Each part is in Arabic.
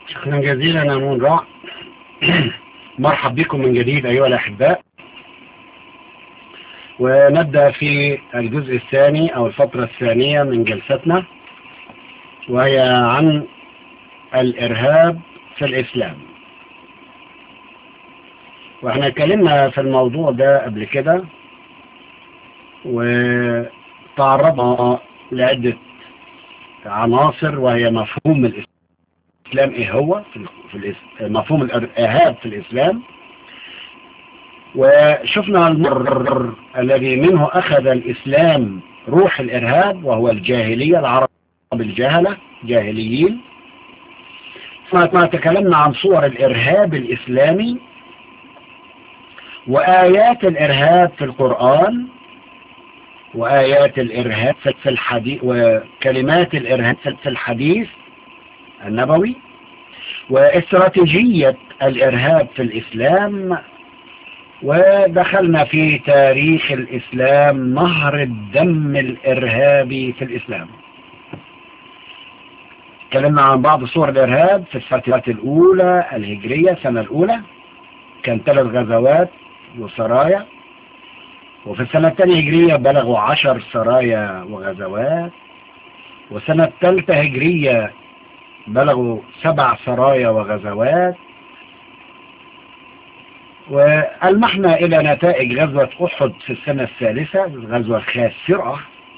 شكرا جزيلا يا نون رع. مرحب بكم من جديد أيها الأحباء، ونبدأ في الجزء الثاني أو الفترة الثانية من جلستنا، وهي عن الإرهاب في الإسلام. وإحنا اتكلمنا في الموضوع ده قبل كده، وتعرضنا لعدة عناصر، وهي مفهوم الإسلام إيه هو مفهوم الإرهاب في الإسلام. وشفنا المر الذي منه أخذ الإسلام روح الإرهاب، وهو الجاهلية، العرب الجهلة جاهليين. ثم تكلمنا عن صور الإرهاب الإسلامي وآيات الإرهاب في القرآن، وآيات الإرهاب في الحديث، وكلمات الإرهاب في الحديث النبوي، واستراتيجية الإرهاب في الإسلام. ودخلنا في تاريخ الإسلام، نهر الدم الإرهابي في الإسلام. تكلمنا عن بعض صور الإرهاب في الفترة الأولى الهجرية، السنة الأولى كان 3 غزوات وسرايا، وفي السنة الثانية هجرية بلغوا 10 سرايا وغزوات، والسنة الثالثة هجرية بلغوا 7 سرايا وغزوات. والمحنا إلى نتائج غزوة أحد في السنة الثالثة، الغزوة الخاسرة.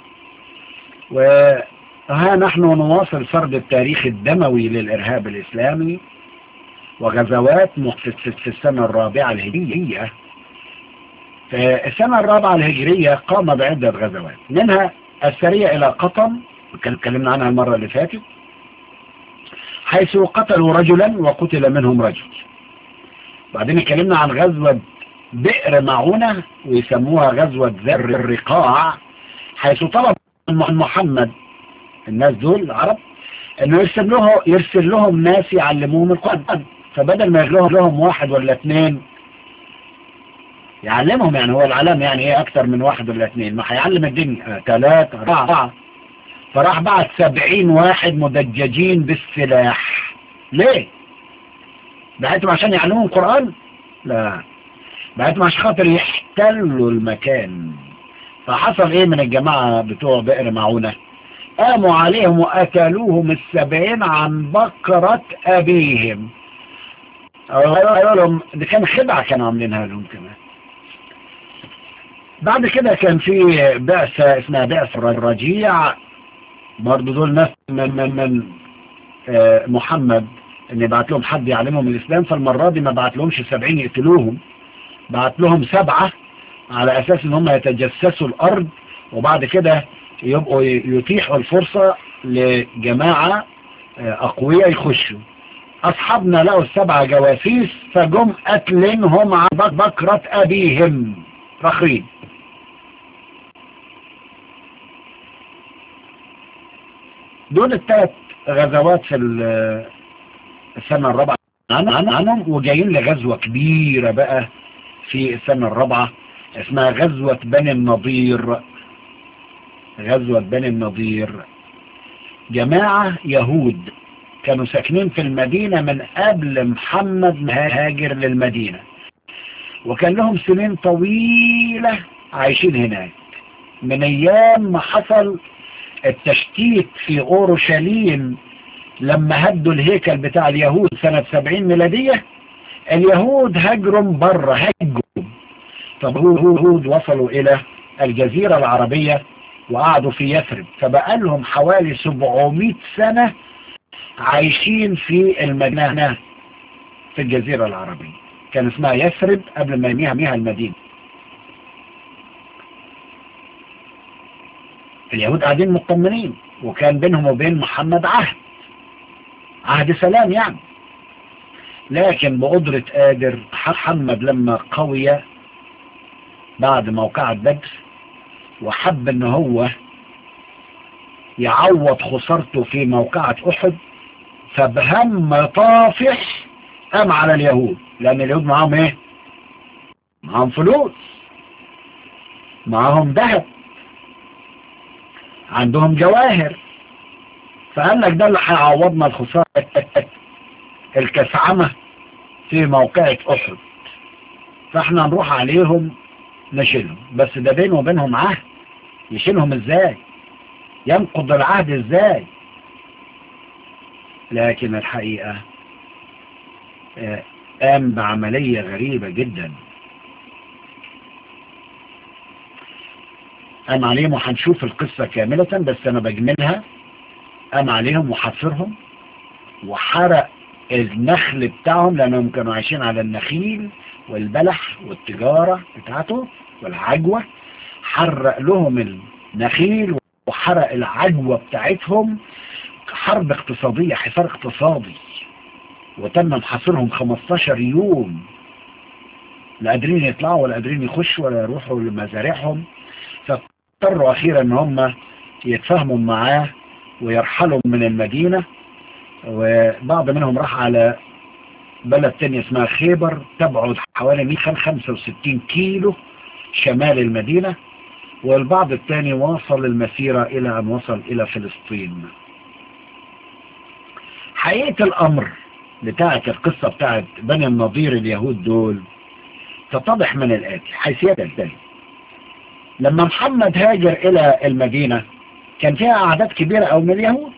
وها نحن نواصل سرد التاريخ الدموي للإرهاب الإسلامي، وغزوات في السنة الرابعة الهجرية. في السنة الرابعة الهجرية قام بعدة غزوات، منها السرية إلى قطن، اتكلمنا عنها المرة اللي فاتت، حيث قتلوا رجلا وقتل منهم رجل. بعدين اتكلمنا عن غزوة بئر معونة، ويسموها غزوة ذر الرقاع، حيث طلب محمد الناس دول العرب انه يرسل لهم ناس يعلموهم القرآن. فبدل ما يغلوهم لهم 1 ولا 2 يعلمهم، يعني هو العلم يعني ايه اكتر من 1 ولا 2؟ ما هيعلم الدنيا 3 4. فراح بعت 70 واحد مدججين بالسلاح. ليه؟ بعتهم عشان يعلموهم القرآن؟ لا، بعتهم عشان خاطر يحتلوا المكان. فحصل ايه من الجماعة بتوع بئر معونة؟ قاموا عليهم وقتلوهم 70 عن بقرة أبيهم. قالوا لهم دي كان خدعة كانوا عاملينها لهم كمان. بعد كده كان في بعثة اسمها بعثة الرجيع، برضو دول ناس من محمد ان يبعت لهم حد يعلمهم الإسلام. فالمرة دي ما بعت لهمش 70 يقتلوهم، بعت لهم 7 على أساس ان هم يتجسسوا الأرض، وبعد كده يبقوا يتيحوا الفرصة لجماعة أقوياء يخشوا. أصحابنا لقوا 7 جواسيس، فجم قتلنهم عن بكرة أبيهم رخيم. دول ال3 غزوات في السنة الرابعة عنهم، وجايين لغزوة كبيرة بقى في السنة الرابعة اسمها غزوة بني النضير. غزوة بني النضير جماعة يهود كانوا ساكنين في المدينة من قبل محمد مهاجر للمدينة، وكان لهم سنين طويلة عايشين هناك، من ايام ما حصل التشتيت في اورشليم لما هدوا الهيكل بتاع اليهود سنة 70 ميلادية. اليهود هجروا بره، هجروا. طب اليهود وصلوا الى الجزيرة العربية وقعدوا في يثرب، فبقى لهم حوالي 700 سنة عايشين في المدينة في الجزيرة العربية. كان اسمها يثرب قبل ما يميها المدينة. اليهود قاعدين مطمنين، وكان بينهم وبين محمد عهد سلام يعني. لكن بقدرة قادر محمد لما قوي بعد موقعة بدر، وحب ان هو يعوض خسارته في موقعة احد، فبهم طافح قام على اليهود. لان اليهود معاهم ايه؟ معاهم فلوس، معاهم ذهب، عندهم جواهر. فقال لك ده اللي هيعوضنا الخسارة الكسعمة في موقعة أحد، فاحنا نروح عليهم نشيلهم، بس ده بينه وبينهم عهد، يشيلهم ازاي؟ ينقض العهد ازاي؟ لكن الحقيقة قام بعملية غريبة جدا، قام عليهم، وهنشوف القصة كاملة بس انا بجملها. قام عليهم وحفرهم وحرق النخل بتاعهم، لانهم كانوا عايشين على النخيل والبلح والتجارة بتاعته والعجوة. حرق لهم النخيل وحرق العجوة بتاعتهم، حرب اقتصادية، حصار اقتصادي، وتم محاصرهم 15 يوم، لا قادرين يطلعوا ولا قادرين يخشوا ولا يروحوا لمزارعهم. فاضطروا اخيرا ان هم يتفاهموا معاه ويرحلوا من المدينة، وبعض منهم راح على بلد تانية اسمها خيبر، تبعد حوالي 165 كيلو شمال المدينة، والبعض الثاني واصل المسيرة الى ان وصل الى فلسطين. حقيقة الامر بتاعة القصة بتاعة بني النضير اليهود دول تتضح من الآتي حيثيات التالي. لما محمد هاجر الى المدينة كان فيها اعداد كبيرة او من اليهود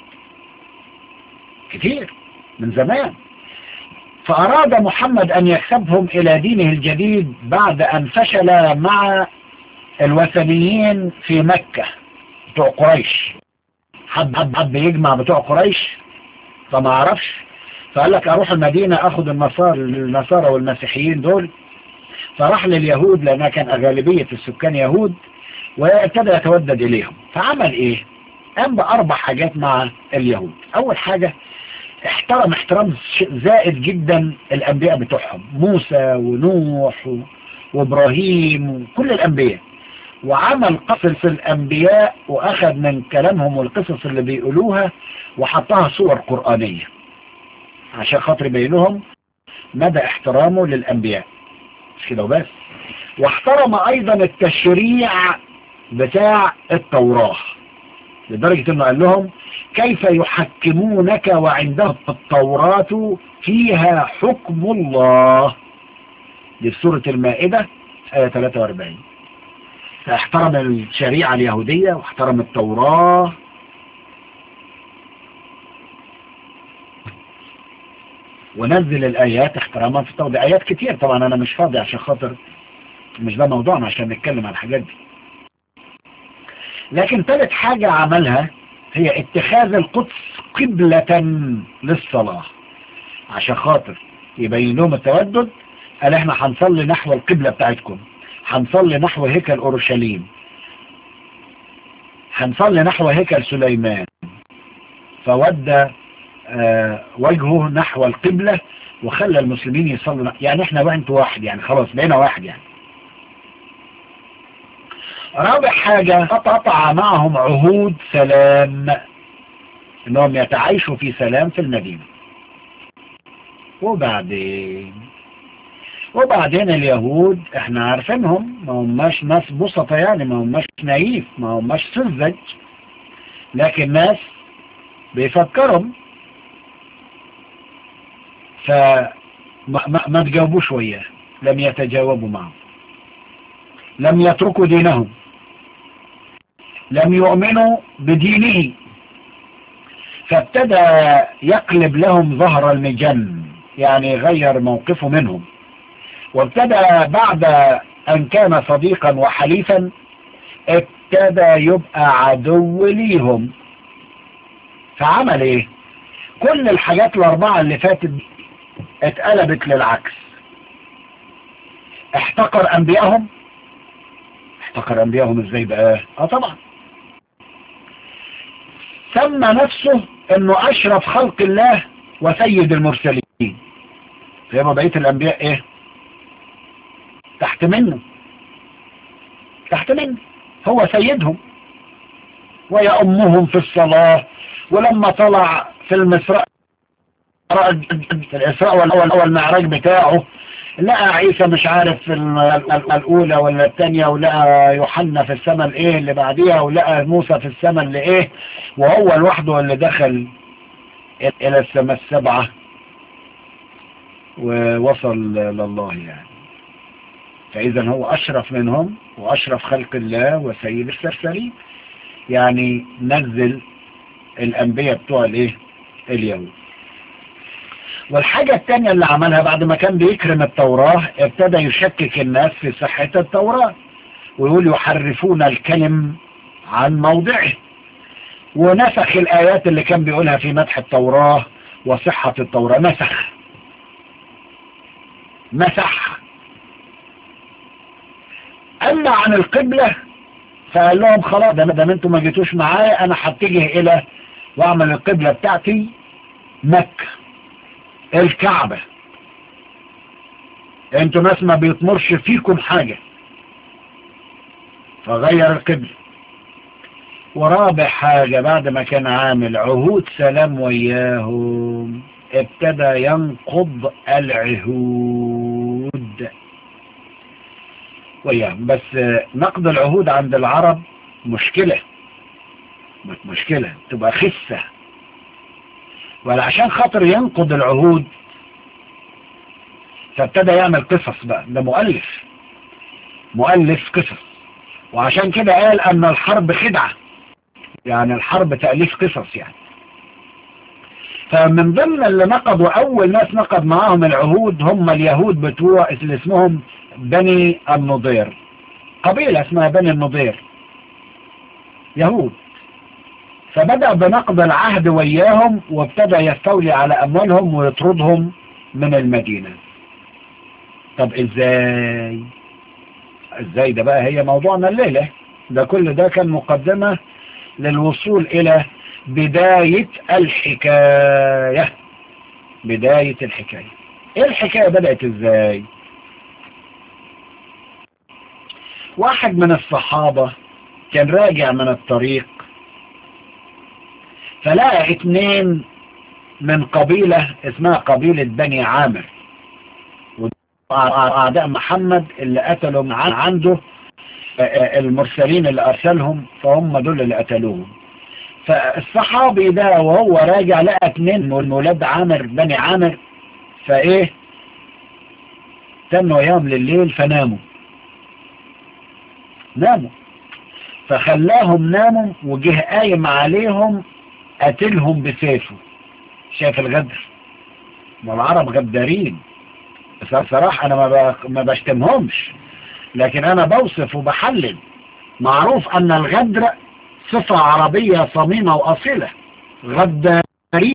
كتير من زمان، فاراد محمد ان يكسبهم الى دينه الجديد بعد ان فشل مع الوثنيين في مكة بتوع قريش. حب يجمع بتوع قريش فما عرفش، فقال لك اروح المدينة اخد النصارى والمسيحيين دول، فراح لليهود لانها كان غالبية السكان يهود، وابتدى يتودد اليهم. فعمل ايه؟ قام باربع حاجات مع اليهود. اول حاجة احترام زائد جدا الانبياء بتوعهم، موسى ونوح وابراهيم وكل الانبياء، وعمل قصص الانبياء واخذ من كلامهم والقصص اللي بيقولوها وحطها صور قرآنية عشان خاطر يبين لهم مدى احترامه للانبياء. مش كده وبس، واحترم ايضا التشريع بتاع التوراة، لدرجة انه قال لهم كيف يحكمونك وعندهم التوراة فيها حكم الله، دي في سورة المائدة آية 43. فاحترم الشريعة اليهودية واحترم التوراة، ونزل الآيات احتراما في التوراة. آيات كتير طبعا أنا مش فاضي عشان خاطر مش ده موضوعنا عشان نتكلم عن الحاجات دي. لكن ثالث حاجة عملها هي اتخاذ القدس قبلة للصلاة، عشان خاطر يبين لهم التودد. قال احنا هنصلي نحو القبلة بتاعتكم، هنصلي نحو هيكل أورشليم، هنصلي نحو هيكل سليمان. فودى وجهه نحو القبلة وخلى المسلمين يصلوا، يعني احنا وانتوا واحد، يعني خلاص بقينا واحد يعني. رابع حاجة قطع معهم عهود سلام، انهم يتعايشوا في سلام في المدينة. وبعدين اليهود احنا عارفينهم ما هماش ناس بسطة، يعني ما هماش نايف، ما هماش سذج، لكن ناس بيفكرهم. فما تجاوبوش وياه، لم يتجاوبوا معه، لم يتركوا دينهم، لم يؤمنوا بدينه، فابتدى يقلب لهم ظهر المجن، يعني غير موقفه منهم، وابتدى بعد ان كان صديقا وحليفا ابتدى يبقى عدو ليهم. فعمل ايه؟ كل الحاجات الاربعة اللي فاتت اتقلبت للعكس. احتقر انبيائهم. احتقر انبيائهم ازاي بقى؟ طبعا سمى نفسه انه اشرف خلق الله وسيد المرسلين، فيبقى بقية الانبياء ايه؟ تحت منه، هو سيدهم ويأمهم في الصلاة. ولما طلع في الإسراء والمعراج بتاعه لقى عيسى مش عارف في الأولى ولا الثانية، ولقى يوحنا في السماء الايه اللي بعديها، ولقى موسى في السماء اللي ايه، وهو لوحده اللي دخل إلى السماء السبعة ووصل لله يعني. فإذا هو أشرف منهم وأشرف خلق الله وسيد السرسلين، يعني نزل الأنبياء بتوع اليهود. والحاجة التانية اللي عملها بعد ما كان بيكرم التوراة، ابتدى يشكك الناس في صحة التوراة، ويقول يحرفون الكلم عن موضعه، ونسخ الآيات اللي كان بيقولها في مدح التوراة وصحة التوراة، مسح. أما عن القبلة فقال لهم خلاص ده انتم ما جيتوش معايا، أنا هتجه إلى وأعمل القبلة بتاعتي مكة الكعبة، انتوا ناس ما بيطمرش فيكم حاجة، فغير القبلة. ورابع حاجة، بعد ما كان عامل عهود سلام وياهم، ابتدى ينقض العهود وياهم. بس نقض العهود عند العرب مشكلة تبقى خسة، وعشان خاطر ينقض العهود فابتدى يعمل قصص بقى، ده مؤلف قصص. وعشان كده قال ان الحرب خدعة، يعني الحرب تأليف قصص يعني. فمن ضمن اللي نقضوا، اول ناس نقض معاهم العهود هم اليهود بتوع اللي اسمهم بني النضير، قبيلة اسمها بني النضير يهود. فبدأ بنقض العهد وياهم، وابتدى يستولي على اموالهم ويطردهم من المدينة. طب ازاي ده بقى هي موضوعنا الليلة. ده كل ده كان مقدمة للوصول الى بداية الحكاية. ايه الحكاية بدأت ازاي؟ واحد من الصحابة كان راجع من الطريق، فلقى 2 من قبيلة اسمها قبيلة بني عامر، أعداء محمد اللي قتلوا من عنده المرسلين اللي أرسلهم، فهم دول اللي قتلوهم. فالصحابي ده وهو راجع لقى 2 من ولاد عامر بني عامر، فإيه تنوا يوم لليل فناموا، فخلاهم ناموا، وجه قايم عليهم قتلهم بسيفه. شايف الغدر؟ ما العرب غدارين بصراحة. انا ما بشتمهمش، لكن انا بوصف وبحلل. معروف ان الغدر صفة عربية صميمة واصيلة، غدارين.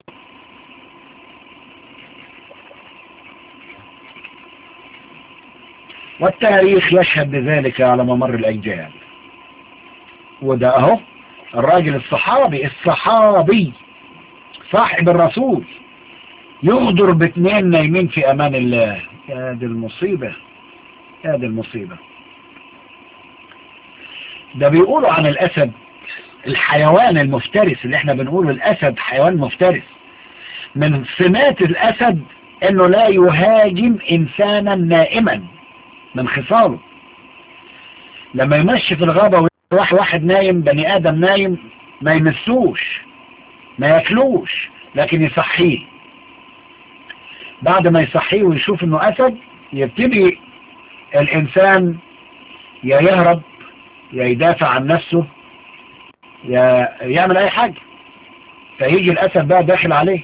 والتاريخ يشهد بذلك على ممر الاجيال. وده اهو الراجل الصحابي صاحب الرسول يغدر ب2 نايمين في امان الله. يا دي المصيبة. ده بيقولوا عن الاسد الحيوان المفترس، اللي احنا بنقوله الاسد حيوان مفترس. من سمات الاسد انه لا يهاجم انسانا نائما، من خصاله. لما يمشي في الغابة ويروح واحد نايم، بني ادم نايم، ما يمسوش ما ياكلوش، لكن يصحيه. بعد ما يصحيه ويشوف انه اسد، يبتدي الانسان يا يهرب يا يدافع عن نفسه يا يعمل اي حاجة، فيجي الاسد بقى داخل عليه.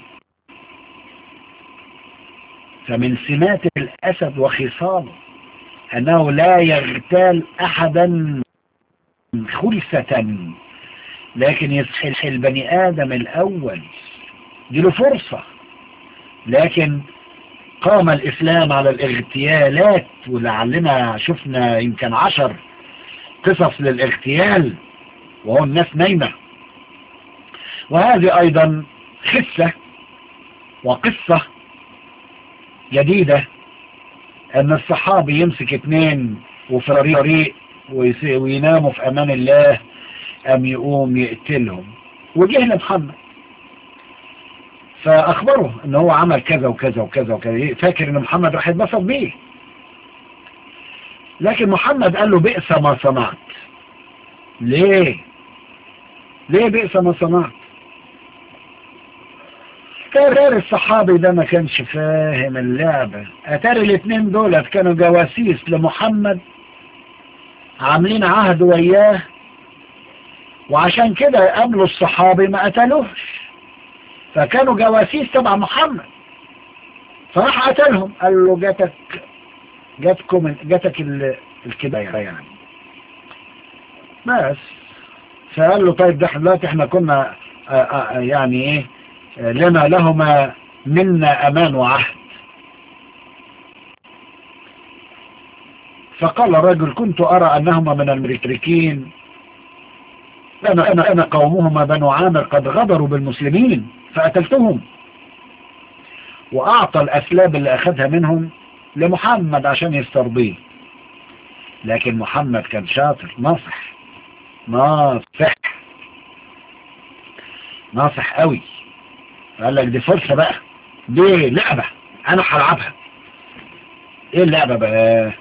فمن سمات الاسد وخصاله انه لا يغتال احدا خلسة، لكن يصحي البني ادم الاول، دي له فرصة. لكن قام الإسلام على الاغتيالات، ولعلنا شفنا يمكن 10 قصص للاغتيال وهو الناس نايمة. وهذه أيضا خسة وقصة جديدة، أن الصحابي يمسك 2 وفي طريق ويناموا في أمان الله، أم يقوم يقتلهم. وجه لمحمد فأخبره أنه هو عمل كذا وكذا وكذا وكذا، فاكر أن محمد راح يتبسط بيه. لكن محمد قال له بئس ما صنعت. ليه بئس ما صنعت؟ اتاري الصحابي ده ما كانش فاهم اللعبة. اتاري الاتنين دولت كانوا جواسيس لمحمد، عاملين عهد وياه، وعشان كده قابلوا الصحابي ما قتلوش، فكانوا جواسيس تبع محمد. فراح قتلهم، قال له جاتك الكباية يعني. بس فقال له طيب ده دلوقتي احنا كنا يعني ايه لنا لهما منا امان وعهد. فقال الرجل كنت ارى انهما من المشركين، انا قومهما بنو عامر قد غدروا بالمسلمين فقتلتهم، واعطى الاسلاب اللي اخذها منهم لمحمد عشان يسترضيه. لكن محمد كان شاطر، ناصح قوي. قال لك دي فرصة بقى، دي لعبة انا هلعبها. ايه اللعبة بقى؟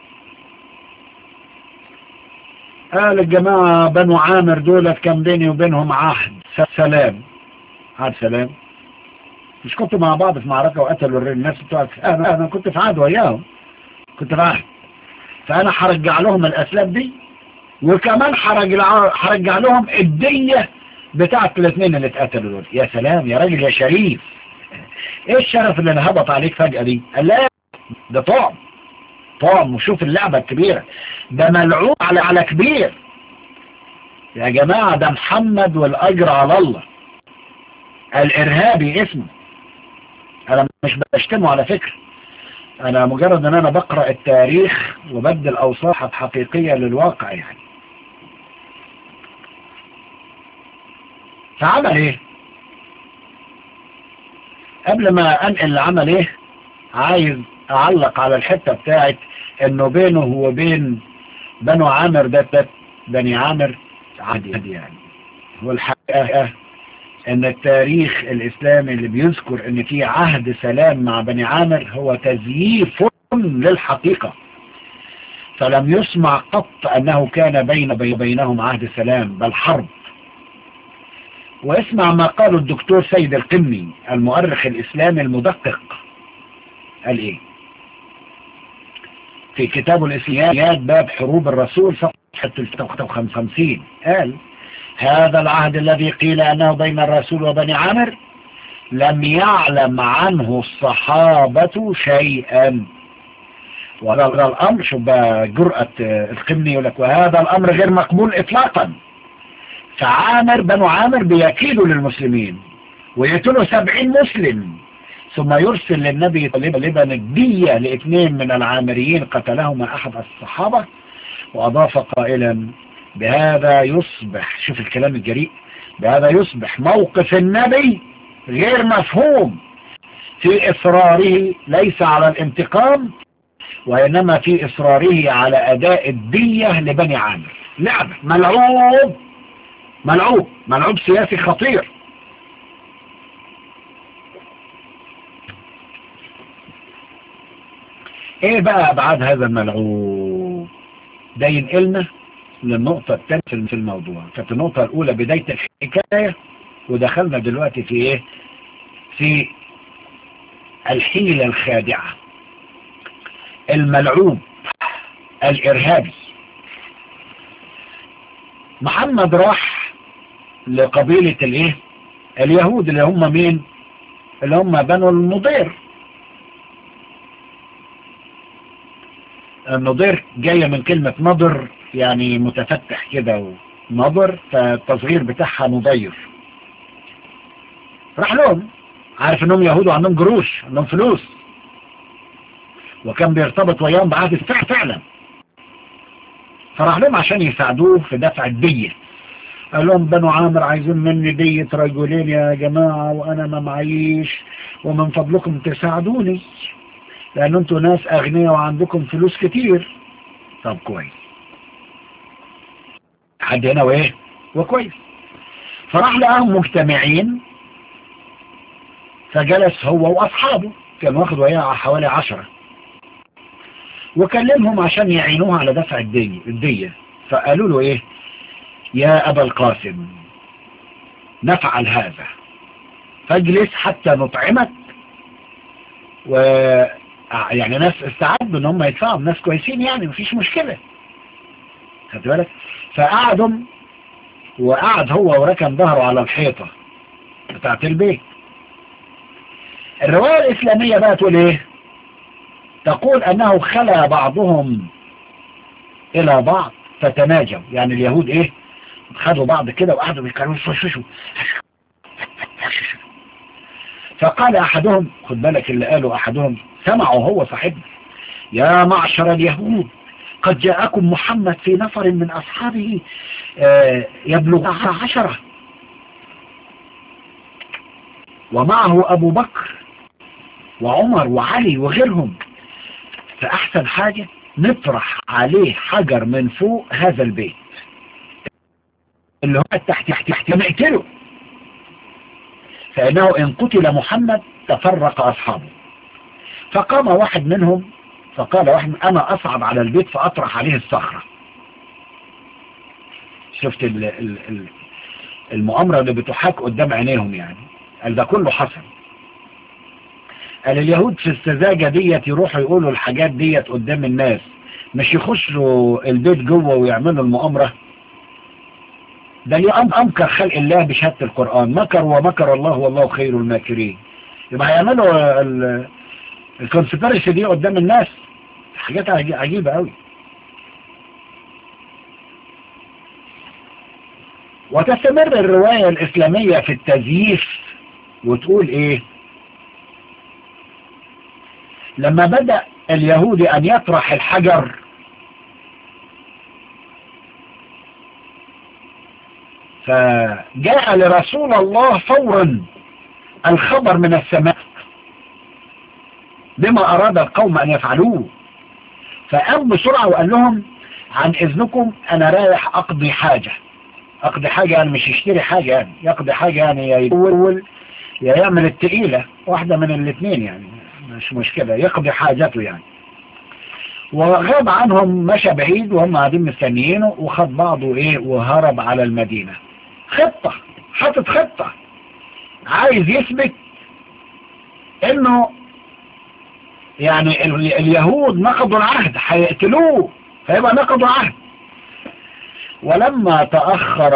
قال الجماعة بنو عامر دولت كان بيني وبينهم عهد سلام. مش كنتوا مع بعض في معركة وقتلوا الناس بتوعك؟ انا كنت في عهد وياهم، كنت في عهد. فانا هرجع لهم الاسلاب دي، وكمان هرجع لهم الدية بتاعت الاثنين اللي اتقتلوا دول. يا سلام يا راجل يا شريف، ايه الشرف اللي هبط عليك فجأة دي؟ قال لا ده طعم. وشوف اللعبة الكبيرة، ده ملعوب على كبير يا جماعة. ده محمد والأجر على الله، الإرهابي اسمه. أنا مش بشتمه على فكرة، أنا مجرد أن أنا بقرأ التاريخ وبدل أوصاف حقيقية للواقع يعني. فعمل إيه؟ قبل ما أنقل عمل إيه، عايز أعلق على الحتة بتاعت إنه بينه وبين بنو عامر ده بني عامر عادي يعني. والحقيقة ان التاريخ الاسلامي اللي بيذكر ان في عهد سلام مع بني عامر هو تزييف للحقيقة. فلم يسمع قط انه كان بينهم عهد سلام، بل حرب. واسمع ما قاله الدكتور سيد القمي المؤرخ الاسلامي المدقق. قال ايه في كتابه الاسلاميات باب حروب الرسول صفحة 53؟ قال هذا العهد الذي قيل أنه بين الرسول وبني عامر لم يعلم عنه الصحابة شيئا. وهذا الأمر، شوف جرأة القمني يقول لك وهذا الأمر غير مقبول إطلاقا. بنو عامر بيكيدوا للمسلمين ويقتلوا 70 مسلم، ثم يرسل للنبي طالبا الدية لاثنين من العامريين قتلهما أحد الصحابة، وأضاف قائلا بهذا يصبح، شوف الكلام الجريء، بهذا يصبح موقف النبي غير مفهوم في إصراره ليس على الانتقام، وإنما في إصراره على أداء الدية لبني عامر. لعبة، ملعوب سياسي خطير. ايه بقى ابعاد هذا الملعوب؟ ده ينقلنا للنقطة الثانية في الموضوع. كانت النقطة الأولى بداية الحكاية، ودخلنا دلوقتي في إيه؟ في الحيلة الخادعة، الملعوب، الإرهابي. محمد راح لقبيلة الإيه؟ اليهود، اللي هم مين؟ اللي هم بنو النضير. النضير جاية من كلمة نضر، يعني متفتح كده، ونضر فالتصغير بتاعها نضير. راح لهم، عارف انهم يهود وعندهم جروش، عندهم فلوس، وكان بيرتبط وياهم بعهد الفعل فعلا. فراح لهم عشان يساعدوه في دفع الدية. قال لهم بنو عامر عايزين مني دية رجلين يا جماعة، وانا ما معيش، ومن فضلكم تساعدوني لان انتوا ناس اغنياء وعندكم فلوس كتير. طب كويس، حد هنا وايه وكويس. فراح لقاهم مجتمعين، فجلس هو واصحابه، كان واخد وياه حوالي 10، وكلمهم عشان يعينوه على دفع الدية. فقالوا له ايه؟ يا ابا القاسم نفعل هذا. فاجلس حتى نطعمك. و يعني ناس استعدوا ان هم يدفعوا، ناس كويسين يعني مفيش مشكلة، خدت بالك. فقعدوا، وقعد هو وركن ظهره على الحيطة بتاعت البيت. الرواية الإسلامية بقى تقول ايه؟ تقول انه خلى بعضهم الى بعض فتناجوا، يعني اليهود ايه، خدوا بعض كده وقعدوا بيتكلموا يفششوا. فقال احدهم، خد بالك اللي قاله احدهم سمعوا هو صاحبنا: يا معشر اليهود، قد جاءكم محمد في نفر من اصحابه يبلغ 10، ومعه ابو بكر وعمر وعلي وغيرهم، فاحسن حاجة نطرح عليه حجر من فوق هذا البيت اللي هو تحت نقتله، فانه ان قتل محمد تفرق اصحابه. فقام واحد منهم فقال واحد: انا اصعد على البيت فاطرح عليه الصخرة. شفت المؤامرة اللي بتحاك قدام عينيهم يعني. قال ده كله حصل. قال اليهود في السذاجة ديت يروحوا يقولوا الحاجات ديت قدام الناس، مش يخشوا البيت جوه ويعملوا المؤامرة. ده اللي أنكر خلق الله بشهادة القرآن: مكر ومكر الله والله خير الماكرين. يبقى هيعملوا الكونسبيرسي دي قدام الناس، حاجات عجيبة قوي. وتستمر الرواية الإسلامية في التزييف وتقول إيه؟ لما بدأ اليهودي أن يطرح الحجر فجاء لرسول الله فورا الخبر من السماء بما أراد القوم أن يفعلوه، فقام بسرعة وقال لهم: عن إذنكم أنا رايح أقضي حاجة. أقضي حاجة يعني مش يشتري حاجة، يعني يقضي حاجة يعني يدول يا يعمل التقيلة، واحدة من الاثنين يعني، مش مشكلة، يقضي حاجته يعني. وغاب عنهم، مشى بعيد وهم قاعدين مستنيينه، وخد بعضه ايه وهرب على المدينة. خطة، حاطط خطة، عايز يثبت انه يعني اليهود نقضوا العهد، هيقتلوه، فيبقى نقضوا العهد. ولما تأخر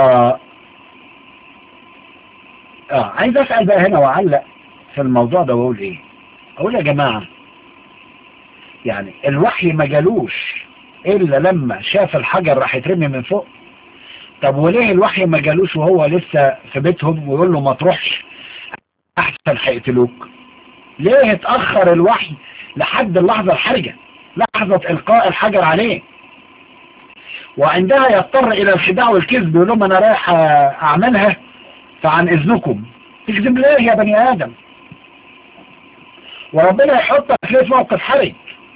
عايز اسأل بقى هنا وعلق في الموضوع ده واقول ايه؟ اقول يا جماعة، يعني الوحي ما جالوش الا لما شاف الحجر راح يترمي من فوق. طب وليه الوحي ما جالوش وهو لسه في بيتهم ويقول له ما تروحش احسن هيقتلوك؟ ليه اتأخر الوحي لحد اللحظة الحرجة، لحظة القاء الحجر عليه؟ وعندها يضطر الى الخداع والكذب، يقول لهم انا رايح اعملها فعن اذنكم. تكذب ليه يا بني ادم؟ وربنا يحطك ليه في موقف حرج؟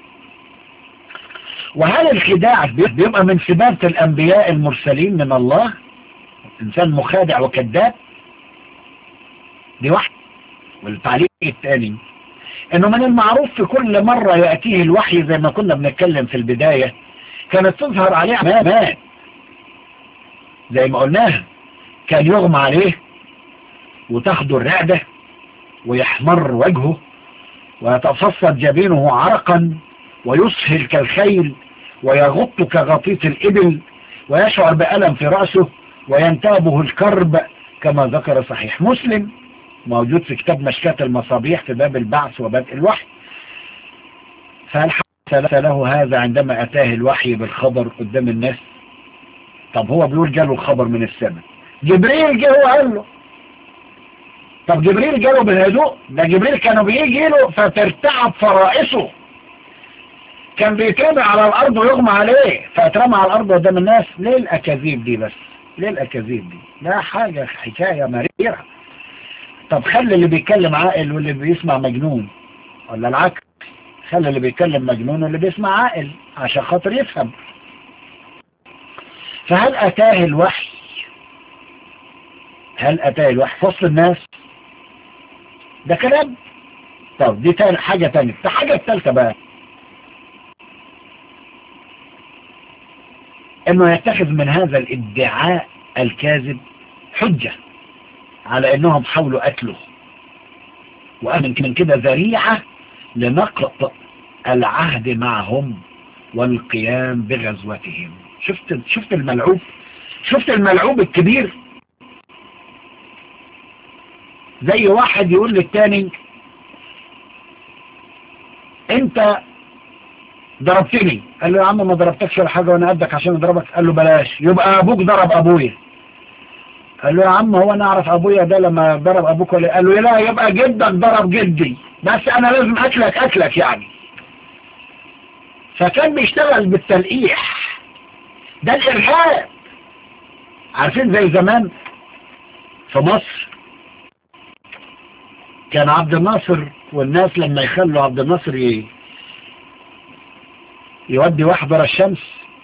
وهل الخداع بيبقى من سبابة الانبياء المرسلين من الله؟ انسان مخادع وكذاب، دي واحد. والتعليق الثاني انه من المعروف في كل مرة يأتيه الوحي زي ما كنا بنتكلم في البداية كانت تظهر عليه علامات زي ما قلناها، كان يغمى عليه وتاخده الرعدة ويحمر وجهه ويتفصد جبينه عرقا ويسهل كالخيل ويغط كغطيط الإبل ويشعر بألم في رأسه وينتابه الكرب كما ذكر صحيح مسلم، موجود في كتاب مشكاة المصابيح في باب البعث وبدء الوحي. فهل حدث له هذا عندما أتاه الوحي بالخبر قدام الناس؟ طب هو بيقول جاله الخبر من السماء، جبريل جه وقال له. طب جبريل جاله بالهدوء؟ ده جبريل كانوا بيجي له فترتعب فرائسه، كان بيترمي على الارض ويغمى عليه فاترمى على الارض قدام الناس. ليه الاكاذيب دي بس؟ ليه الاكاذيب دي؟ لا حاجة، حكاية مريرة. طب خلي اللي بيتكلم عاقل واللي بيسمع مجنون، ولا العكس، خلي اللي بيتكلم مجنون واللي بيسمع عاقل عشان خاطر يفهم. فهل اتاه الوحي، هل اتاه الوحي في وسط الناس؟ ده كلام. طب دي حاجة تانية. الحاجة الثالثة بقى انه يتخذ من هذا الادعاء الكاذب حجة على انهم حاولوا قتله. ومن كده ذريعة لنقض العهد معهم والقيام بغزوتهم. شفت الملعوب، شفت الملعوب الكبير. زي واحد يقول للتاني انت ضربتني، قال له يا عم ما ضربتكش ولا حاجة وانا قدك عشان اضربك، قال له بلاش، يبقى ابوك ضرب ابويا. قال له يا عم هو انا اعرف ابويا ده لما ضرب ابوك ولا؟ قال له لا، يبقى جدك ضرب جدي، بس انا لازم اكلك يعني. فكان بيشتغل بالتلقيح، ده الارهاب. عارفين زي زمان في مصر كان عبد الناصر والناس لما يخلوا عبد الناصر يودي واحد ورا الشمس،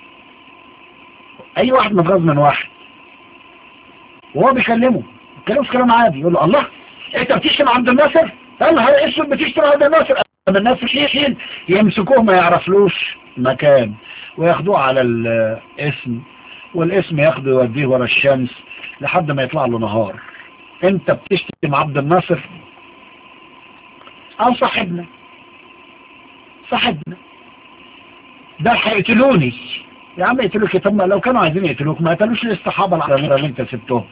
اي واحد متغاظ من واحد وهو بيكلمه كلام عادي، يقول له الله انت بتشتم عبد الناصر؟ قال له ايش بتشتم عبد الناصر؟ الناس شيخين يمسكوه ما يعرفلوش مكان وياخدوه على الاسم، والاسم ياخده يوديه ورا الشمس لحد ما يطلع له نهار. انت بتشتم عبد الناصر؟ او صاحبنا ده هيقتلوني. يا عم يقتلوك، طب لو كانوا عايزين يقتلوك ما قتلوش الصحابه العظيمه اللي انت سبتهم.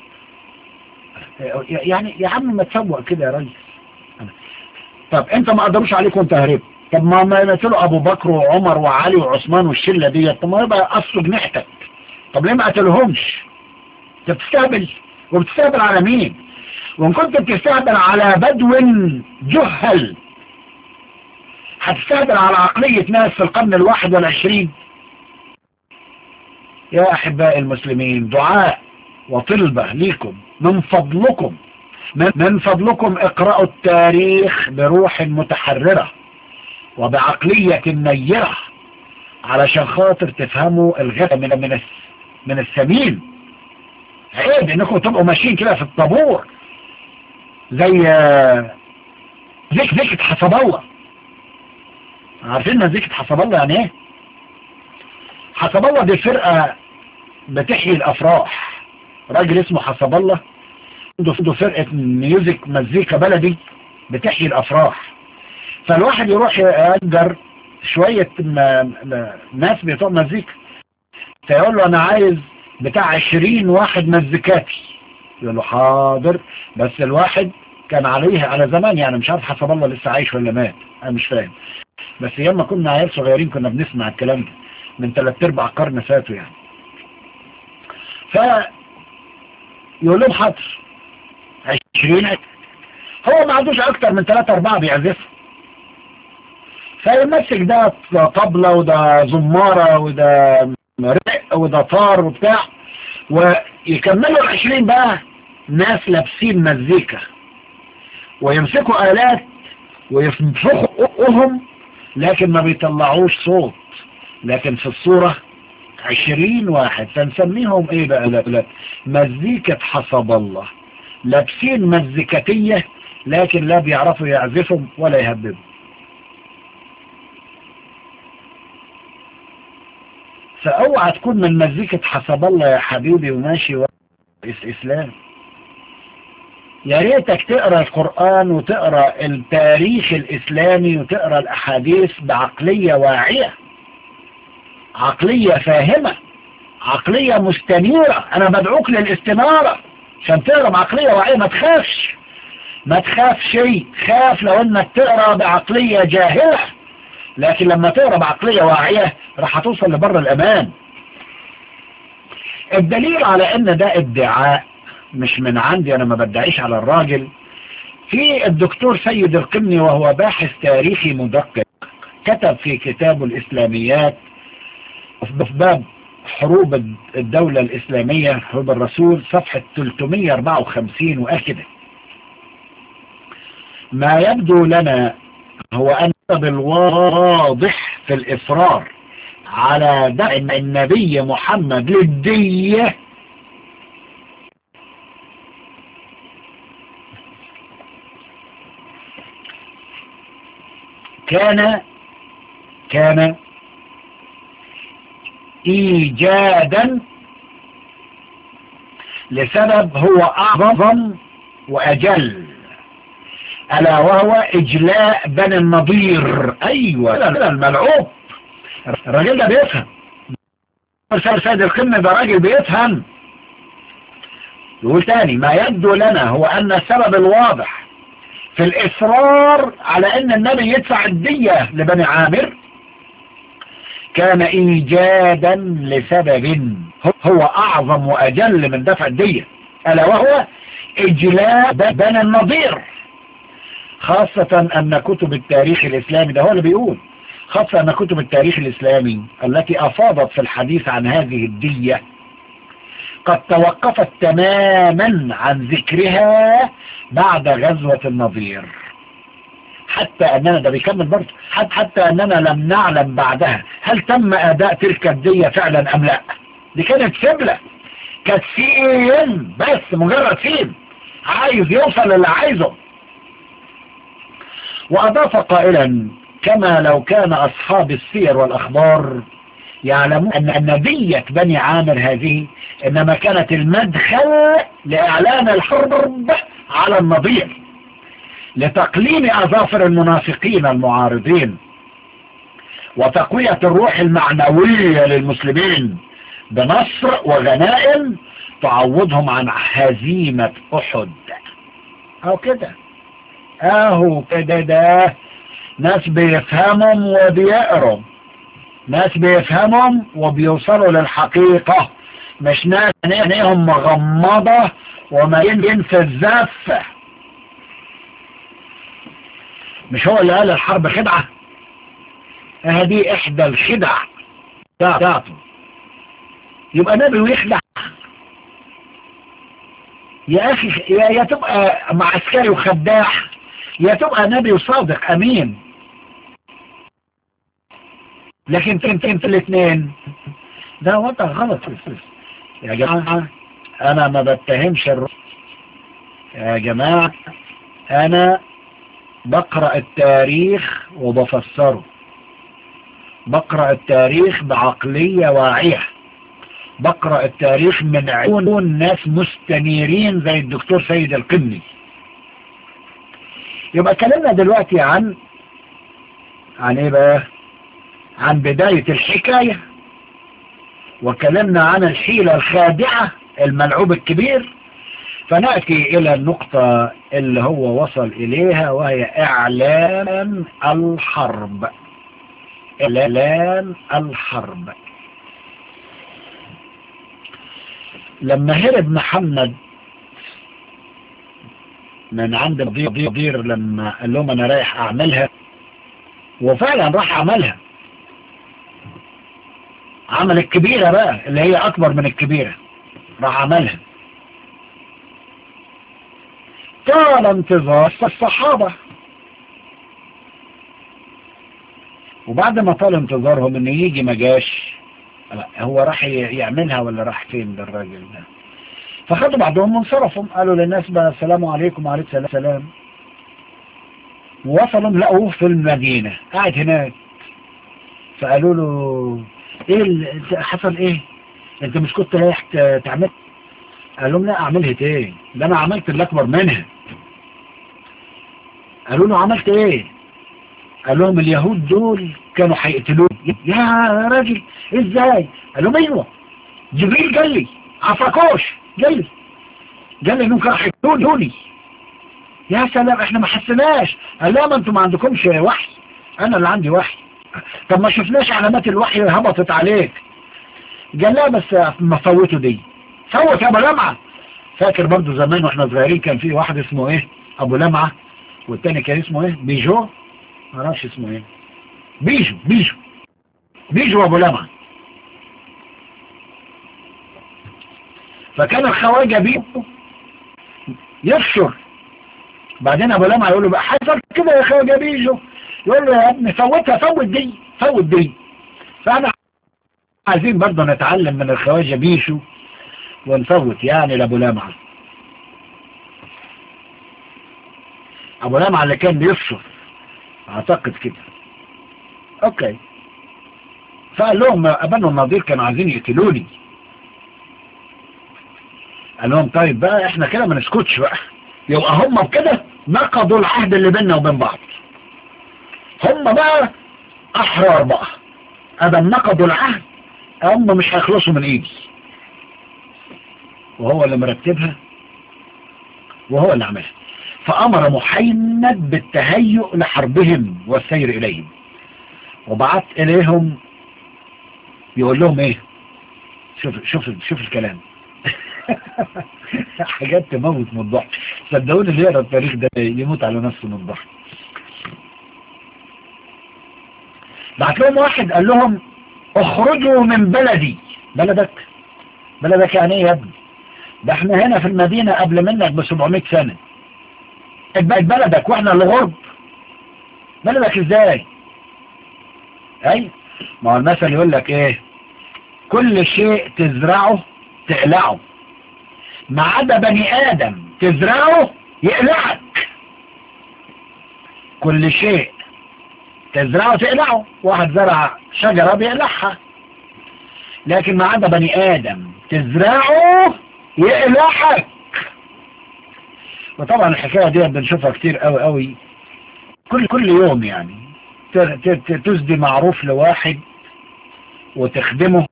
يعني يا عم ما تسوق كده يا ريس. طب انت ما قدروش عليك وانت هربت، طب ما يقتلوا ابو بكر وعمر وعلي وعثمان والشله ديت، طب ما يبقى قصوا جنحتك. طب ليه ما قتلهمش؟ انت بتستهبل، وبتستهبل على مين؟ وان كنت بتستهبل على بدو جهل، هتستهبل على عقلية ناس في القرن 21. يا احباء المسلمين، دعاء وطلبة ليكم من فضلكم اقرأوا التاريخ بروح متحررة وبعقلية نيرة علشان خاطر تفهموا الغد من الثمين. عيب انكم تبقوا ماشيين كده في الطابور زي زكة حسب الله. عارفين زكة حسب الله يعني ايه؟ حسب الله دي فرقة بتحيي الافراح، راجل اسمه حسب الله عنده فرقة مزيكا بلدي بتحيي الافراح. فالواحد يروح يأجر شوية ناس بتوع مزيكا، فيقول له انا عايز بتاع 20 واحد مزيكاتي، يقول له حاضر، بس الواحد كان عليه على زمان، يعني مش عارف حسب الله لسه عايش ولا مات، انا مش فاهم، بس ياما كنا عيال صغيرين كنا بنسمع الكلام ده من 3/4 قرن فاتوا يعني. يقول لهم حاضر 20، هو ما عندوش اكتر من 3-4 بيعزفوا، فيمسك ده طبلة وده زمارة وده رق وده طار وبتاع، ويكملوا 20 بقى ناس لابسين مزيكا ويمسكوا آلات وينفخوا بقهم لكن ما بيطلعوش صوت، لكن في الصورة 20 واحد، فنسميهم ايه بقى؟ لا مزيكة حسب الله، لابسين مزيكتية لكن لا بيعرفوا يعزفوا ولا يهببوا. فاوعى تكون من مزيكة حسب الله يا حبيبي وماشي اسلام. يا ريتك تقرأ القرآن وتقرأ التاريخ الإسلامي وتقرأ الأحاديث بعقلية واعية، عقلية فاهمة، عقلية مستنيرة. أنا بدعوك للاستنارة عشان تقرأ بعقلية واعية. ما تخاف شيء، خاف لو أنك تقرأ بعقلية جاهلة، لكن لما تقرأ بعقلية واعية راح توصل لبر الأمان. الدليل على أن ده ادعاء مش من عندي، أنا ما بدعيش على الراجل. في الدكتور سيد القمني وهو باحث تاريخي مدقق كتب في كتابه الإسلاميات في باب حروب الدولة الإسلامية، حروب الرسول، صفحة 354، وقال كده: ما يبدو لنا هو أن بالواضح في الإصرار على دعم النبي محمد للدية كان إيجادا لسبب هو أعظم وأجل، ألا وهو إجلاء بني النضير. أيوة الملعوب، الراجل ده بيفهم، سيد القمة ده راجل بيفهم. يقول تاني: ما يبدو لنا هو أن السبب الواضح في الإصرار على أن النبي يدفع الدية لبني عامر كان إيجادا لسبب هو أعظم وأجل من دفع الدية، ألا وهو إجلاء بني النضير. خاصة أن كتب التاريخ الإسلامي، ده هو اللي بيقول، خاصة أن كتب التاريخ الإسلامي التي أفاضت في الحديث عن هذه الدية قد توقفت تماما عن ذكرها بعد غزوة النضير، حتى أننا، ده بيكمل برضه، حتى أننا لم نعلم بعدها هل تم أداء تلك الدية فعلا أم لا. دي كانت سبلة، كانت سين، بس مجرد سين، عايز يوصل اللي عايزه. وأضاف قائلا: كما لو كان أصحاب السير والأخبار يعلمون أن دية بني عامر هذه إنما كانت المدخل لإعلان الحرب على النضير، لتقليم أظافر المنافقين المعارضين، وتقوية الروح المعنوية للمسلمين بنصر وغنائم تعوضهم عن هزيمة أحد. أو كده، أهو كده، ده ناس بيفهمهم وبيقروا، ناس بيفهمهم وبيوصلوا للحقيقة، مش ناس عينيهم مغمضة ومالين في الزفة. مش هو اللي قال الحرب خدعة؟ هذه إحدى الخدع بتاعته. يبقى نبي ويخدع يا أخي، يا تبقى معسكري وخداع، يا تبقى نبي وصادق أمين. لكن في الاثنين ده وضع غلط يا جماعة. أنا ما بتهمش يا جماعة، أنا بقرأ التاريخ وبفسره، بقرأ التاريخ بعقلية واعية، بقرأ التاريخ من عيون ناس مستنيرين زي الدكتور سيد القمني. يبقى كلامنا دلوقتي عن ايه بقى؟ عن بداية الحكاية، وكلامنا عن الحيلة الخادعة، الملعوب الكبير. فنأتي إلى النقطة اللي هو وصل إليها، وهي إعلان الحرب. إعلان الحرب. لما هرب محمد من عند ضير لما قال لهم أنا رايح أعملها، وفعلا راح عملها، عمل الكبيرة بقى اللي هي أكبر من الكبيرة، راح عملها. طال انتظار الصحابة، وبعد ما طال انتظارهم ان يجي ما جاش، هو راح يعملها ولا راح فين ده الراجل ده؟ فخدوا بعضهم وانصرفوا، قالوا للناس بقى السلام عليكم. وعليكم السلام. ووصلوا لقوه في المدينة قاعد هناك، فقالوا له ايه حصل؟ ايه انت مش كنت رايح تعمل؟ قال لهم لا، اعملها ايه؟ ده انا عملت اللي اكبر منها. قالوا له عملت ايه؟ قال لهم اليهود دول كانوا هيقتلوني. يا راجل ازاي؟ قال لهم ايوه، جبريل قال لي، عفاكوش قال لي انهم كانوا هيقتلوني. يا سلام، احنا ما حسناش. قال لا، ما انتم ما عندكمش وحي، انا اللي عندي وحي. طب ما شفناش علامات الوحي هبطت عليك؟ قال لا، بس ما فوتوا دي. فوت يا ابو لمعه. فاكر برضو زمان واحنا صغيرين كان في واحد اسمه ايه؟ ابو لمعه، والتاني كان اسمه ايه؟ بيجو، ما اعرفش اسمه ايه. بيجو ابو لمعه. فكان الخواجه بيه يفشر. بعدين ابو لمعه يقول له بقى حصل كده يا خواجه بيجو، يقول له يا ابني فوتها، فوت دي. فاحنا عايزين برضه نتعلم من الخواجه بيشو ونفوت يعني لابو لمعه. ابو لمعه اللي كان بيفشر اعتقد كده. اوكي. فقال لهم بنو النضير كانوا عايزين يقتلوني. قال لهم طيب بقى احنا كده ما نسكتش بقى، يبقى هم بكده نقضوا العهد اللي بيننا وبين بعض. هم بقى احرار بقى، ادم نقضوا العهد هم مش هيخلصوا من ايدي. وهو اللي مرتبها وهو اللي عملها. فامر محمد بالتهيؤ لحربهم والسير اليهم، وبعت اليهم يقول لهم ايه؟ شوف الكلام. حاجات تموت من الضحك، صدقوني اللي يقرا التاريخ ده يموت على نفسه من الضحك. بعت لهم واحد قال لهم اخرجوا من بلدي. بلدك يعني ايه يا ابني؟ ده احنا هنا في المدينة قبل منك ب 700 سنة، بقت بلدك واحنا اللي غرب؟ بلدك ازاي؟ اي ما هو المثل يقول لك ايه؟ كل شيء تزرعه تقلعه، ما عدا بني ادم تزرعه يقلعك. كل شيء تزرعه تقلعه، واحد زرع شجرة بيقلعها، لكن ما عدا بني ادم تزرعه يقلعك. وطبعا الحكاية دي بنشوفها كتير قوي كل يوم يعني. تسدي معروف لواحد وتخدمه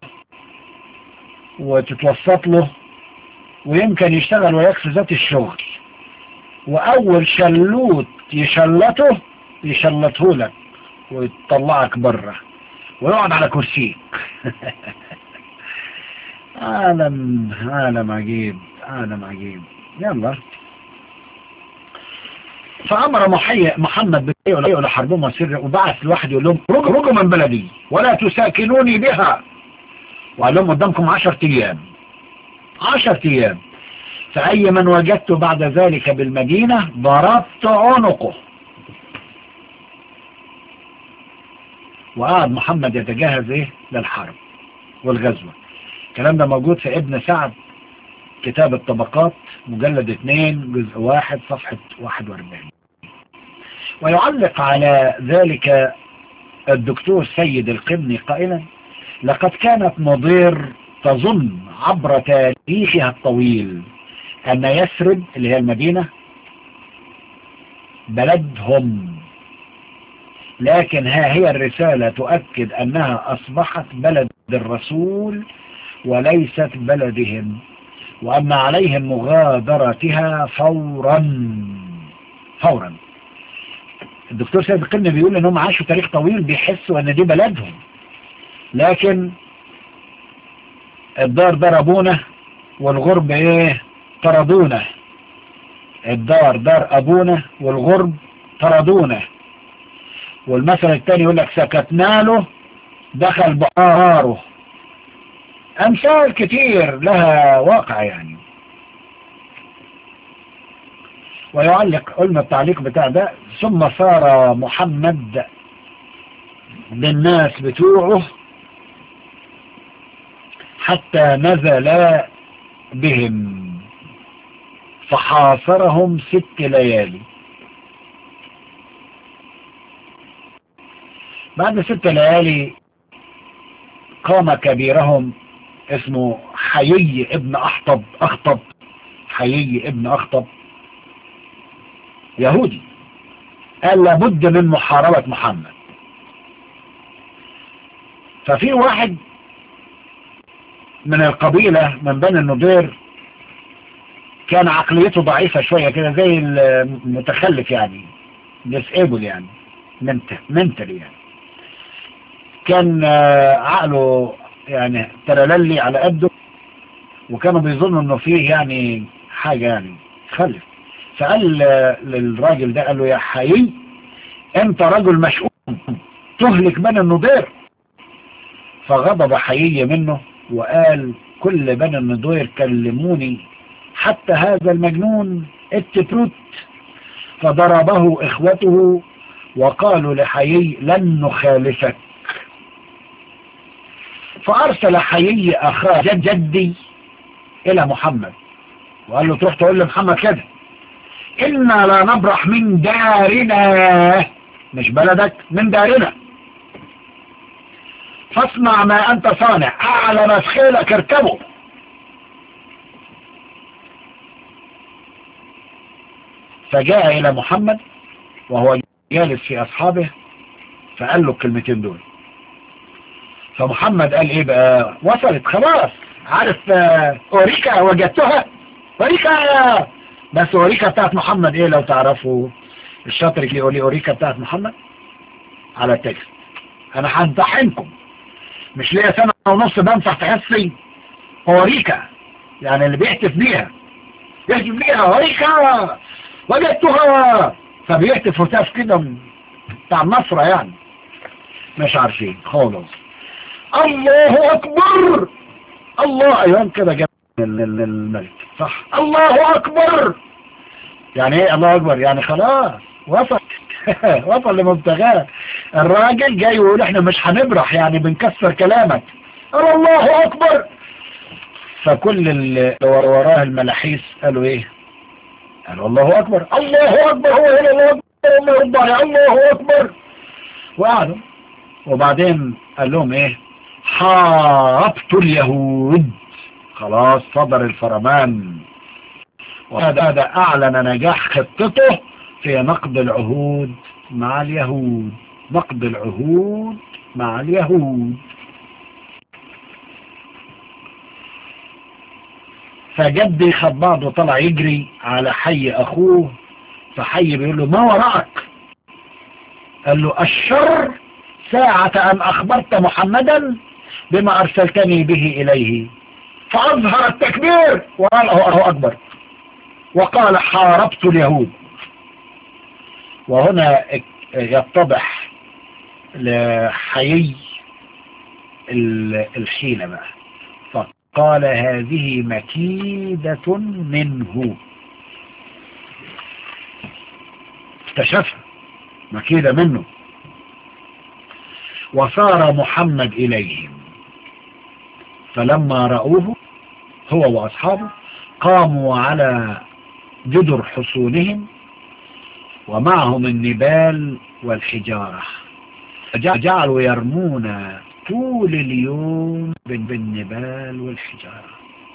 وتتوسط له، ويمكن يشتغل وياك في ذات الشغل، واول شلوت يشلطه لك ويطلعك بره ويقعد على كرسيك. عالم عجيب. يلا. فأمر محمد بالتهيؤ لحربهم والسر، وبعث الواحد يقول لهم رجوا من بلدي ولا تساكنوني بها، وقال لهم قدامكم 10 أيام، فأي من وجدت بعد ذلك بالمدينة ضربت عنقه. وقعد محمد يتجهز للحرب والغزوة. الكلام ده موجود في ابن سعد كتاب الطبقات مجلد 2 جزء 1 صفحة 41. ويعلق على ذلك الدكتور سيد القمني قائلا: لقد كانت مضير تظن عبر تاريخها الطويل أن يثرب اللي هي المدينة بلدهم، لكن ها هي الرسالة تؤكد أنها أصبحت بلد الرسول وليست بلدهم، وأن عليهم مغادرتها فورا. الدكتور سيد القمني بيقول أنهم عاشوا تاريخ طويل بيحسوا أن دي بلدهم، لكن الدار ضربونا والغرب طردونا. الدار دار أبونا والغرب طردونا. والمثل الثاني يقول لك سكتنا له دخل بقاره. أمثال كتير لها واقع يعني. ويعلق قلنا التعليق بتاع ده: ثم صار محمد بالناس بتوعه حتى نزل بهم فحاصرهم 6 ليالي. بعد 6 ليالي قام كبيرهم اسمه حيي ابن أخطب، حيي ابن أخطب يهودي، قال لابد من محاربة محمد. ففي واحد من القبيلة من بني النضير كان عقليته ضعيفة شوية كده، زي المتخلف يعني، disable يعني، منتلي يعني، كان عقله يعني ترللي على قده، وكانوا بيظنوا انه فيه يعني حاجة يعني خلف. فقال للراجل ده، قال له: يا حيي انت رجل مشؤوم تهلك بني النضير. فغضب حيي منه وقال: كل بني النضير كلموني حتى هذا المجنون التبروت. فضربه اخوته وقالوا لحيي: لن نخالفك. فارسل حيي اخاه جدي الى محمد وقال له: تروح تقول لمحمد كده: إنا لا نبرح من دارنا، مش بلدك، من دارنا، فاصنع ما أنت صانع، أعلى مسخيلك اركبه. فجاء إلى محمد وهو جالس في أصحابه فقال له الكلمتين دول. فمحمد قال إيه بقى؟ وصلت خلاص، عارف أوريكا وجدتها، أوريكا. بس أوريكا بتاعت محمد إيه لو تعرفوا؟ الشاطر اللي يقول لي أوريكا بتاعت محمد على التكست. أنا هنطحنكم، مش ليا سنة ونص بمسح في حصي. أوريكا يعني اللي بيحتف بيها، يحتف بيها أوريكا وجدتها، فبيحتف هتاف كده بتاع النصرة يعني، مش عارفين خالص. الله أكبر، الله أيوان كده جاب الملك صح، الله أكبر. يعني ايه الله أكبر؟ يعني خلاص وصل وصل لمبتغاه. الراجل جاي يقول احنا مش هنبرح، يعني بنكسر كلامك. الله أكبر. فكل اللي وراه الملاحيس قالوا ايه؟ قالوا الله أكبر، الله أكبر، هو هنا الله أكبر، الله أكبر، الله أكبر. وقعدوا. وبعدين قال لهم ايه؟ حاربت اليهود. خلاص صدر الفرمان، وهذا اعلن نجاح خطته في نقض العهود مع اليهود، نقض العهود مع اليهود. فجدي خد بعضه وطلع يجري على حي اخوه، فحي بيقول له ما وراءك؟ قال له الشر ساعة ان اخبرت محمدا بما ارسلتني به اليه، فاظهر التكبير وقال الله اكبر وقال حاربت اليهود. وهنا يتضح لحيي الحيلة بقى، فقال هذه مكيدة منه. اكتشفها مكيدة منه. وصار محمد إليهم، فلما رأوه هو وأصحابه قاموا على جدر حصونهم ومعهم النبال والحجارة، فجعلوا يرمون طول اليوم بالنبال والحجارة.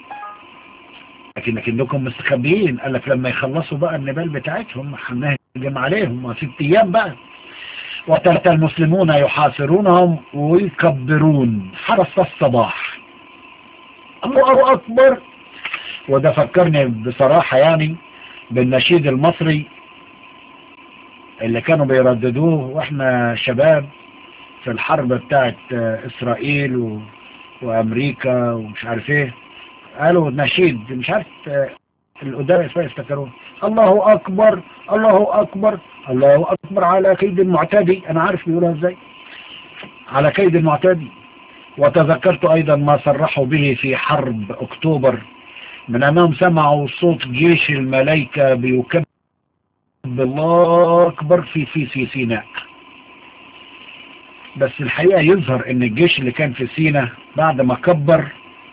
لكنكم مستخبيين. قال لك لما يخلصوا بقى النبال بتاعتهم هنهجم عليهم 6 أيام بقى. وتلت المسلمون يحاصرونهم ويكبرون حرس الصباح. الله أكبر. وده فكرني بصراحة يعني بالنشيد المصري اللي كانوا بيرددوه واحنا شباب في الحرب بتاعت اسرائيل وامريكا ومش عارف ايه. قالوا نشيد مش عارف القدامى اسمها يفتكروه. الله اكبر، الله اكبر، الله اكبر على كيد المعتدي. انا عارف بيقولها ازاي، على كيد المعتدي. وتذكرت ايضا ما صرحوا به في حرب اكتوبر من انهم سمعوا صوت جيش الملائكة بيكبر الله اكبر في سيناء. بس الحقيقة يظهر ان الجيش اللي كان في سيناء بعد ما كبر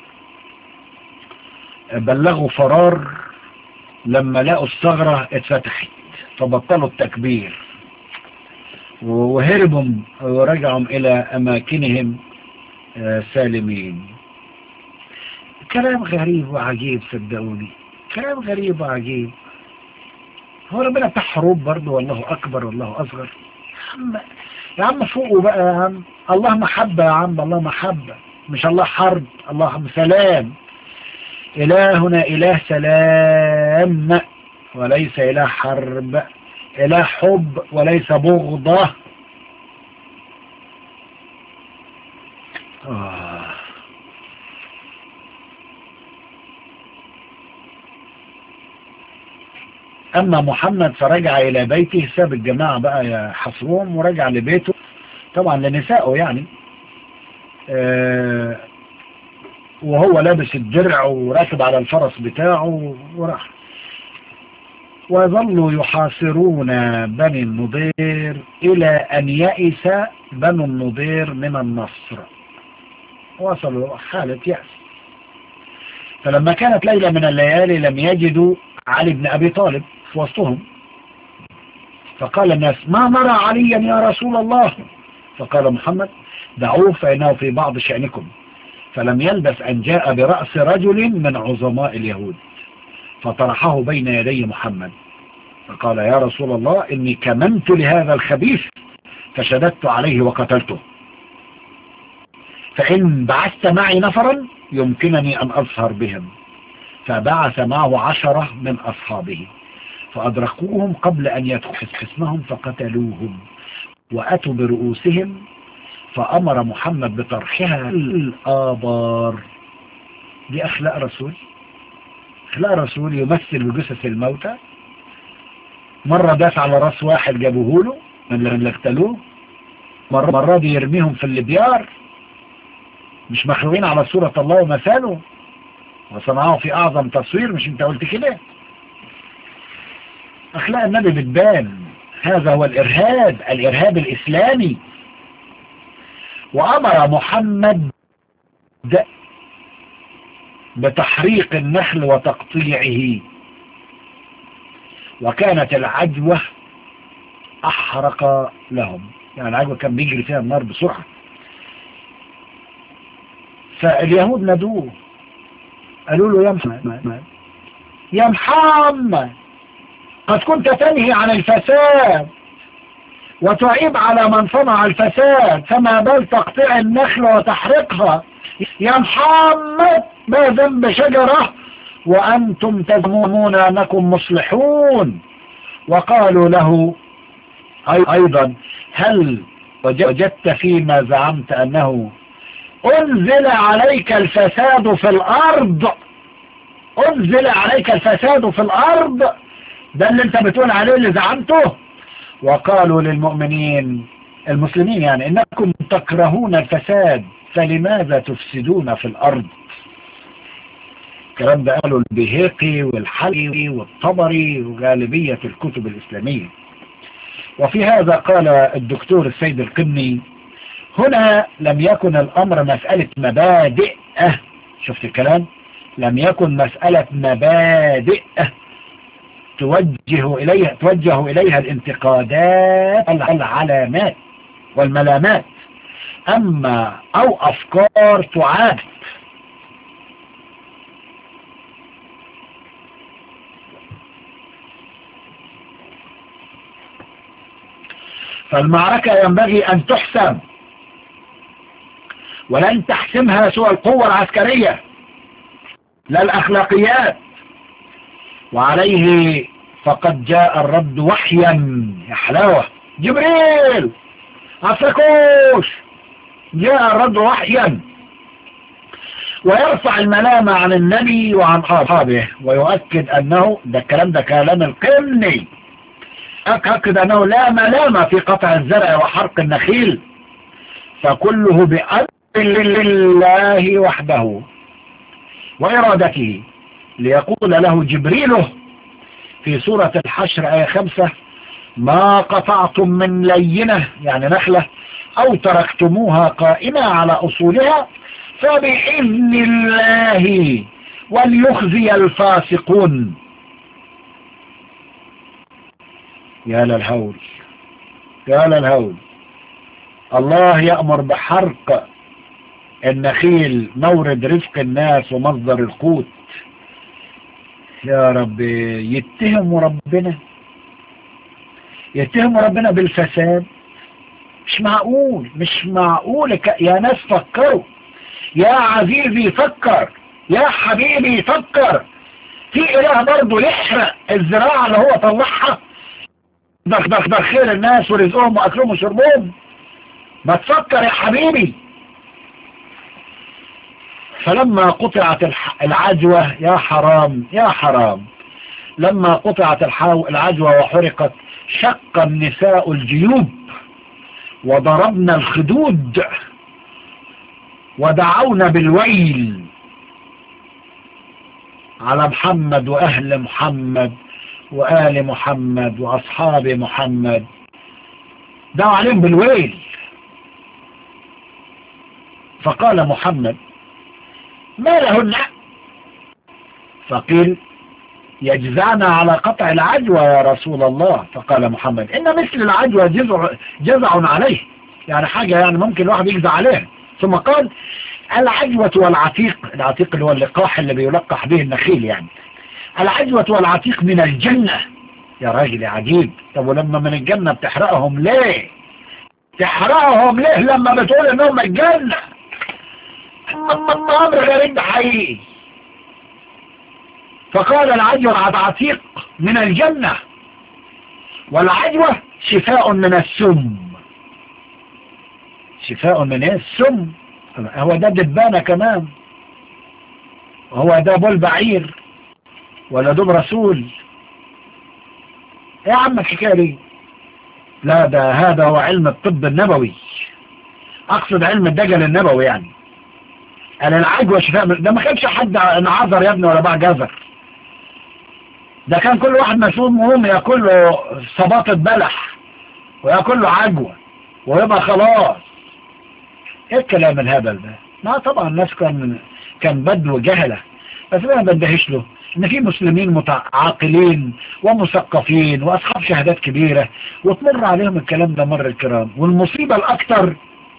بلغوا فرار لما لقوا الثغرة اتفتحت فبطلوا التكبير وهربوا ورجعوا الى اماكنهم سالمين. كلام غريب وعجيب صدقوني، كلام غريب وعجيب. هو ربنا بتاع حروب برضه والله اكبر والله اصغر؟ يا عم فوقوا بقى يا عم. الله محبة يا عم، الله محبة، مش الله حرب. الله سلام. إلهنا إله سلام وليس إله حرب، إله حب وليس بغضة. أما محمد فرجع إلى بيته، ساب الجماعة بقى يحصروهم ورجع لبيته طبعا لنسائه يعني، وهو لابس الدرع وراكب على الفرس بتاعه وراح. وظلوا يحاصرون بني النضير إلى أن يئس بنو النضير من النصر، وصلوا حالة يأس. فلما كانت ليلة من الليالي لم يجدوا علي بن أبي طالب في وسطهم، فقال الناس ما نرى عليا يا رسول الله. فقال محمد دعوه فإنه في بعض شأنكم. فلم يلبث أن جاء برأس رجل من عظماء اليهود فطرحه بين يدي محمد. فقال يا رسول الله إني كمنت لهذا الخبيث فشددت عليه وقتلته، فإن بعثت معي نفرا يمكنني أن أظهر بهم. فبعث معه 10 من أصحابه فأدركوهم قبل أن يدخل حصنهم فقتلوهم وأتوا برؤوسهم، فأمر محمد بطرحها الآبار. دي أخلاق رسول، أخلاق رسول يمثل بجثث الموتى. مرة داس على رأس واحد جابوه له من اللي اقتلوه، مرة دي يرميهم في البيار، مش مخلوقين على صورة الله ومثاله وصنعوه في أعظم تصوير، مش انت قلت كده؟ أخلاق النبي بتبان. هذا هو الإرهاب الإسلامي. وأمر محمد بتحريق النخل وتقطيعه، وكانت العجوة أحرق لهم، يعني العجوة كان بيجري فيها النار بسرعة. فاليهود نادوه قالوا له يا محمد قد كنت تنهي عن الفساد وتعيب على من صنع الفساد، فما بال تقطيع النخل وتحريقها؟ يا محمد ما ذنب شجرة وأنتم تزعمون أنكم مصلحون. وقالوا له أيضا هل وجدت فيما زعمت أنه أنزل عليك الفساد في الأرض؟ أنزل عليك الفساد في الأرض، ده اللي انت بتقول عليه اللي زعمته. وقالوا للمؤمنين المسلمين يعني إنكم تكرهون الفساد فلماذا تفسدون في الأرض؟ الكلام ده قالوا البيهقي والحلقي والطبري وغالبية الكتب الإسلامية. وفي هذا قال الدكتور السيد القني هنا لم يكن الأمر مسألة مبادئ، شفت الكلام؟ لم يكن مسألة مبادئ توجه إليها الانتقادات العلامات والملامات، أو أفكار تعاد. فالمعركة ينبغي أن تحسم، ولن تحسمها سوى القوة العسكرية لا الأخلاقيات. وعليه فقد جاء الرد وحيا، يا حلاوة جبريل عفركوش، جاء الرد وحيا ويرفع الملامة عن النبي وعن أصحابه، ويؤكد أنه ده كلام القمني، أكد أنه لا ملامة في قطع الزرع وحرق النخيل، فكله بأمر الله وحده وإرادته، ليقول له جبريله في سورة الحشر آية 5 ما قطعتم من لينة يعني نخلة أو تركتموها قائمة على أصولها فبإذن الله وليخزي الفاسقون. يا للهول يا للهول، الله يأمر بحرق النخيل مورد رزق الناس ومصدر القوت. يا رب يتهموا ربنا بالفساد. مش معقول يا ناس فكروا، يا عزيزي فكر، يا حبيبي فكر، في إله برضه يحرق الزراعة اللي هو طلعها ده خير الناس ورزقهم وأكلهم وشربهم؟ ما تفكر يا حبيبي. فلما قطعت العجوة يا حرام لما قطعت العجوة وحرقت شق النساء الجيوب وضربنا الخدود ودعونا بالويل على محمد وأهل محمد وآل محمد وأصحاب محمد، دعوا عليهم بالويل. فقال محمد ما لهن؟ فقيل يجزعنا على قطع العجوة يا رسول الله. فقال محمد إن مثل العجوة جزع عليه، يعني حاجة يعني ممكن الواحد يجزع عليها. ثم قال العجوة والعتيق، العتيق اللي هو اللقاح اللي بيلقح به النخيل، يعني العجوة والعتيق من الجنة يا راجل يا عجيب. طب ولما من الجنة بتحرقهم ليه؟ تحرقهم ليه لما بتقول انهم الجنة؟ امر غريب حقيقي. فقال العجوة عتيق من الجنة، والعجوة شفاء من السم. شفاء من ايه؟ السم. هو ده دبانة كمان؟ هو ده بول بعير ولا دب رسول؟ ايه يا عم الحكاية دي؟ لا ده هذا هو علم الطب النبوي، اقصد علم الدجل النبوي يعني. قال العجوة شفاء من... ده ما كانش حد انعذر يا ابني ولا باع جزر، ده كان كل واحد مسؤول مهم ياكل له صباطة بلح وياكل له عجوة ويبقى خلاص. ايه الكلام الهبل ده؟ ما طبعا الناس كان بدو جهلة، بس انا بندهش له ان في مسلمين متعاقلين ومثقفين واصحاب شهادات كبيرة وتمر عليهم الكلام ده مر الكرام. والمصيبة الاكتر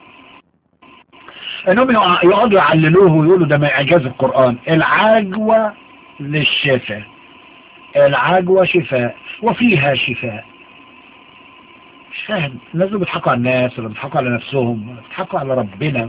انهم يقعدوا يعللوه ويقولوا ده من اعجاز القرآن. العجوة للشفاء، العجوة شفاء وفيها شفاء. مش فاهم الناس دول بيضحكوا على الناس ولا بيضحكوا على نفسهم ولا بيضحكوا على ربنا؟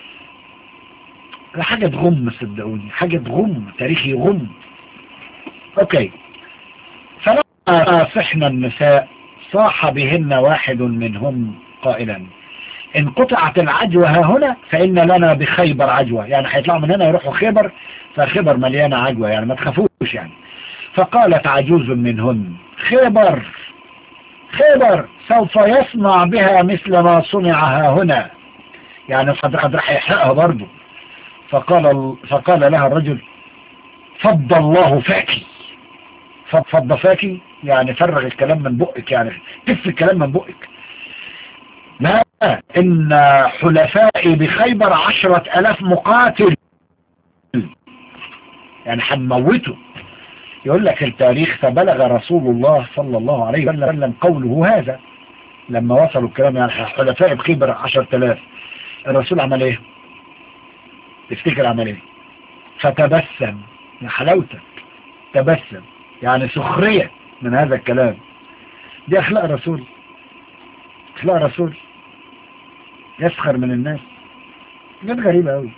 ده حاجة تغم، صدقوني حاجة تغم، تاريخ يغم. اوكي. فلما صحنا النساء صاح بهن واحد منهم قائلا ان قطعت العجوة ها هنا فإن لنا بخيبر عجوة. يعني هيطلعوا من هنا يروحوا خيبر، فخيبر مليانة عجوة يعني ما تخافوش يعني. فقالت عجوز منهن خيبر خيبر سوف يصنع بها مثل ما صنع ها هنا، يعني قد راح يحرقها برضه. فقال لها الرجل فض الله فاكي. فض فاكي يعني فرغ الكلام من بقك، يعني تف الكلام من بقك. لا، إن حلفائي بخيبر 10,000 مقاتل، يعني هنموته. يقول لك التاريخ فبلغ رسول الله صلى الله عليه وسلم قوله هذا لما وصلوا الكلام، يعني حلفائي بخيبر 10,000. الرسول عمل ايه؟ تفتكر عمل ايه؟ فتبسم. يا حلاوتك، تبسم يعني سخرية من هذا الكلام. دي اخلاق رسول، اخلاق رسول يسخر من الناس. جد غريبة قوي.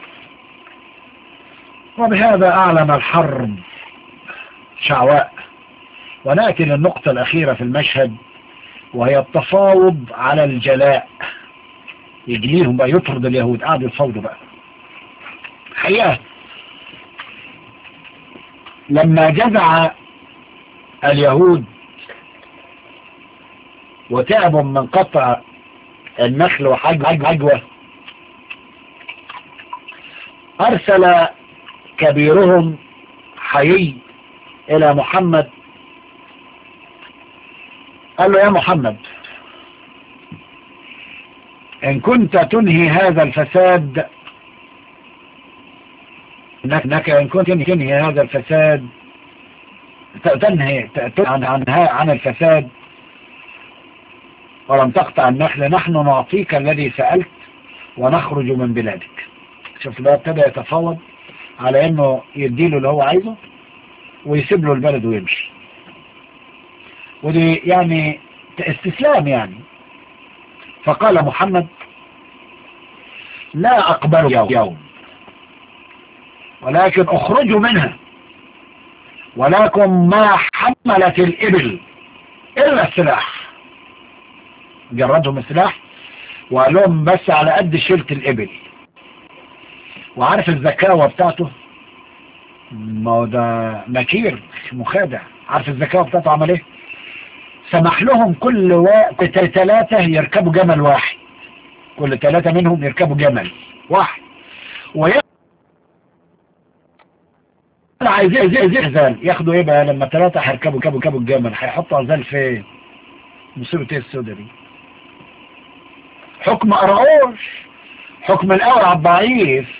وبهذا اعلن الحرب شعواء. ونأتي للنقطة الأخيرة في المشهد، وهي التفاوض على الجلاء. يجليهم بقى، يطرد اليهود، قاعدوا يتفاوضوا بقى. حقيقة لما جزع اليهود وتعبوا من قطع النخل وحجوة، أرسل كبيرهم حيي إلى محمد، قال له يا محمد إن كنت تنهي هذا الفساد، إنك إن كنت تنهي هذا الفساد، تنهي عن الفساد ولم تقطع النخل، نحن نعطيك الذي سألت ونخرج من بلادك. شفت بقى، ابتدى يتفاوض على انه يديله اللي هو عايزه ويسيب له البلد ويمشي. ودي يعني استسلام يعني. فقال محمد لا أقبل يوم، ولكن اخرجوا منها، ولكم ما حملت الإبل إلا السلاح. جردهم السلاح وقال لهم بس على قد شلت الإبل. وعارف الزكاوة بتاعته، ما هو ده مكير مخادع. عارف الزكاوة بتاعته عمل ايه؟ سمح لهم كل وقت 3 يركبوا جمل واحد، كل 3 منهم يركبوا جمل واحد، عايزين عزال. ياخدوا ايه بقى لما 3 هيركبوا الجمل؟ هيحطوا عزال فين؟ مصيبة ايه السودة دي؟ حكم قراقوش، حكم الأول الضعيف.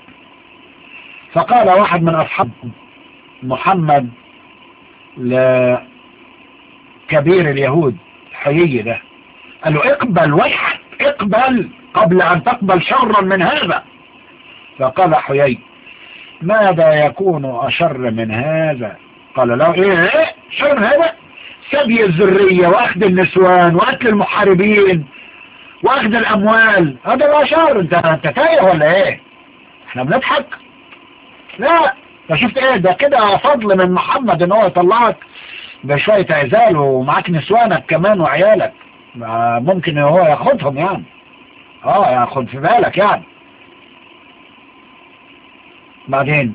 فقال واحد من أصحاب محمد لكبير اليهود حيي ده، قال له اقبل ويحك، اقبل قبل أن تقبل شرا من هذا. فقال حيي ماذا يكون أشر من هذا؟ قال له ايه شر من هذا؟ سبي الذرية واخذ النسوان وقتل المحاربين واخذ الاموال. هذا بشر. انت تايه ولا ايه؟ احنا بنضحك؟ لا، شفت ايه ده؟ كده فضل من محمد ان هو يطلعك بشوية عزال ومعاك نسوانك كمان وعيالك. ممكن هو ياخدهم يعني، ياخد في بالك يعني. بعدين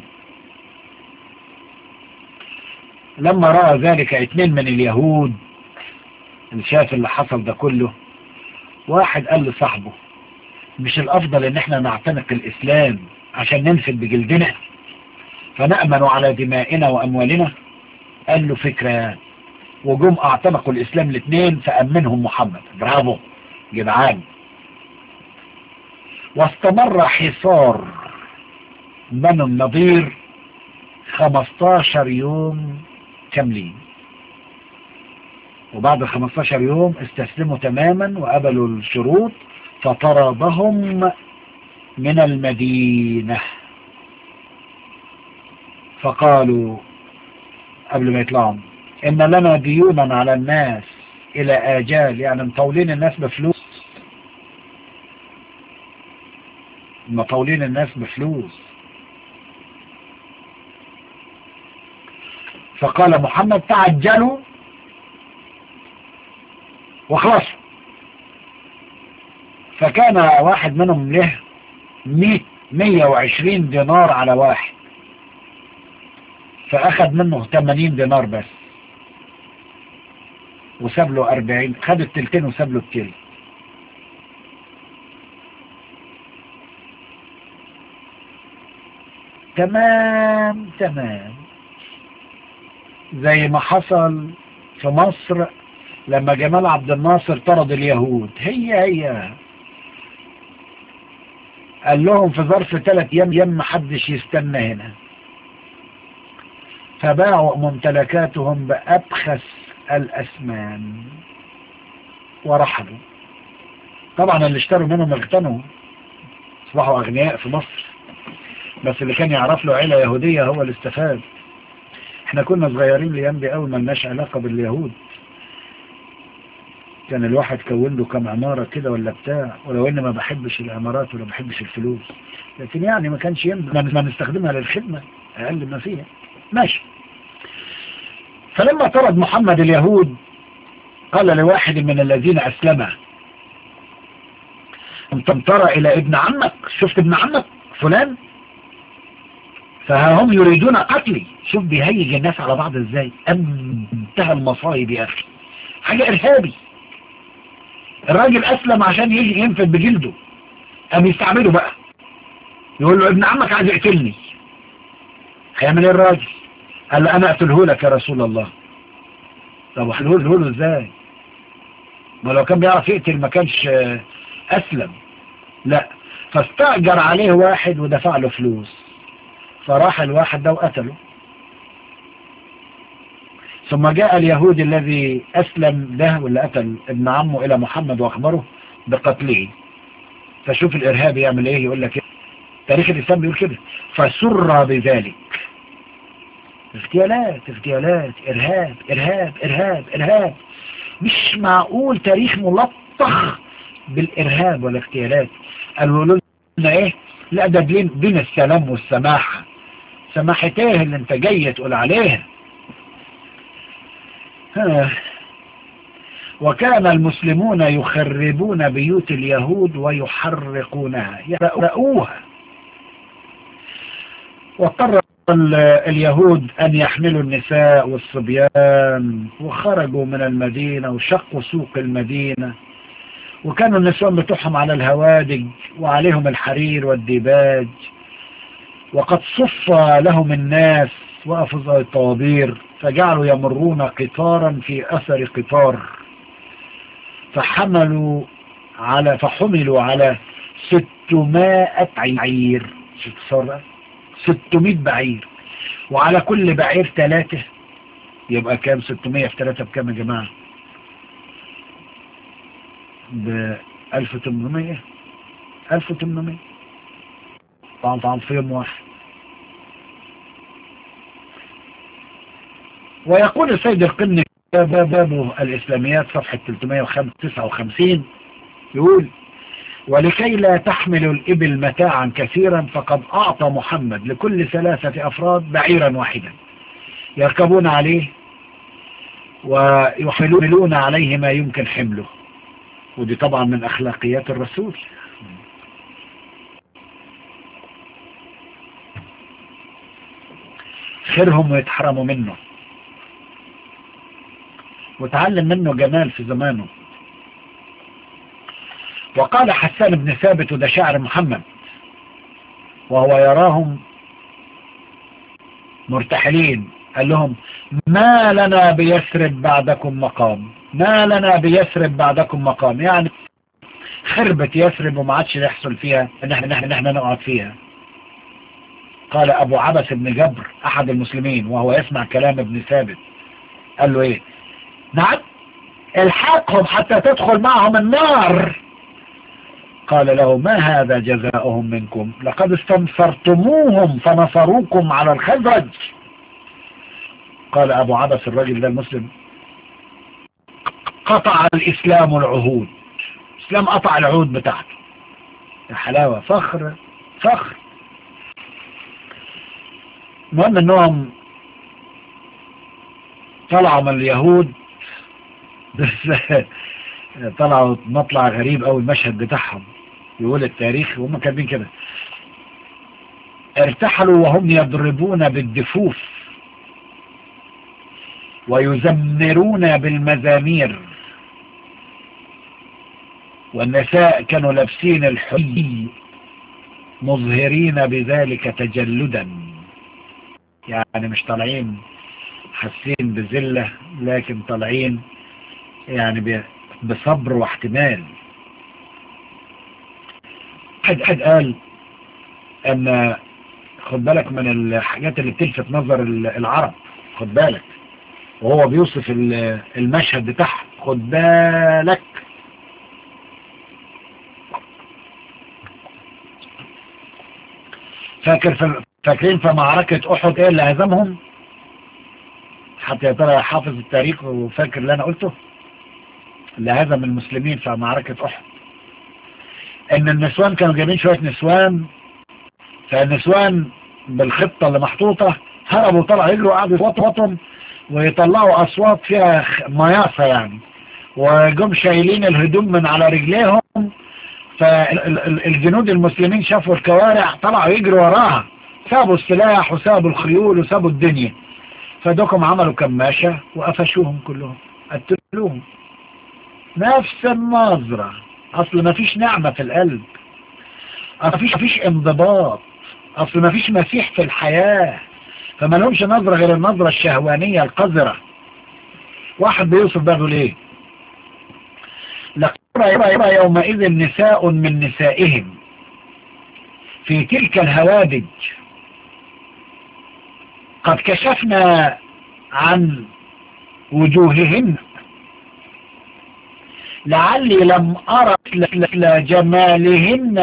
لما رأى ذلك 2 من اليهود اللي شاف اللي حصل ده كله، واحد قال لصاحبه مش الافضل ان احنا نعتنق الاسلام عشان ننفد بجلدنا فنأمن على دمائنا واموالنا؟ قال له فكرة. وجم اعتنقوا الاسلام 2 فأمنهم محمد. برافو جدعان. واستمر حصار بنو النضير 15 يوم كاملين، وبعد 15 يوم استسلموا تماما وقبلوا الشروط، فطردهم من المدينة. فقالوا قبل ما يطلعوا إن لنا ديونا على الناس إلى آجال، يعني مطولين الناس بفلوس، مطولين الناس بفلوس. فقال محمد تعجلوا وخلصوا. فكان واحد منهم له 120 دينار على واحد، فأخذ منه 80 دينار بس وساب له 40. خد التلتين وساب له التلت. تمام زي ما حصل في مصر لما جمال عبد الناصر طرد اليهود. هي قال لهم في ظرف 3 أيام محدش يستنى هنا، فباعوا ممتلكاتهم بأبخس الأثمان ورحلوا. طبعا اللي اشتروا منهم اغتنوا، اصبحوا أغنياء في مصر، بس اللي كان يعرف له عيلة يهودية هو اللي استفاد. احنا كنا صغيرين الايام دي قوي، ما لناش علاقة باليهود. كان الواحد كون له كم عمارة كده ولا بتاع، ولو اني ما بحبش العمارات ولا بحبش الفلوس، لكن يعني ما كانش ينبغي ما نستخدمها للخدمة اقل ما فيها. ماشي. فلما طرد محمد اليهود قال لواحد من الذين اسلمه انتم ترى الى ابن عمك، شفت ابن عمك فلان، فهم يريدون قتلي. شوف بيهيج الناس على بعض ازاي. انتهى المصايب يا اخي، حاجة ارهابي. الراجل اسلم عشان يجي ينفد بجلده، قام يستعمله بقى يقول له ابن عمك عايز يقتلني. هيعمل ايه الراجل؟ قال له انا اقتله لك يا رسول الله. طب اقتله له ازاي؟ ما لو كان بيعرف يقتل ما كانش اسلم. لا، فاستأجر عليه واحد ودفع له فلوس، فراح الواحد ده وقتله. ثم جاء اليهودي الذي أسلم ده واللي قتل ابن عمه إلى محمد وأخبره بقتله. فشوف الإرهاب يعمل إيه. يقول لك تاريخ الإسلام بيقول كده، فسر بذلك. اغتيالات إرهاب. مش معقول تاريخ ملطخ بالإرهاب والاغتيالات. قالوا لنا إيه؟ لا ده دين السلام والسماحة. سماحتيه اللي انت جاي تقول عليها. وكان المسلمون يخربون بيوت اليهود ويحرقونها، يحرقوها. واضطر اليهود أن يحملوا النساء والصبيان، وخرجوا من المدينة وشقوا سوق المدينة، وكانوا النسوان بتوعهم على الهوادج وعليهم الحرير والديباج، وقد صف لهم الناس وقفوا زي الطوابير، فجعلوا يمرون قطارا في أثر قطار، فحملوا على 600 بعير. 600 بعير، وعلى كل بعير 3. يبقى كام 600 في 3 بكام يا جماعة؟ ب 1800. 1800 طبعا في يوم واحد. ويقول السيد القني باب الإسلاميات صفحة 359 يقول: ولكي لا تحمل الإبل متاعا كثيرا فقد أعطى محمد لكل 3 أفراد بعيرا واحدا يركبون عليه ويحملون عليه ما يمكن حمله. ودي طبعا من أخلاقيات الرسول. خيرهم ويتحرموا منه، وتعلم منه جمال في زمانه. وقال حسان بن ثابت، وده شاعر محمد، وهو يراهم مرتحلين، قال لهم: ما لنا بيثرب بعدكم مقام، ما لنا بيثرب بعدكم مقام. يعني خربت يثرب وما عادش يحصل فيها ان احنا نقعد فيها. قال ابو عبس بن جبر احد المسلمين وهو يسمع كلام ابن ثابت، قال له: ايه؟ نعم، الحقهم حتى تدخل معهم النار. قال له: ما هذا جزاؤهم منكم؟ لقد استنصرتموهم فنصروكم على الخزرج. قال ابو عبس الرجل ده المسلم: قطع الاسلام العهود، الاسلام قطع العهود بتاعته. يا حلاوة، فخر فخر. المهم انهم طلعوا من اليهود بس طلعوا مطلع غريب اوي المشهد بتاعهم. يقول التاريخ وهم كاتبين كده: ارتحلوا وهم يضربون بالدفوف ويزمرون بالمزامير، والنساء كانوا لابسين الحلي مظهرين بذلك تجلدا. يعني مش طالعين حاسين بذلة، لكن طالعين يعني بصبر واحتمال. حد قال ان خد بالك من الحاجات اللي بتلفت نظر العرب، خد بالك، وهو بيوصف المشهد بتاعه، خد بالك. فاكرين في معركة احد ايه اللي هزمهم؟ حتى يا ترى حافظ التاريخ وفاكر اللي انا قلته؟ اللي هزم المسلمين في معركة احد ان النسوان كانوا جايبين شوية نسوان، فالنسوان بالخطة اللي محطوطة هربوا وطلعوا يجروا وقعدوا يصوتهم ويطلعوا اصوات فيها مياسة يعني، وجم شايلين الهدوم من على رجليهم. فالجنود المسلمين شافوا الكوارع طلعوا يجروا وراها، سابوا السلاح وسابوا الخيول وسابوا الدنيا، فدوكم عملوا كماشة وقفشوهم كلهم قتلوهم. نفس النظرة، اصل ما فيش نعمة في القلب، اصل ما فيش انضباط، اصل ما فيش مسيح في الحياة، فما لهمش نظرة غير النظرة الشهوانية القذرة. واحد بيوصف بقى ليه: لقد يرى يومئذ نساء من نسائهم في تلك الهوادج قد كشفنا عن وجوههن لعلي لم أرى مثل جمالهن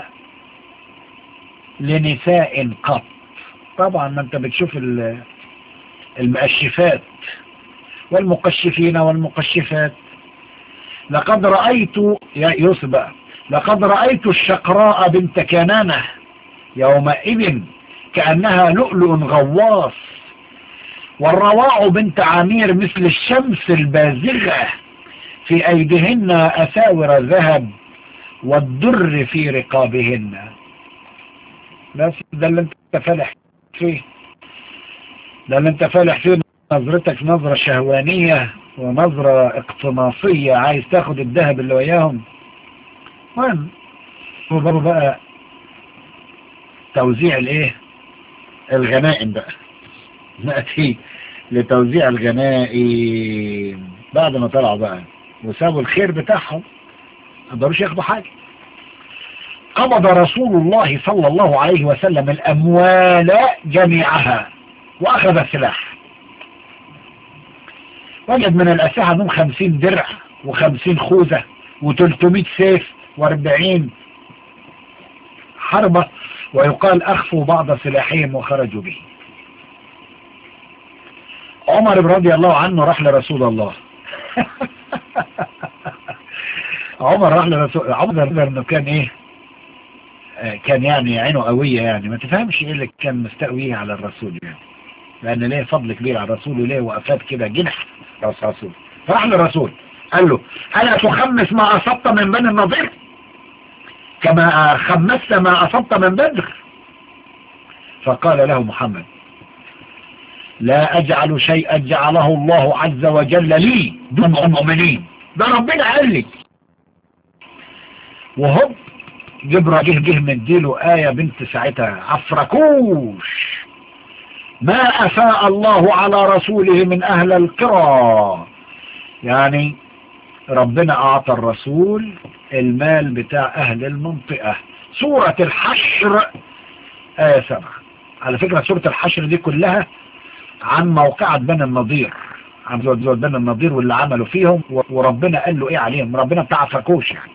لنساء قط. طبعا ما انت بتشوف المؤشفات والمقشفين والمقشفات. لقد رأيت يا يوسف بقى، لقد رأيت الشقراء بنت كنانة يومئذ كأنها لؤلؤ غواص، والرواع بنت عمير مثل الشمس البازغة، في أيديهن أساور ذهب والدر في رقابهن. بس ده اللي انت فالح فيه، ده اللي انت فالح فيه. نظرتك نظرة شهوانية ونظرة اقتناصية، عايز تاخد الذهب اللي وياهم. المهم هو بقى توزيع الايه، الغنائم بقى. نأتي لتوزيع الغنائم بعد ما طلعوا بقى وسابوا الخير بتاعهم، ما قدروش ياخدوا حاجة. قبض رسول الله صلى الله عليه وسلم الأموال جميعها وأخذ السلاح. وجد من الأسلحة منهم 50 درع و50 خوذة و300 سيف و40 حربة، ويقال أخفوا بعض سلاحهم وخرجوا به. عمر رضي الله عنه راح لرسول الله. عمر راح لرسول عمر انه كان ايه، كان يعني عينه قوية، يعني ما تفهمش ايه اللي كان مستقويه على الرسول يعني، لان ليه فضل كبير على الرسول وليه وقفات كده جنح الرسول. فراح للرسول قال له ألا تخمس ما أصبت من بني النضير كما خمست ما أصبت من بدر؟ فقال له محمد لا أجعل شيئا جعله الله عز وجل لي دون المؤمنين، ده ربنا قال لي. وهب جبريل جه مديله آية بنت ساعتها عفركوش ما أفاء الله على رسوله من أهل القرى، يعني ربنا أعطى الرسول المال بتاع أهل المنطقة. سورة الحشر آية 7. على فكرة سورة الحشر دي كلها عن موقعة بني النضير، عن زود بني النضير واللي عملوا فيهم، وربنا قال له ايه عليهم. ربنا بتاع فكوش يعني.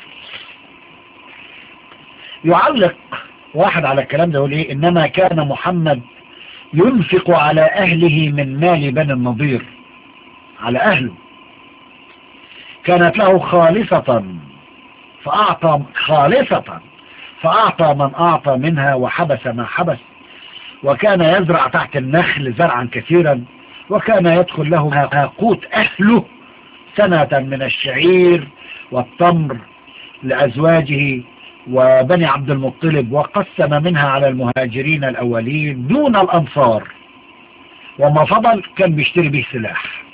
يعلق واحد على الكلام ده يقول ايه، انما كان محمد ينفق على اهله من مال بني النضير، على اهله كانت له خالصة فأعطى خالصة فأعطى من أعطى منها وحبس ما حبس، وكان يزرع تحت النخل زرعا كثيرا، وكان يدخل له قوت أهله سنة من الشعير والتمر لأزواجه وبني عبد المطلب، وقسم منها على المهاجرين الأولين دون الأنصار، وما فضل كان بيشتري به سلاح.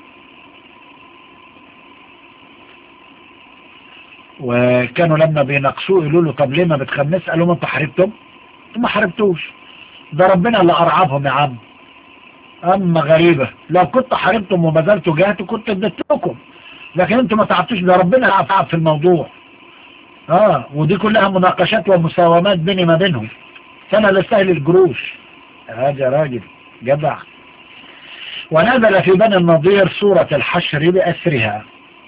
وكانوا لما بيناقشوه يقولوا له طب ليه ما بتخمس؟ قالوا ما انتوا حاربتم؟ ما حاربتوش، ده ربنا اللي أرعبهم يا عم. أما غريبة، لو كنت حاربتم وبذلتوا جهدوا كنت اديتكم، لكن انتوا ما تعبتوش، ده ربنا تعب في الموضوع. ودي كلها مناقشات ومساومات بيني ما بينهم، فانا اللي استاهل الجروش. هذا راجل جدع. ونزل في بني النضير سورة الحشر بأسرها،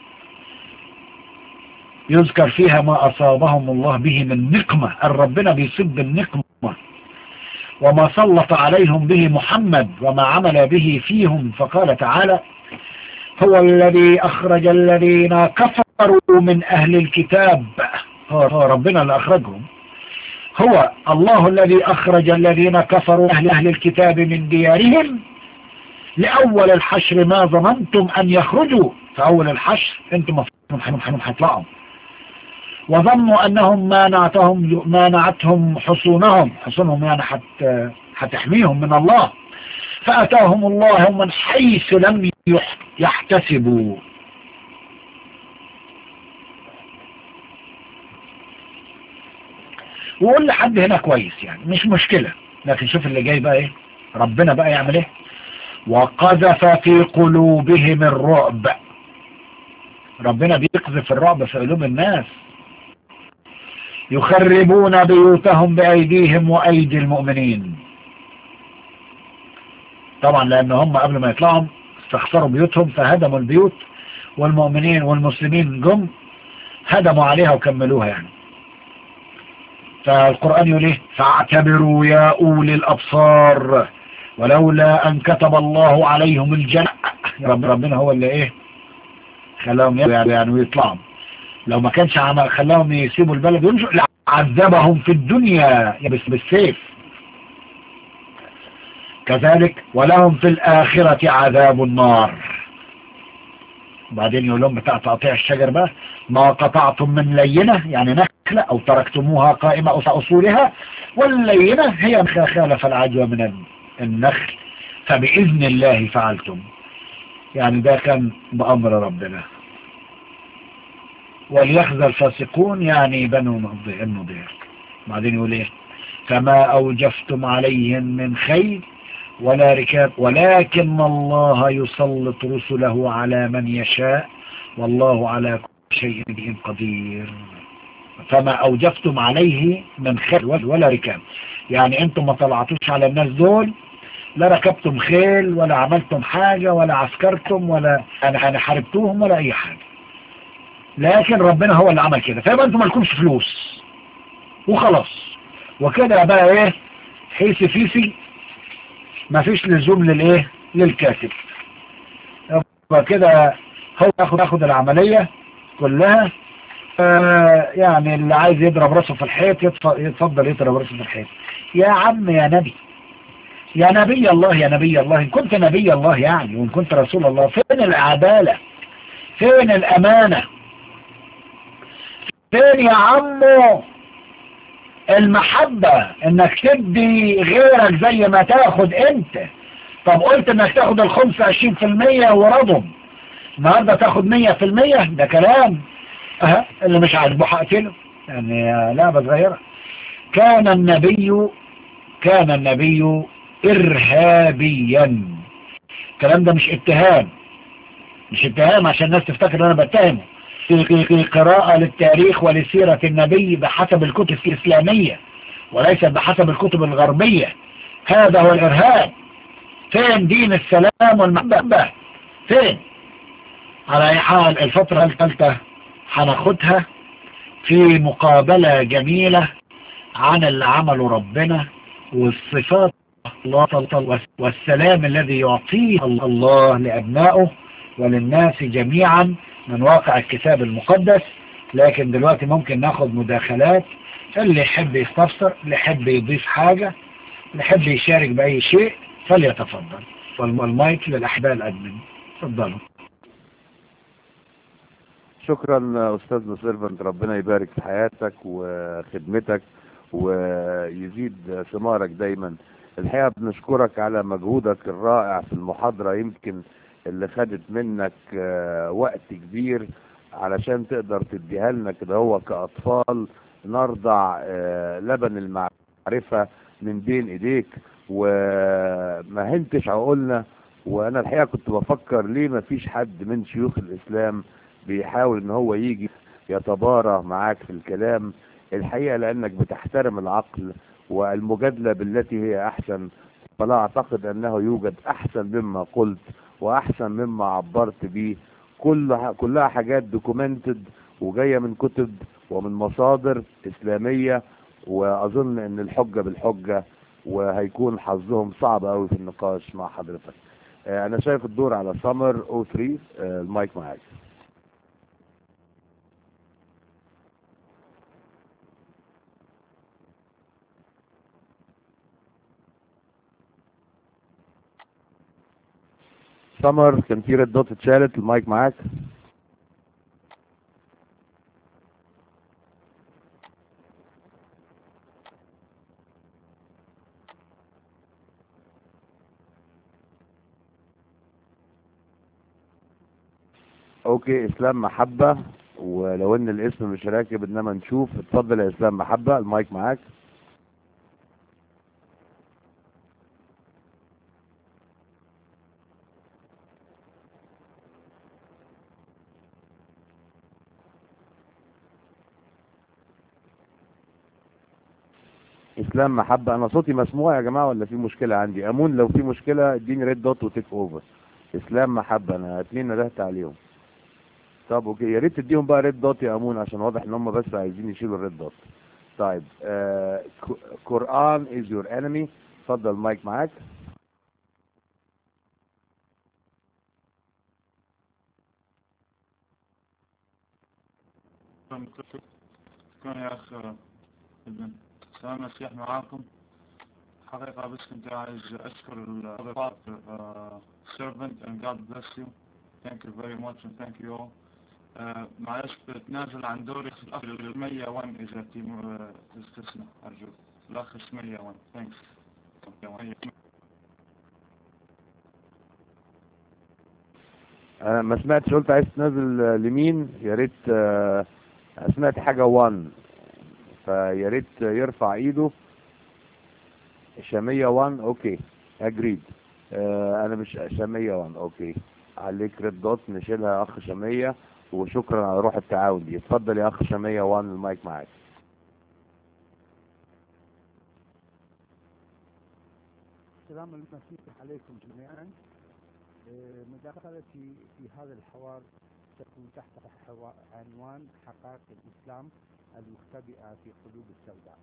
يذكر فيها ما أصابهم الله به من نقمة، ربنا بيصيب بالنقمة، وما سلط عليهم به محمد وما عمل به فيهم. فقال تعالى هو الذي أخرج الذين كفروا من أهل الكتاب، هو ربنا اللي أخرجهم، هو الله الذي أخرج الذين كفروا أهل الكتاب من ديارهم لأول الحشر ما ظننتم أن يخرجوا. في أول الحشر أنتم هتطلعوا، وظنوا أنهم مانعتهم حصونهم يعني هتحميهم من الله، فأتاهم الله من حيث لم يحتسبوا. وقول لحد هنا كويس يعني مش مشكلة، لكن شوف اللي جاي بقى ايه، ربنا بقى يعمل ايه، وقذف في قلوبهم الرعب. ربنا بيقذف الرعب في قلوب الناس، يخربون بيوتهم بأيديهم وأيدي المؤمنين. طبعا لأن هم قبل ما يطلعوا استخسروا بيوتهم فهدموا البيوت، والمؤمنين والمسلمين جم هدموا عليها وكملوها يعني. فالقرآن يقول ايه، فاعتبروا يا أولي الأبصار ولولا أن كتب الله عليهم الجنة. ربنا هو اللي ايه خلاهم يعني ويطلعوا، لو ما كانش خلاهم يسيبوا البلد ويمشوا عذبهم في الدنيا بالسيف، كذلك ولهم في الآخرة عذاب النار. بعدين يقول لهم بتاع تقطيع الشجر بقى، ما قطعتم من لينة يعني نخلة أو تركتموها قائمة أصولها، واللينة هي خالف العجوة من النخل، فبإذن الله فعلتم. يعني ده كان بأمر ربنا. وليخزى الفاسقون يعني بنو النضير. بعدين يقول ايه، فما أوجفتم عليهم من خيل ولا ركاب ولكن الله يسلط رسله على من يشاء والله على كل شيء قدير. فما أوجفتم عليه من خيل ولا ركاب، يعني انتم ما طلعتوش على الناس دول، لا ركبتم خيل ولا عملتم حاجة ولا عسكرتم ولا يعني حاربتوهم ولا اي حاجة، لكن ربنا هو اللي عمل كده. فيبقى انتم مالكمش فلوس وخلاص، وكده بقى ايه حيث فيسي، ما فيش لزوم للايه للكاتب. وكده هو ياخد العملية كلها. يعني اللي عايز يضرب راسه في الحيط يتفضل يضرب راسه في الحيط. يا عم يا نبي، يا نبي الله، يا نبي الله، إن كنت نبي الله يعني وإن كنت رسول الله، فين العدالة؟ فين الأمانة؟ فين يا عمو المحبة انك تدي غيرك زي ما تاخد انت؟ طب قلت انك تاخد الخمس 20% ورضم، النهاردة تاخد 100%؟ ده كلام. اللي مش عاجبه هقتله يعني، لعبة صغيرة. كان النبي كان النبي إرهابيا. الكلام ده مش اتهام، مش اتهام عشان الناس تفتكر ان انا بتهمه. في قراءة للتاريخ ولسيرة النبي بحسب الكتب الإسلامية وليس بحسب الكتب الغربية. هذا هو الإرهاب. فين دين السلام والمحبة؟ فين؟ على أي حال الفترة الثالثة هناخدها في مقابلة جميلة عن اللي عمله ربنا والصفات الله والسلام الذي يعطيه الله لأبنائه وللناس جميعا من واقع الكتاب المقدس. لكن دلوقتي ممكن ناخد مداخلات، اللي يحب يستفسر، اللي يحب يضيف حاجة، اللي يحب يشارك بأي شيء فليتفضل. والمايك للأحباء الأدمن. تفضلوا. شكرا أستاذنا سيرفنت، ربنا يبارك في حياتك وخدمتك ويزيد ثمارك دايما. الحقيقة بنشكرك على مجهودك الرائع في المحاضرة، يمكن اللي خدت منك وقت كبير علشان تقدر تديها لنا كده هو كأطفال نرضع لبن المعرفة من بين ايديك، وما هنتش عقولنا. وانا الحقيقة كنت بفكر ليه ما فيش حد من شيوخ الاسلام بيحاول ان هو يجي يتبارى معاك في الكلام. الحقيقة لانك بتحترم العقل والمجادلة بالتي هي احسن، فلا اعتقد انه يوجد احسن مما قلت واحسن مما عبرت به. كلها حاجات دوكومنتد وجاية من كتب ومن مصادر اسلامية، واظن ان الحجة بالحجة، وهيكون حظهم صعب قوي في النقاش مع حضرتك. انا شايف الدور على سمر او 3. المايك معاك. سمر كان في ريد دوت اتشالت، المايك معاك. اوكي، اسلام محبة، ولو ان الاسم مش راكب انما نشوف. اتفضل يا اسلام محبة، المايك معاك. اسلام محبة، انا صوتي مسموع يا جماعة ولا في مشكلة عندي؟ امون لو في مشكلة اديني ريد دوت وتيك اوفر. اسلام محبة انا اتنين ندهت عليهم. طب اوكي، يا ريت تديهم بقى ريد دوت يا امون عشان واضح ان هم بس عايزين يشيلوا الريد دوت. طيب قرآن is your enemy. اتفضل المايك معاك. شكرا يا أخ ابن. سلام المسيح معاكم. حقيقة بس كنت عايز أشكر الرباط servant and God bless you. Thank you very much and thank you all. معلش بتنازل عن دوري في الأخ 101 إذا تستثنى أرجوك. الأخ 101. Thanks. انا ما سمعتش، قلت عايز تنزل لمين؟ يا ريت سمعت حاجة 1، فيا ريت يرفع ايده. شامية 1 اوكي اجريد. انا مش شامية 1 اوكي. عليك ريد دوت نشيلها يا اخ شامية، وشكرا على روح التعاون دي. اتفضل يا اخ شامية 1، المايك معاك. السلام المسيح عليكم جميعا. مداخلتي في هذا الحوار تكون تحت عنوان حقائق الإسلام المختبئة في قلوب السوداء.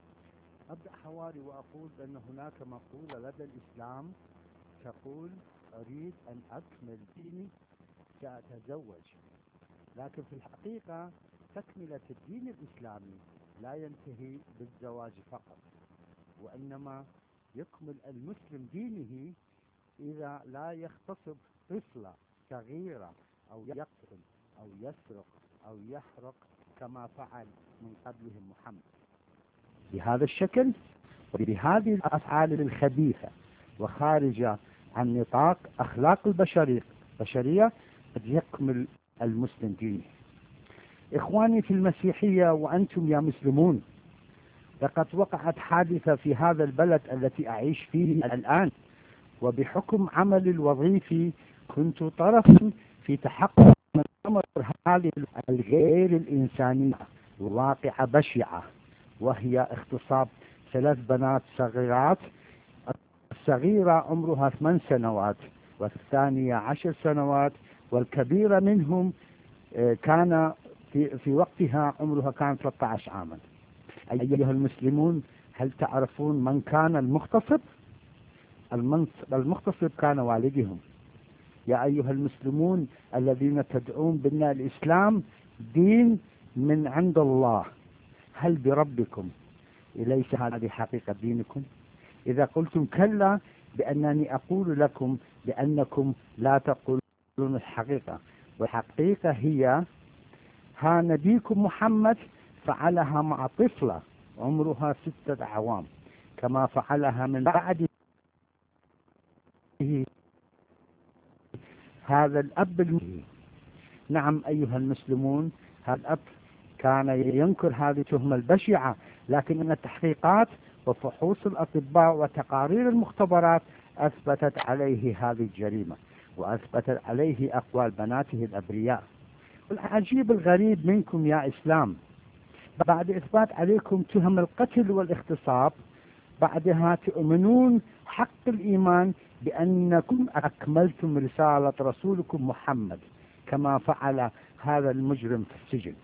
أبدأ حواري وأقول بأن هناك مقولة لدى الإسلام تقول أريد أن أكمل ديني سأتزوج. لكن في الحقيقة تكملة الدين الإسلامي لا ينتهي بالزواج فقط، وإنما يكمل المسلم دينه إذا لا يغتصب طفلة صغيرة أو يقتل أو يسرق أو يحرق كما فعل من قبلهم محمد. بهذا الشكل وبهذه الأفعال الخبيثة وخارجة عن نطاق أخلاق البشرية قد يكمل المسلم دينه. إخواني في المسيحية وأنتم يا مسلمون، لقد وقعت حادثة في هذا البلد التي أعيش فيه الآن، وبحكم عملي الوظيفي كنت طرفا في تحقق من أمر هذه الغير الإنسانية واقعة بشعة، وهي اغتصاب 3 بنات صغيرات، الصغيرة عمرها 8 سنوات والثانية 10 سنوات، والكبيرة منهم كان في وقتها عمرها كان 13 عاما. أيها المسلمون، هل تعرفون من كان المغتصب؟ المغتصب كان والدهم. يا أيها المسلمون الذين تدعون بأن الإسلام دين من عند الله، هل بربكم أليس هذه حقيقة دينكم؟ إذا قلتم كلا، بأنني أقول لكم بأنكم لا تقولون الحقيقة، والحقيقة هي ها نبيكم محمد فعلها مع طفلة عمرها 6 أعوام كما فعلها من بعد هذا الأب. نعم أيها المسلمون، هذا الأب كان ينكر هذه التهمة البشعة، لكن أن التحقيقات وفحوص الأطباء وتقارير المختبرات أثبتت عليه هذه الجريمة، وأثبتت عليه أقوال بناته الأبرياء. والعجيب الغريب منكم يا إسلام، بعد إثبات عليكم تهم القتل والاغتصاب، بعدها تؤمنون حق الإيمان بأنكم أكملتم رسالة رسولكم محمد كما فعل هذا المجرم في السجن.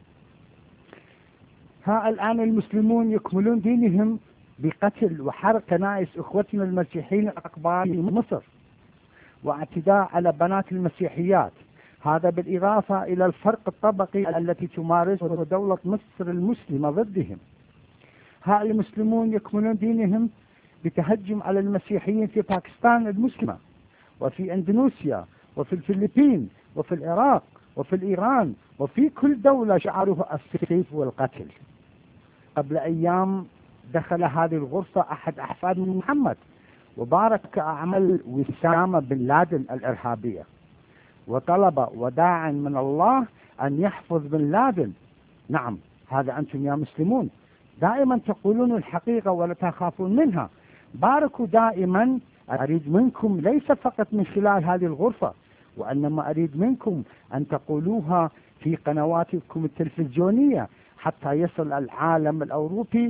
ها الآن المسلمون يكملون دينهم بقتل وحرق كنائس أخوتنا المسيحيين الأقباط في مصر، واعتداء على بنات المسيحيات، هذا بالإضافة إلى الفرق الطبقي التي تمارسه دولة مصر المسلمة ضدهم. ها المسلمون يكملون دينهم بتهجم على المسيحيين في باكستان المسلمة، وفي اندونيسيا، وفي الفلبين، وفي العراق، وفي إيران، وفي كل دولة شعارها السيف والقتل. قبل أيام دخل هذه الغرفة أحد أحفاد محمد وبارك أعمال وسامة بن لادن الإرهابية، وطلب وداعا من الله أن يحفظ بن لادن. نعم، هذا أنتم يا مسلمون دائما تقولون الحقيقة ولا تخافون منها. باركوا دائما. أريد منكم ليس فقط من خلال هذه الغرفة، وإنما أريد منكم أن تقولوها في قنواتكم التلفزيونية حتى يصل العالم الأوروبي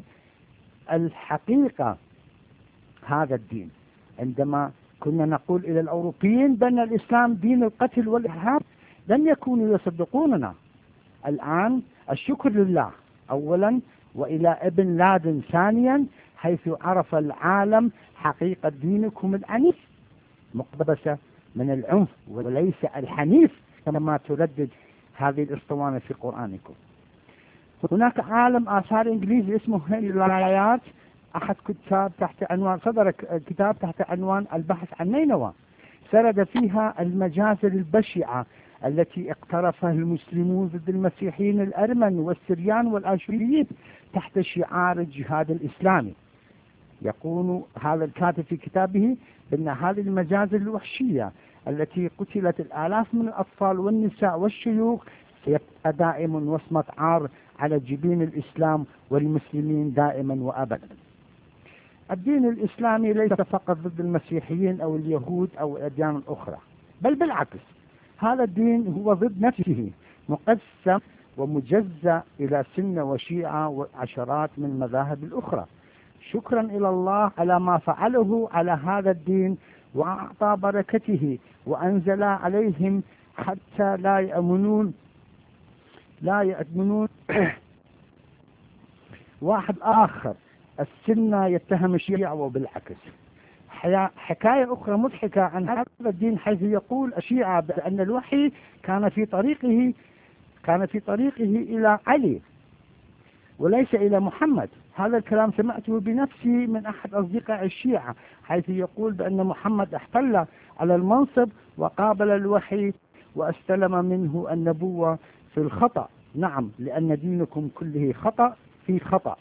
الحقيقة هذا الدين. عندما كنا نقول إلى الأوروبيين بأن الإسلام دين القتل والإرهاب لم يكونوا يصدقوننا. الآن الشكر لله أولا، وإلى ابن لادن ثانيا، حيث عرف العالم حقيقة دينكم العنيف مقتبسة من العنف وليس الحنيف كما تردد هذه الاسطوانة في قرآنكم. هناك عالم آثار إنجليزي اسمه هنري لايات، أحد كتاب تحت عنوان صدر كتاب تحت عنوان البحث عن نينوى، سرد فيها المجازر البشعة التي اقترفها المسلمون ضد المسيحيين الأرمن والسريان والآشوريين تحت شعار الجهاد الإسلامي. يقول هذا الكاتب في كتابه بأن هذه المجازر الوحشية التي قتلت الآلاف من الأطفال والنساء والشيوخ سيبقى دائما وصمة عار على جبين الإسلام والمسلمين دائما وأبدا. الدين الإسلامي ليس فقط ضد المسيحيين أو اليهود أو الأديان الأخرى، بل بالعكس، هذا الدين هو ضد نفسه، مقسم ومجزأ إلى سنة وشيعة وعشرات من المذاهب الأخرى. شكرا إلى الله على ما فعله على هذا الدين وأعطى بركته وأنزل عليهم حتى لا يأمنون واحد آخر. السنة يتهم الشيعة وبالعكس، حكاية أخرى مضحكة عن هذا الدين، حيث يقول الشيعة بأن الوحي كان في طريقه إلى علي وليس إلى محمد. هذا الكلام سمعته بنفسي من أحد أصدقاء الشيعة، حيث يقول بأن محمد احتل على المنصب وقابل الوحي واستلم منه النبوة في الخطأ. نعم، لأن دينكم كله خطأ في خطأ.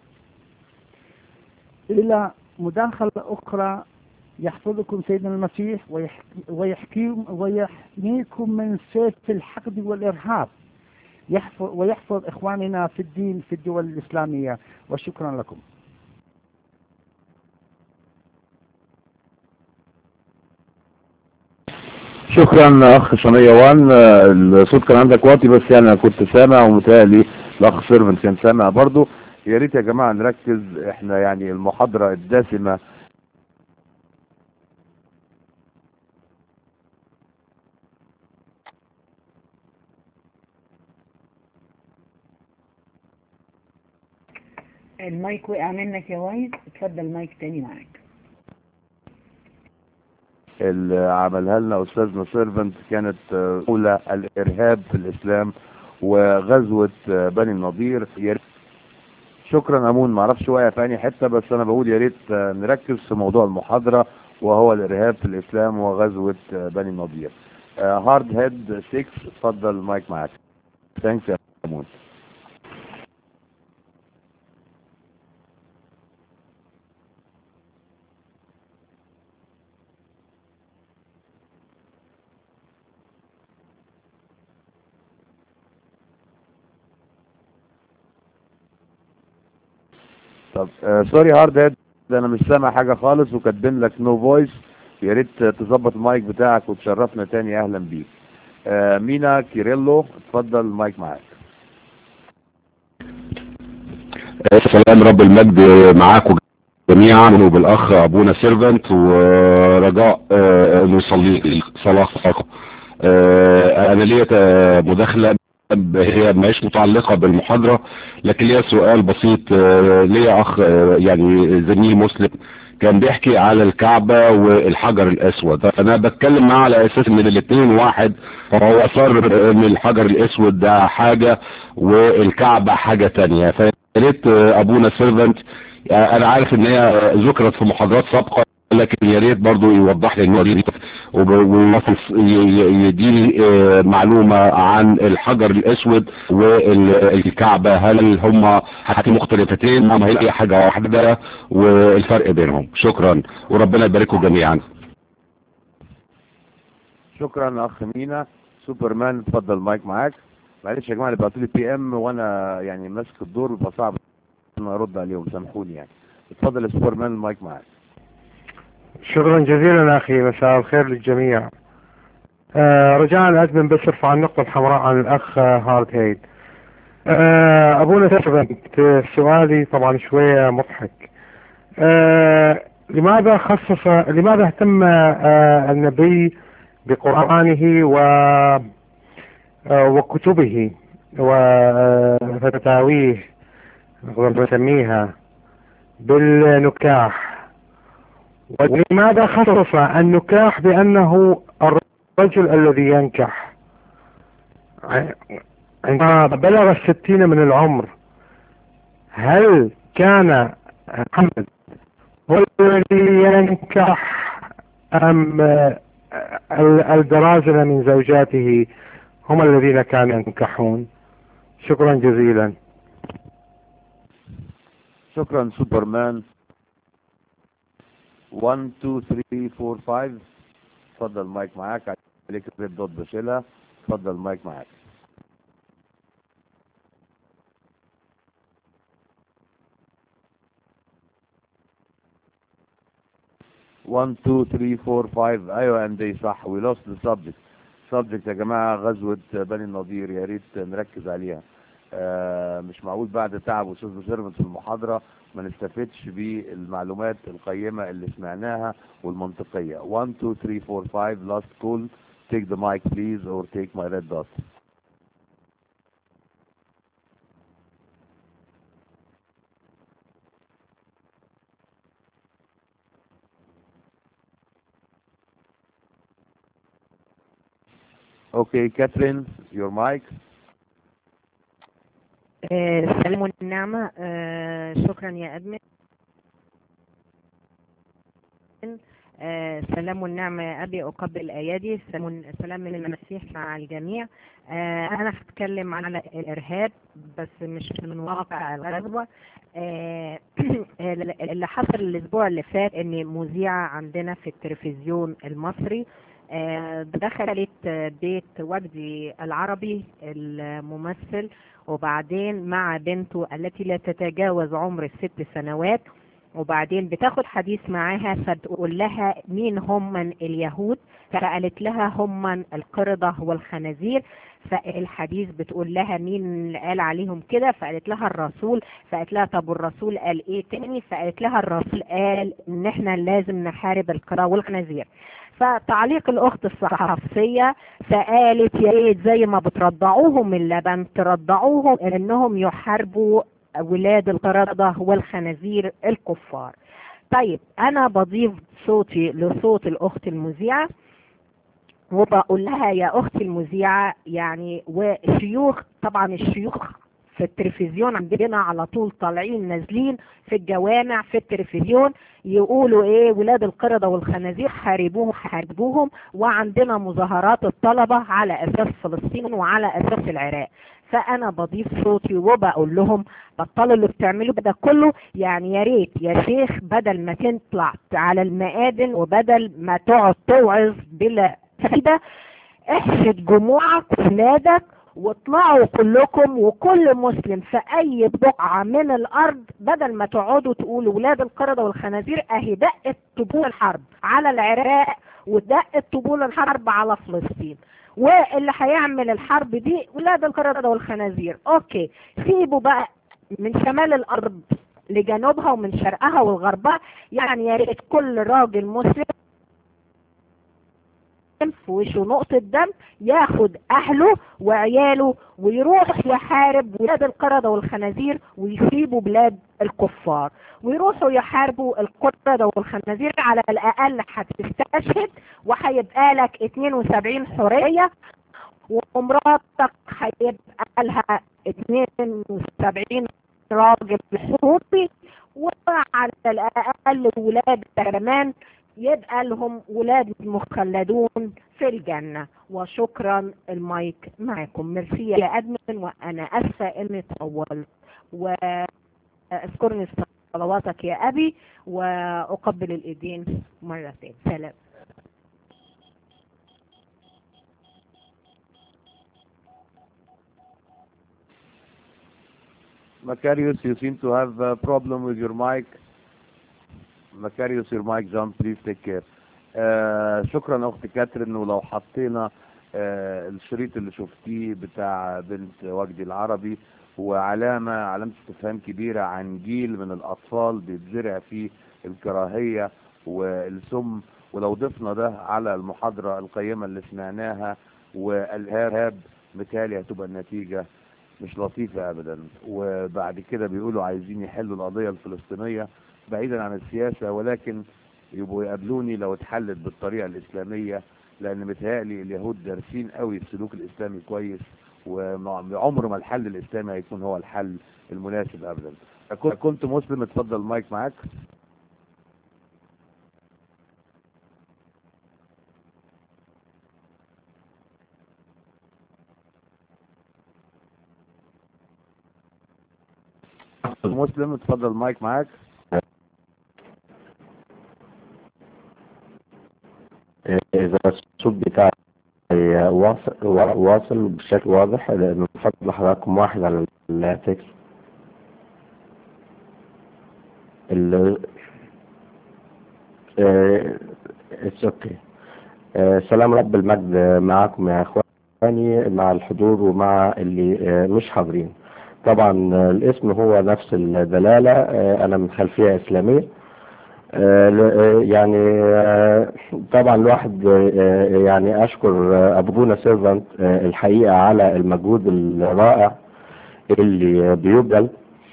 إلى مداخلة أخرى: يحفظكم سيدنا المسيح ويحميكم من سيف الحقد والإرهاب، ويحفظ إخواننا في الدين في الدول الإسلامية، وشكرا لكم. شكرا اخ شنية وان. الصوت كان عندك واطي، بس يعني انا كنت سامع ومتهيألي الاخ سيرفنت كان سامع برضو. يا ريت يا جماعة نركز، احنا يعني المحاضرة الدسمة المايك وقع منك يا وايد، اتفضل المايك تاني معاك. اللي عملها لنا استاذنا سيرفنت كانت اولى الارهاب في الاسلام وغزوة بني النضير. شكرا امون. معرفش واقع في انهي حته، بس انا بقول يا ريت نركز في موضوع المحاضره وهو الارهاب في الاسلام وغزوه بني النضير. هارد هيد 6 اتفضل المايك معاك. ثانكس يا امون. طب سوري هارد هيد، انا مش سامع حاجه خالص وكاتبين لك نو فويس. يا ريت تظبط المايك بتاعك وتشرفنا تاني. اهلا بيك. مينا كيريلو اتفضل المايك معاك. سلام رب المجد معاكم جميعا، وبالاخ ابونا سيرفنت، ورجاء نصلي صلاه خاصه. انا ليا مداخله هي مش متعلقه بالمحاضره، لكن ليا سؤال بسيط. ليا اخ يعني زميل مسلم كان بيحكي على الكعبة والحجر الاسود، انا بتكلم معاه على اساس ان الاثنين واحد، فهو اصر ان الحجر الاسود ده حاجة والكعبة حاجة تانية. فياريت ابونا سيرفنت، انا عارف ان هي ذكرت في محاضرات سابقة، لكن يا ريت برضه يوضح لي النقطة دي ويديني معلومة عن الحجر الاسود والكعبة. هل هم حاجتين مختلفتين ام هي حاجة واحدة والفرق بينهم؟ شكرا وربنا يبارككم جميعا. شكرا اخ مينا. سوبرمان اتفضل المايك معاك. معلش يا جماعه اللي بعتوا لي بي ام وانا يعني ماسك الدور بيبقى صعب ان ارد عليهم، سامحوني يعني. اتفضل يا سوبرمان المايك معاك. شكرا جزيلا اخي، مساء الخير للجميع. رجاء ادمن بس ارفع النقطة الحمراء عن الاخ هارد هيد. ابونا سيرفنت، سؤالي طبعا شوية مضحك. لماذا اهتم النبي بقرآنه وكتبه وفتاويه نقدر نسميها بالنكاح؟ ولماذا خصص النكاح بأنه الرجل الذي ينكح عندما بلغ 60 من العمر؟ هل كان محمد هو الذي ينكح أم البرازل من زوجاته هم الذين كانوا ينكحون؟ شكرا جزيلا. شكرا سوبرمان. 1 2 3 4 5 اتفضل المايك معاك. عليك ريد دوت بشيلها. اتفضل المايك معاك. 1 2 3 4 5 ايوه اندي صح. we lost the subject يا جماعه. غزوه بني النضير يا ريت نركز عليها. مش معقول بعد تعب استاذ سيرفنت في المحاضره ما نستفدش بالمعلومات القيمه اللي سمعناها والمنطقيه. 1 2 3 4 5 last call. take the mic please or take my red dot. Okay, Catherine, your mic. سلام والنعمة. شكرا يا أدمن. سلام والنعمة يا أبي، أقبل أيادي. سلام من المسيح مع الجميع. أنا هتكلم على الإرهاب بس مش من واقع الغزوة. اللي حصل الأسبوع اللي فات إن مذيعة عندنا في التلفزيون المصري دخلت بيت وجدي العربي الممثل، وبعدين مع بنته التي لا تتجاوز عمر 6 سنوات، وبعدين بتاخد حديث معاها فبتقول لها مين هم اليهود، فقالت لها هم القردة والخنازير. فالحديث بتقول لها مين اللي قال عليهم كده، فقالت لها الرسول. فقالت لها طب والرسول قال ايه تاني؟ فقالت لها الرسول قال ان احنا لازم نحارب القردة والخنازير. فتعليق الاخت الصحفية فقالت يا ريت زي ما بترضعوهم اللبن ترضعوهم انهم يحاربوا ولاد القردة والخنازير الكفار. طيب انا بضيف صوتي لصوت الاخت المذيعة وبقول لها يا اختي المذيعة يعني، وشيوخ طبعا الشيوخ في التلفزيون عندنا على طول طالعين نازلين في الجوامع في التلفزيون يقولوا ايه ولاد القردة والخنازير حاربوهم حاربوهم، وعندنا مظاهرات الطلبة على اساس فلسطين وعلى اساس العراق. فانا بضيف صوتي وبقول لهم بطلوا اللي بتعملوا ده كله، يعني يا ريت يا شيخ بدل ما تطلع على المآذن وبدل ما تقعد توعظ بلا فايدة احشد جموعك في نادك واطلعوا كلكم وكل مسلم في اي بقعة من الارض، بدل ما تقعدوا تقولوا ولاد القردة والخنازير. اهي دقت طبول الحرب على العراق ودقت طبول الحرب على فلسطين، واللي هيعمل الحرب دي ولاد القردة والخنازير. اوكي سيبوا بقى من شمال الارض لجنوبها ومن شرقها وغربها، يعني يا ريت كل راجل مسلم في وشه نقطة دم ياخد اهله وعياله ويروح يحارب ولاد القردة والخنازير ويسيبوا بلاد الكفار ويروحوا يحاربوا القردة والخنازير. على الاقل هتستشهد وهيبقى لك 72 حرية، ومراتك هيبقى لها 72 راجل حقوقي، وعلى الاقل ولاد كمان يبقى لهم ولاد مخلدون في الجنة. وشكرا. المايك معكم. ميرسي يا أدمن، وأنا أسفة إني طولت، واذكرني في صلواتك يا أبي، وأقبل الإيدين مرتين. سلام. Macarius, you seem to have a problem with your mic. Macarius, your mic jump, please take care. شكرا اخت كاترين. ولو حطينا الشريط اللي شفتيه بتاع بنت وجدي العربي علامة استفهام كبيرة عن جيل من الاطفال بيتزرع فيه الكراهية والسم، ولو ضفنا ده على المحاضرة القيمة اللي سمعناها والارهاب متهيألي هتبقى النتيجة مش لطيفة ابدا. وبعد كده بيقولوا عايزين يحلوا القضية الفلسطينية بعيدا عن السياسة، ولكن يبقوا يقابلوني لو اتحلت بالطريقة الإسلامية، لأن متهيألي اليهود دارسين قوي السلوك الإسلامي كويس، وعمر ما الحل الإسلامي هيكون هو الحل المناسب أبدا. كنت مسلم. اتفضل المايك معاك. مسلم اتفضل المايك معاك. إذا الصوت بتاعي واصل بشكل واضح، من فضل حضراتكم واحد على التكست. اتس اوكي. سلام رب المجد معكم يا اخواني، مع الحضور ومع اللي مش حاضرين. طبعا الاسم هو نفس الدلالة. انا من خلفية اسلامية، يعني طبعا الواحد يعني اشكر ابونا سيرفنت الحقيقة على المجهود الرائع اللي بيبذل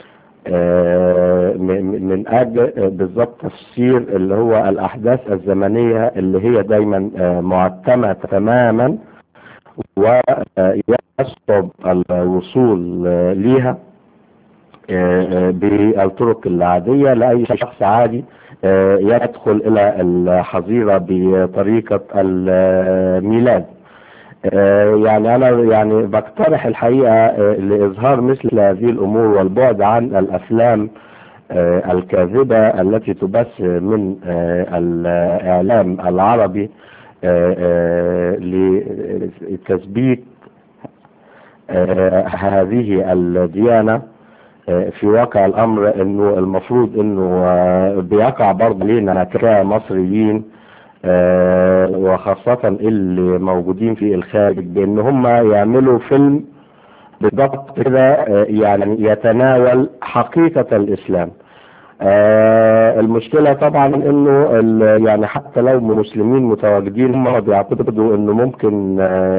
من اجل بالضبط تفسير اللي هو الاحداث الزمنية اللي هي دايما معتمة تماما ويصعب الوصول ليها بالطرق العادية لأي شخص عادي يدخل إلى الحظيرة بطريقة الميلاد. يعني أنا يعني بقترح الحقيقة لإظهار مثل هذه الأمور والبعد عن الأفلام الكاذبة التي تبث من الإعلام العربي لتثبيت هذه الديانة. في واقع الأمر إنه المفروض إنه بيقع برضه لينا كمصريين وخاصة اللي موجودين في الخارج بإن هم يعملوا فيلم بالضبط كده يعني يتناول حقيقة الإسلام. المشكلة طبعا انه يعني حتى لو مسلمين متواجدين هم بيعتقدوا انه ممكن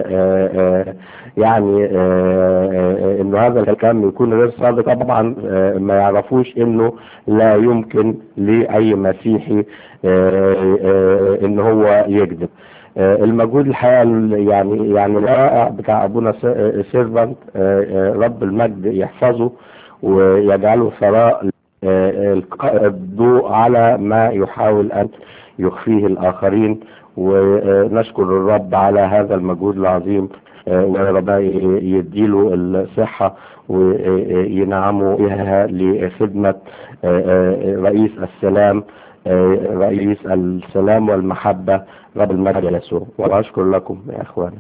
يعني انه هذا الكلام يكون غير صادق. طبعا ما يعرفوش انه لا يمكن لأي مسيحي ان هو يكذب. المجهود الحقيقة يعني الرائع بتاع ابونا سيرفانت رب المجد يحفظه ويجعله ثراء الضوء على ما يحاول أن يخفيه الآخرين. ونشكر الرب على هذا المجهود العظيم وربنا يديله الصحة وينعمه بها لخدمة رئيس السلام رئيس السلام والمحبة رب المجد يسوع. وأشكر لكم يا أخواني.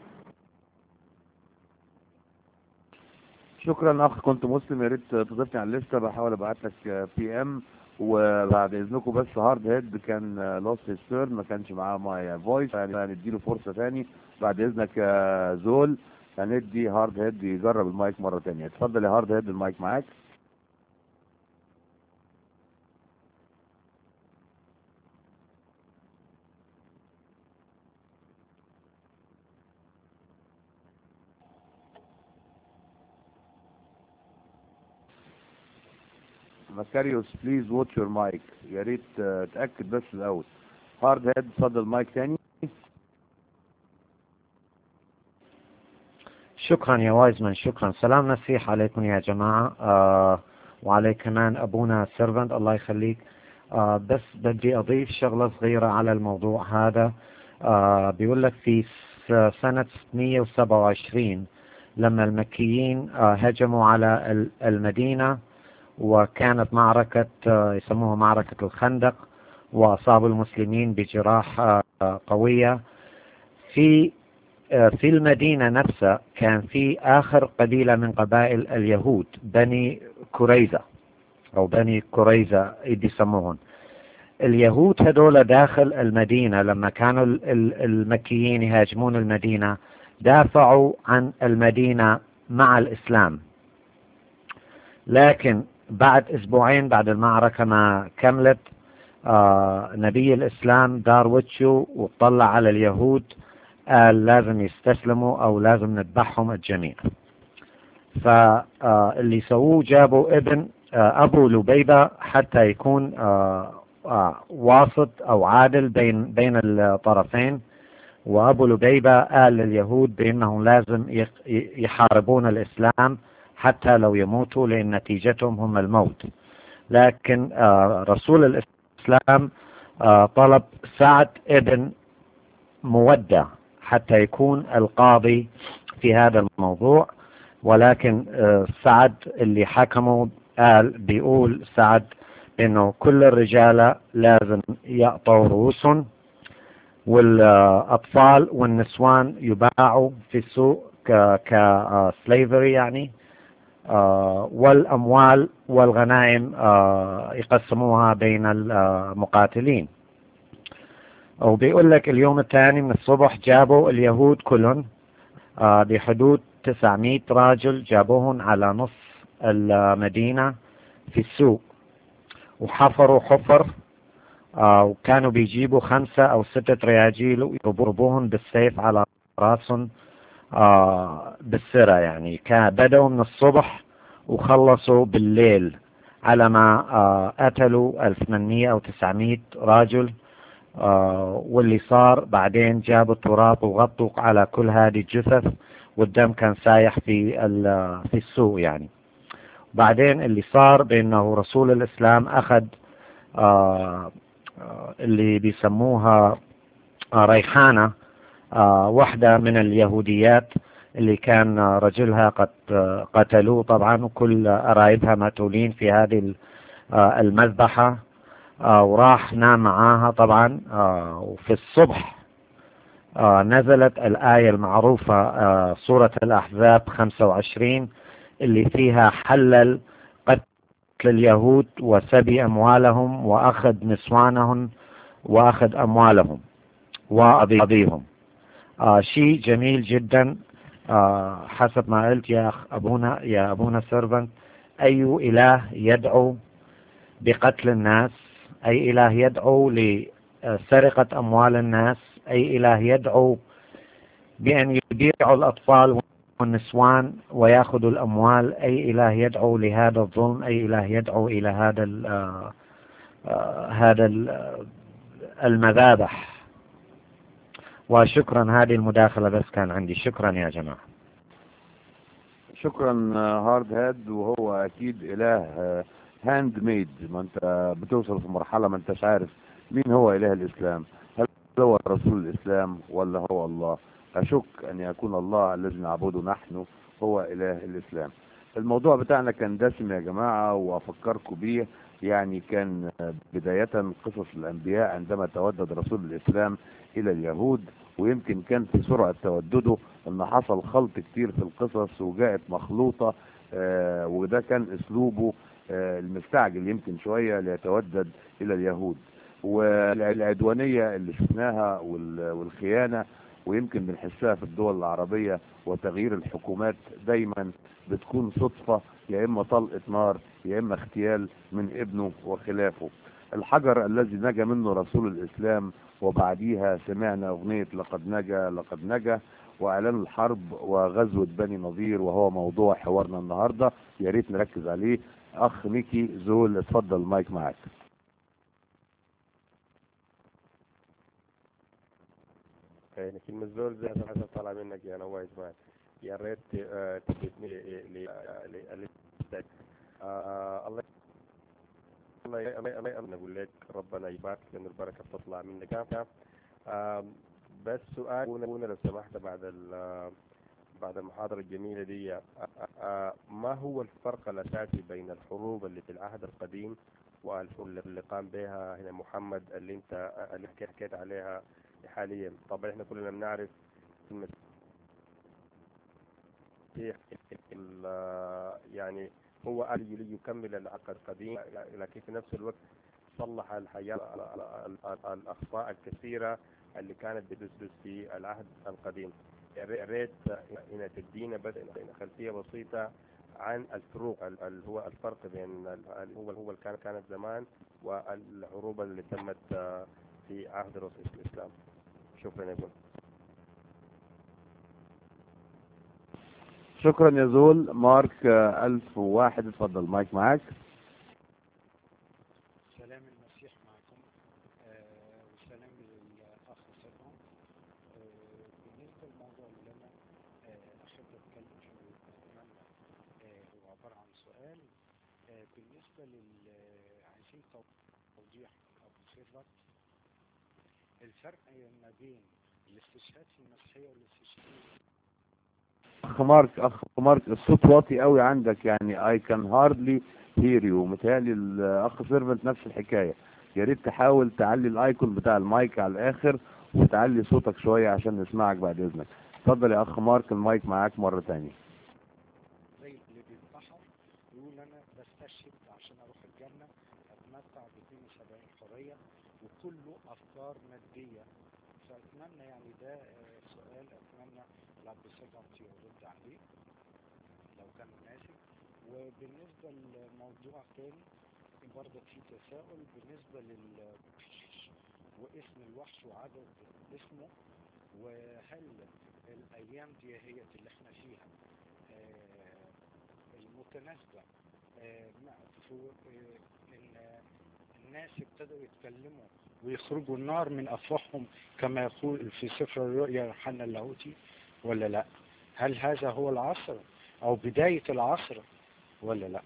شكرا اخ كنت مسلم، يا ريت تضيفني على الليسته، بحاول ابعت لك بي ام. وبعد اذنكم بس هارد هيد كان لوست ستيرن ما كانش معاه ماي فويس، يعني هنديله فرصه ثاني بعد اذنك يا زول. هندي هارد هيد يجرب المايك مره ثانيه. اتفضل يا هارد هيد المايك معاك. مكاريوس بليز واتش يور مايك، يا ريت تاكد بس الاول. هارد هيد اتفضل مايك تاني. شكرا يا وايزمان، شكرا. سلام مسيح عليكم يا جماعة وعليك كمان أبونا سيرفنت، الله يخليك. بس بدي أضيف شغلة صغيرة على الموضوع هذا. بيقول لك في سنة 627 لما المكيين هجموا على المدينة، وكانت معركة يسموها معركة الخندق، وأصابوا المسلمين بجراح قوية. في المدينة نفسها كان في آخر قبيلة من قبائل اليهود، بني كريزة أو بني كريزة يسموهن. اليهود هذول داخل المدينة لما كانوا المكيين يهاجمون المدينة دافعوا عن المدينة مع الإسلام، لكن بعد أسبوعين بعد المعركة ما كملت نبي الإسلام دار وجهه وطلع على اليهود، قال لازم يستسلموا أو لازم نذبحهم الجميع. فاللي سووه جابوا ابن أبو لبيبة حتى يكون واسط أو عادل بين الطرفين. وأبو لبيبة قال لليهود بأنهم لازم يحاربون الإسلام حتى لو يموتوا، لأن نتيجتهم هم الموت. لكن رسول الإسلام طلب سعد ابن مودة حتى يكون القاضي في هذا الموضوع، ولكن سعد اللي حكمه بيقول سعد انه كل الرجال لازم يقطعوا رؤوسهم، والاطفال والنسوان يباعوا في السوق كسليفري يعني، والاموال والغنائم يقسموها بين المقاتلين. وبيقول لك اليوم الثاني من الصبح جابوا اليهود كلهم بحدود 900 راجل، جابوهم على نص المدينة في السوق وحفروا حفر، وكانوا بيجيبوا 5 أو 6 رياجيل ويضربوهم بالسيف على راسهم بالسرة. يعني بدأوا من الصبح وخلصوا بالليل على ما قتلوا 1800 أو 900 راجل واللي صار بعدين جابوا التراب وغطوا على كل هذه الجثث، والدم كان سايح في السوق يعني. بعدين اللي صار بأنه رسول الإسلام أخذ اللي بيسموها ريحانة، واحدة من اليهوديات اللي كان رجلها قد قتلوه طبعا، وكل قرايبها مقتولين في هذه المذبحة، وراح نام معاها طبعا. وفي الصبح نزلت الآية المعروفة سورة الأحزاب 25 اللي فيها حلل قتل اليهود وسبي أموالهم وأخذ نسوانهم وأخذ أموالهم وأبيهم. شيء جميل جدا. حسب ما قلت يا أبونا سيرفنت، أي إله يدعو بقتل الناس، أي إله يدعو لسرقة أموال الناس، أي إله يدعو بأن يبيعوا الأطفال والنسوان ويأخذوا الأموال، أي إله يدعو لهذا الظلم، أي إله يدعو إلى هذا المذابح. وشكرا، هذه المداخلة بس كان عندي. شكرا يا جماعة. شكرا هارد هاد. وهو اكيد اله هاند ميد، ما انت بتوصل في مرحلة ما انتش عارف مين هو اله الاسلام، هل هو رسول الاسلام ولا هو الله؟ اشك ان يكون الله الذي نعبده نحن هو اله الاسلام. الموضوع بتاعنا كان دسم يا جماعة، وافكركم بيه. يعني كان بداية قصص الانبياء عندما تودد رسول الاسلام الى اليهود، ويمكن كان في سرعة تودده ان حصل خلط كتير في القصص وجاءت مخلوطة، وده كان اسلوبه المستعجل يمكن شوية ليتودد الى اليهود. والعدوانية اللي شفناها والخيانة، ويمكن بنحسها في الدول العربية، وتغيير الحكومات دايما بتكون صدفة، يا اما طلقة نار يا اما اغتيال من ابنه وخلافه. الحجر الذي نجا منه رسول الاسلام، وبعديها سمعنا اغنية لقد نجا لقد نجا، واعلان الحرب وغزوة بني نضير، وهو موضوع حوارنا النهاردة. يا ريت نركز عليه. اخ ميكي زول، اتفضل المايك معاك. كلمة زول زي هذا طالع منك يا نوايا اسماعيل. يا ريت تفيدني الله نقول لك ربنا يبارك، لأن البركة بتطلع منك. بس سؤال هنا لو سمحت بعد المحاضرة الجميلة دي، ما هو الفرق الأساسي بين الحروب اللي في العهد القديم والحروب اللي قام بها هنا محمد اللي حكيت عليها حاليا؟ طبعا احنا كلنا بنعرف يعني هو آلي ليكمل العهد القديم، لكن في نفس الوقت صلح الحياة الأخطاء الكثيرة اللي كانت بتحدث في العهد القديم. يا ريت هنا تدينا بس خلفية بسيطة عن الفروق، اللي هو الفرق بين هو كانت زمان والحروب اللي تمت في عهد رسول الإسلام. شكرا يا ابن. شكرا يا زول. مارك 1001، اتفضل مايك معاك. سلام المسيح معكم، وسلام للأخ سلمان. بالنسبة للموضوع اللي أنا أحب أتكلم فيه، هو عبارة عن سؤال بالنسبة عايزين توضيح من أبو سيرفت الفرق ما بين الاستشهاد في المسيحية والاستشهاد. اخ مارك الصوت واطي قوي عندك، يعني I can hardly hear you. متهيألي الاخ سيرفنت نفس الحكاية. يا ريت تحاول تعلي الايكون بتاع المايك على الاخر وتعلي صوتك شوية عشان نسمعك بعد اذنك. اتفضل يا اخ مارك، المايك معاك مرة تانية. زي اللي بينتحر يقول انا بستشهد عشان اروح الجنة، اتمتع ب 72 حرية، وكله افكار مادية. فاتمنى يعني ده سؤال اتمنى الاب سيرفنت يرد عليه لو كان مناسب. وبالنسبة لموضوع تاني برضه في تساؤل بالنسبة للوحش واسم الوحش وعدد اسمه، وهل الايام دي هي اللي احنا فيها المتناسبة مع ان الناس ابتدوا يتكلموا ويخرجوا النار من أفواههم كما يقول في سفر الرؤيا يوحنا اللاهوتي ولا لا؟ هل هذا هو العصر أو بداية العصر ولا لا؟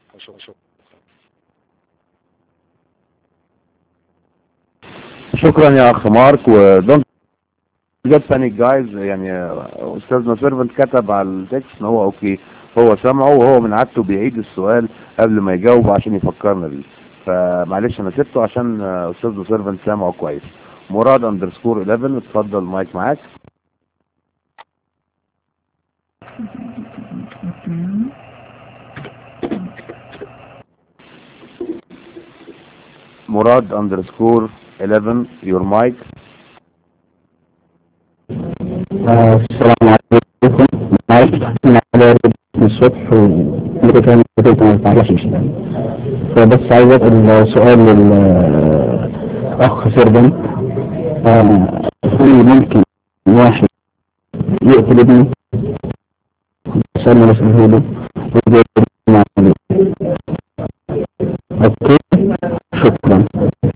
شكرا يا اخ مارك. ودونت جت بانيك جايز، يعني استاذنا سيرفنت كتب على التكست ان هو اوكي، هو سامعه وهو من عادته بيعيد السؤال قبل ما يجاوب عشان يفكرنا بيه، فمعلش انا سبته عشان استاذنا سيرفنت سامعه كويس. مراد اندرسكور 11، اتفضل المايك معاك. مراد اندرسكور 11 your mic. السلام عليكم. على الصبح وكان ما تعرفش، فبس عايز اسال سؤال للاخ سيربن. هل ممكن واحد يقتل ابنه؟ سألنا نسأله له. اوكي شكرا.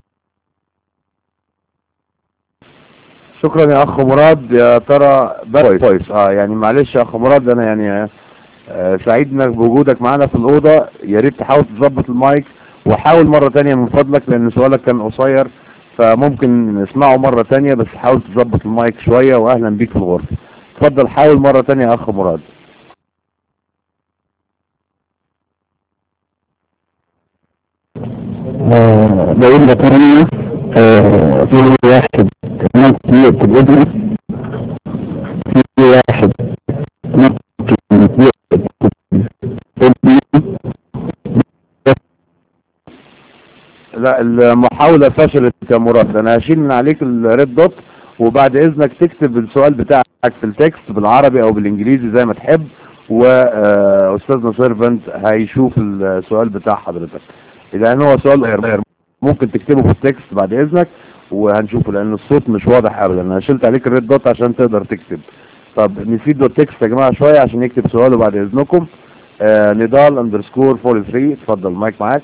شكرا يا اخ مراد. يا ترى كويس يعني معلش يا اخ مراد، انا يعني سعيد انك بوجودك معانا في الاوضه. يا ريت تحاول تظبط المايك وحاول مره تانية من فضلك، لان سؤالك كان قصير فممكن نسمعه مره تانية، بس حاول تظبط المايك شويه. واهلا بيك في الغرفه. اتفضل حاول مره تانية يا اخ مراد. بقول لك انا في واحد ممكن يقتل ابنه، في واحد ممكن يقتل ابنه. لا المحاولة فشلت يا مراد. انا هشيل من عليك الريد دوت، وبعد اذنك تكتب السؤال بتاعك في التكست بالعربي او بالانجليزي زي ما تحب، واستاذنا سيرفنت هيشوف السؤال بتاع حضرتك. لان هو سؤال غير ممكن تكتبه في التكست بعد اذنك وهنشوفه، لان الصوت مش واضح ابدا. انا شلت عليك الريد دوت عشان تقدر تكتب. طب نسيب له التكست يا جماعه شويه عشان يكتب سؤاله بعد اذنكم. نضال اندرسكور 43، اتفضل المايك معاك.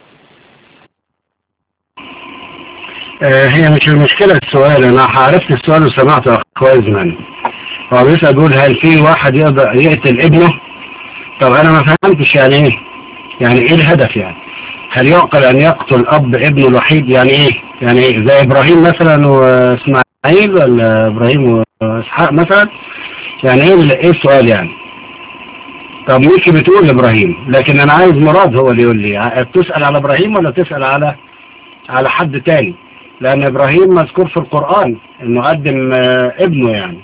هي مش المشكلة السؤال، انا عرفت السؤال وسمعته كويس منه. هو بيسأل بيقول هل في واحد يقدر يقتل ابنه؟ طب انا ما فهمتش يعني ايه، يعني ايه الهدف يعني؟ هل يعقل ان يقتل اب ابنه الوحيد؟ يعني ايه؟ يعني ايه زي ابراهيم مثلا واسماعيل، ولا ابراهيم واسحاق مثلا؟ يعني ايه السؤال يعني؟ طب ميكي بتقول ابراهيم، لكن انا عايز مراد هو اللي يقول لي تسأل على ابراهيم ولا تسأل على حد تاني؟ لان ابراهيم مذكور في القرآن انه قدم ابنه يعني.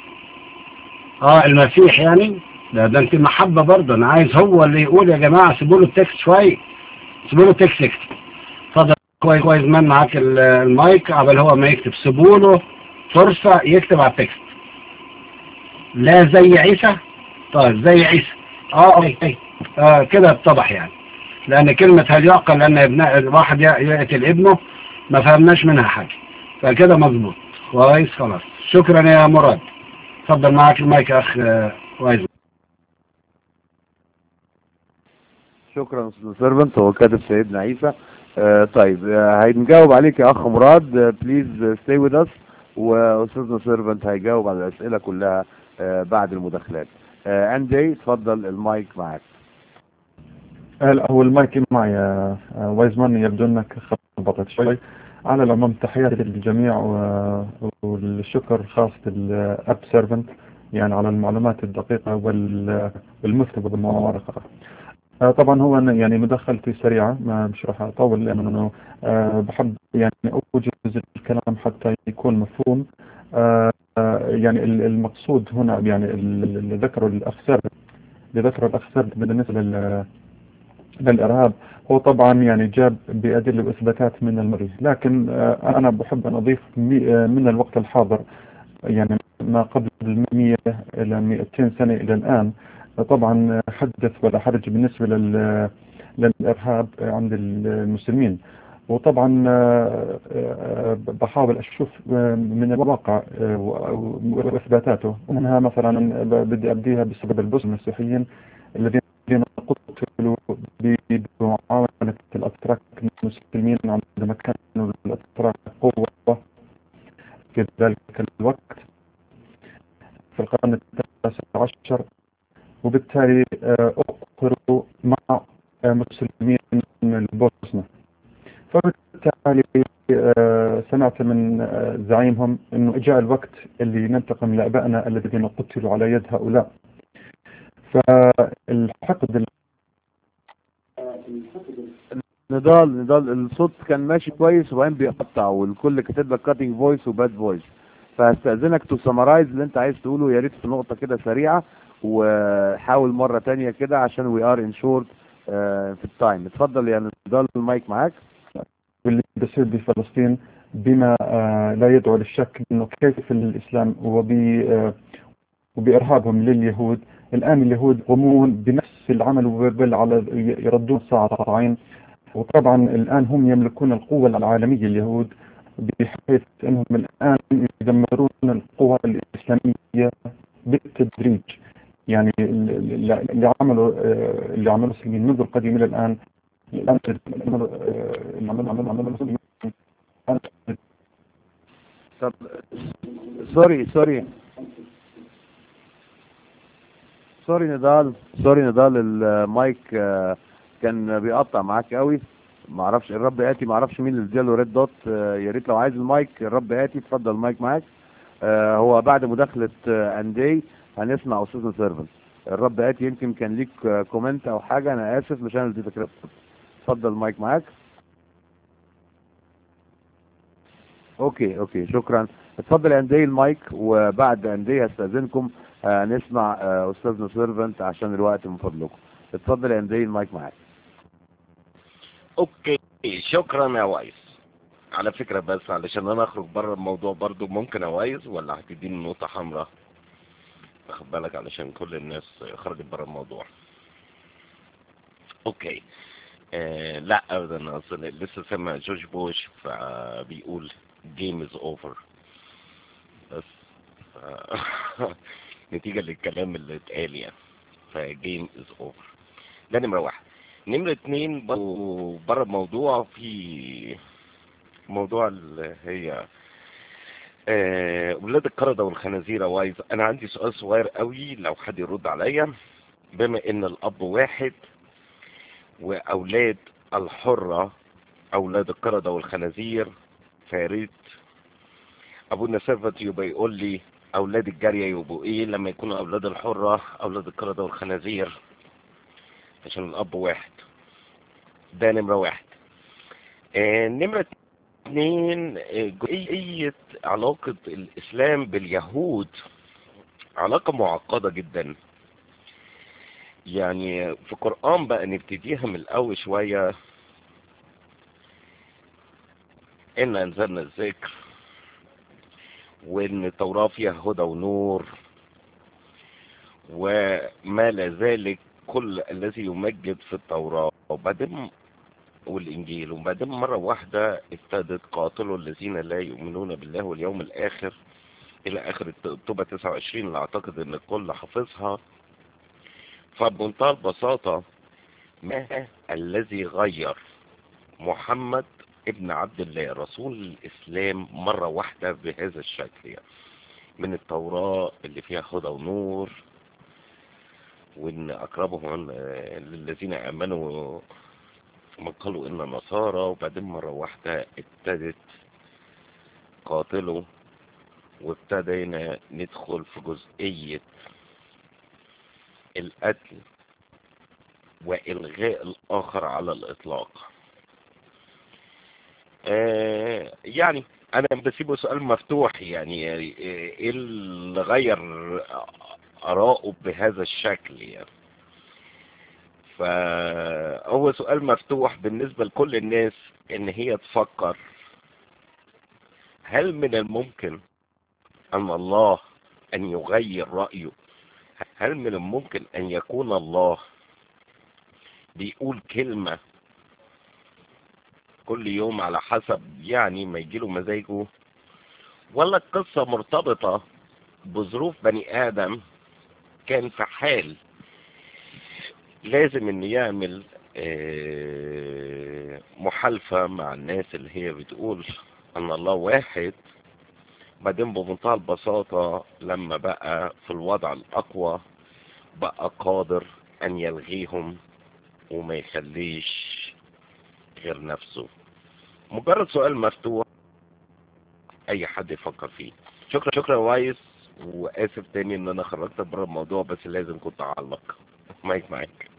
المسيح يعني. ده انت محبة برضه. انا عايز هو اللي يقول يا جماعة. سيبوا له التكست شوية، سيبوا له التكست يكتب. اتفضل كويس من معاك المايك قبل هو ما يكتب. سيبوا له فرصة يكتب على التكست. لا زي عيسى. طيب زي عيسى. كده اتضح يعني. لان كلمة هل يعقل ان واحد يقتل ابنه ما فهمناش منها حاجة، فكده مظبوط كويس. خلاص شكرا يا مراد. اتفضل معاك المايك يا اخ وايز. شكرا استاذ سيرفنت. هو كاتب سيدنا عيسى. طيب هنجاوب عليك يا اخ مراد. بليز ستي وذ اس، واستاذنا سيرفنت هيجاوب على الاسئله كلها بعد المداخلات. اندي اتفضل المايك معاك. هو المايك معي يا وايزمان، يبدو انك خبطت شوي. على العموم تحياتي للجميع والشكر خاص للاب سيرفنت يعني على المعلومات الدقيقة والمثبتة بالموارقة. طبعا هو يعني مداخلتي سريعة، مش راح اطول لانه بحب يعني اوجز الكلام حتى يكون مفهوم. يعني المقصود هنا يعني اللي ذكره الاخ سيرفنت بالنسبة للإرهاب هو طبعا يعني جاب بأدلة وإثباتات من المري، لكن أنا بحب أن أضيف من الوقت الحاضر يعني ما قبل 100 إلى 200 سنة إلى الآن. طبعا حدث ولا حرج بالنسبة للإرهاب عند المسلمين. وطبعا بحاول أشوف من الواقع وإثباتاته، ومنها مثلا بدي أبديها بسبب البوس المسيحيين الذين قتلوا بمعاونة الأتراك المسلمين المسلمين عندما كانوا الأتراك قوة في ذلك الوقت في القرن التاسع عشر، وبالتالي أقروا مع مسلمين البوسنة. فبالتالي سمعت من زعيمهم أنه جاء الوقت اللي ننتقم لأبائنا الذين قتلوا على يد هؤلاء. فالحقد نضال الصوت كان ماشي كويس وبعدين بيقطع والكل كاتب لك كاتنج فويس وباد فويس، فهستأذنك تو سمرايز اللي انت عايز تقوله يا ريت في نقطة كده سريعة، وحاول مرة تانية كده عشان وي ار ان شورت في التايم. اتفضل يا نضال، المايك معاك. واللي بيصير بفلسطين بما لا يدعو للشك انه كيف الاسلام وبإرهابهم لليهود. الآن اليهود يقومون بنفس العمل بل على يردون الصاعقين، وطبعا الآن هم يملكون القوة العالمية اليهود، بحيث أنهم الآن يدمرون القوى الإسلامية بالتدريج. يعني اللي عملوا المسلمين منذ القديم إلى الآن طب سوري نضال المايك كان بيقطع معاك قوي، ما اعرفش الرب آتي، ما اعرفش مين اللي اداله ريد دوت. يا ريت لو عايز المايك الرب آتي اتفضل المايك معاك. هو بعد مداخلة اندي هنسمع استاذنا سيرفنت. الرب آتي يمكن كان ليك كومنت او حاجة، انا اسف مش انا اللي اديتك ريد. اتفضل المايك معاك. اوكي شكرا. اتفضل يا اندي المايك، وبعد اندي هستأذنكم نسمع استاذنا سيرفنت عشان الوقت من فضلكم. اتفضل يا اندي المايك معاك. اوكي شكرا يا ويس. على فكرة بس علشان انا اخرج بره الموضوع برضو، ممكن يا ويس ولا هتديني نقطة حمراء؟ واخد بالك علشان كل الناس خرجت بره الموضوع. اوكي لا ابدا، اصل لسه سامع جورج بوش فبيقول جيم از اوفر، بس نتيجة للكلام اللي اتقال يعني، فجيم از اوفر. ده نمرة واحد. نمرة اتنين بره الموضوع، في موضوع اللي هي ولاد القردة والخنازير. وايز انا عندي سؤال صغير قوي لو حد يرد عليا. بما ان الاب واحد واولاد الحرة اولاد القردة والخنازير، فياريت ابونا سيرفنت يبقى يقول لي اولاد الجارية يبقوا ايه لما يكونوا اولاد الحرة اولاد القردة والخنازير، عشان الاب واحد. ده نمرة واحد. نمرة اتنين، جزئية علاقة الاسلام باليهود علاقة معقدة جدا. يعني في القرآن بقى نبتديها من الاول شوية. ان انزلنا الذكر، وان التوراة فيها هدى ونور، وما لا ذلك كل الذي يمجد في التوراة وبعدين والإنجيل. وبعدين مرة واحدة ابتدت قاتلوا الذين لا يؤمنون بالله واليوم الآخر إلى آخر التوبة 29 اللي أعتقد إن الكل حافظها. فبمنتهى البساطة، ما الذي غير محمد ابن عبد الله رسول الإسلام مرة واحدة بهذا الشكل؟ يعني من التوراة اللي فيها هدى ونور، وإن أقربهم للذين آمنوا من قالوا إن نصارى، وبعدين مرة واحدة ابتدت قاتلوا، وابتدينا ندخل في جزئية القتل وإلغاء الآخر على الإطلاق. يعني أنا بسيبه سؤال مفتوح، يعني إيه اللي غير آراءه بهذا الشكل؟ يعني فهو سؤال مفتوح بالنسبة لكل الناس ان هي تفكر، هل من الممكن ان الله ان يغير رأيه؟ هل من الممكن ان يكون الله بيقول كلمة كل يوم على حسب يعني ما يجيله مزاجه؟ ولا القصة مرتبطة بظروف بني آدم كان في حال لازم ان يعمل محالفة مع الناس اللي هي بتقول ان الله واحد، بعدين بمنتهى البساطة لما بقى في الوضع الاقوى بقى قادر ان يلغيهم وما يخليش غير نفسه. مجرد سؤال مفتوح اي حد يفكر فيه. شكرا وايس، واسف تاني ان انا خرجت بره الموضوع، بس لازم كنت اعلق. مايك معاك.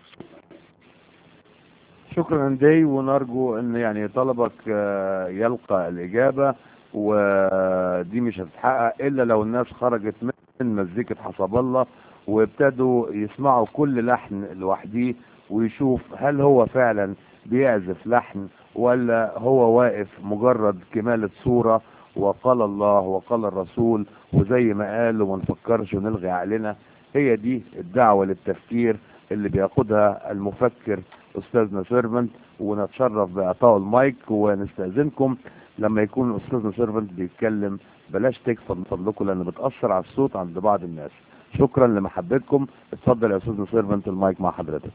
شكرا دي، ونرجو ان يعني طلبك يلقى الاجابة، ودي مش هتتحقق الا لو الناس خرجت من مزيكة حسب الله وابتدوا يسمعوا كل لحن لوحديه، ويشوف هل هو فعلا بيعزف لحن ولا هو واقف مجرد كمالة صورة، وقال الله وقال الرسول وزي ما قال، وما نفكرش ونلغي عقلنا. هي دي الدعوة للتفكير اللي بياخدها المفكر استاذنا سيرفنت، ونتشرف باعطائه المايك. ونستأذنكم لما يكون استاذنا سيرفنت بيتكلم بلاش تكفى من فضلكم، لان بتأثر على الصوت عند بعض الناس. شكرا لمحبتكم. اتفضل يا استاذنا سيرفنت، المايك مع حضرتك.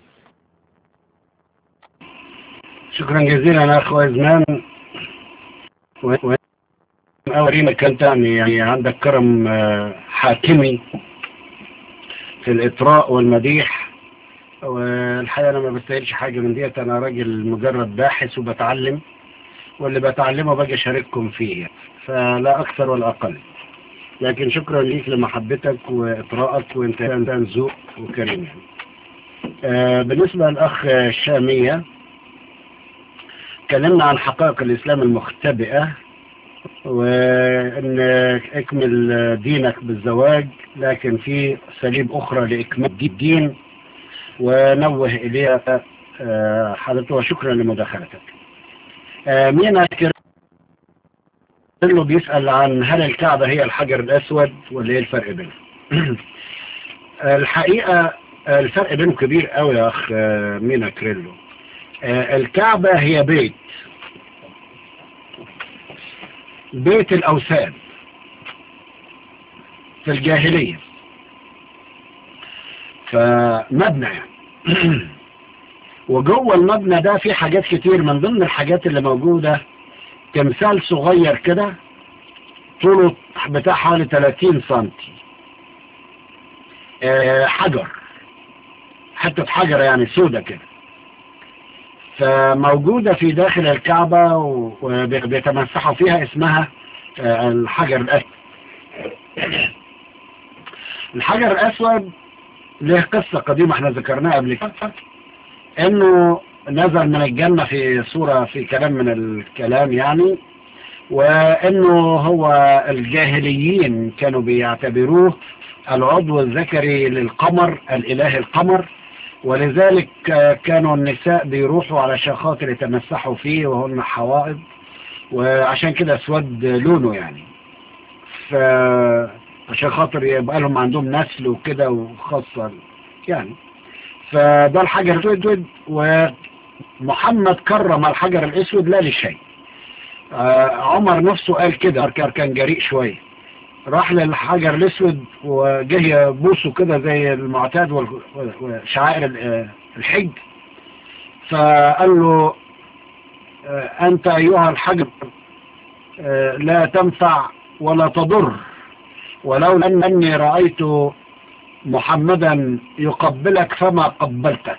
شكرا جزيلا اخوة ازمان، أورينا كان تاني يعني عندك كرم حاكمي في الإطراء والمديح، والحقيقة أنا ما بستاهلش حاجة من ديت. أنا راجل مجرد باحث وبتعلم، واللي بتعلمه باجي أشارككم فيه، فلا أكثر ولا أقل. لكن شكرا ليك لمحبتك وإطراءك، وأنت إنسان ذوق وكريم. بالنسبة للأخ الشامية، تكلمنا عن حقائق الإسلام المختبئة، وأن اكمل دينك بالزواج، لكن في سليب أخرى لإكمال الدين ونوه إليها حضرته. وشكرا لمداخلتك. مينا كيرلو بيسأل عن هل الكعبة هي الحجر الأسود ولا ايه الفرق بينهم؟ الحقيقة الفرق بينهم كبير قوي يا أخ مينا كيرلو. الكعبة هي بيت الأوثان في الجاهلية، فمبنى يعني وجوه المبنى ده في حاجات كتير. من ضمن الحاجات اللي موجودة تمثال صغير كده طوله بتاع حوالي 30 سنتي، حجر، حتة حجر يعني سودة كده، فموجودة في داخل الكعبة وبيتمسحوا فيها، اسمها الحجر الأسود. الحجر الأسود له قصة قديمة احنا ذكرناها قبل كده، انه نزل من الجنة في صورة في كلام من الكلام يعني، وانه هو الجاهليين كانوا بيعتبروه العضو الذكري للقمر، الاله القمر، ولذلك كانوا النساء بيروحوا علشان خاطر يتمسحوا فيه وهن حوائض، وعشان كده اسود لونه يعني، عشان خاطر يبقى لهم عندهم نسل وكده وخاصة يعني. فده الحجر الاسود، ومحمد كرم الحجر الاسود لا لشيء. عمر نفسه قال كده، كان جريء شوية، راح للحجر الاسود وجه يبوسه كده زي المعتاد وشعائر الحج، فقال له انت ايها الحجر لا تنفع ولا تضر، ولولا اني رأيت محمدا يقبلك فما قبلتك.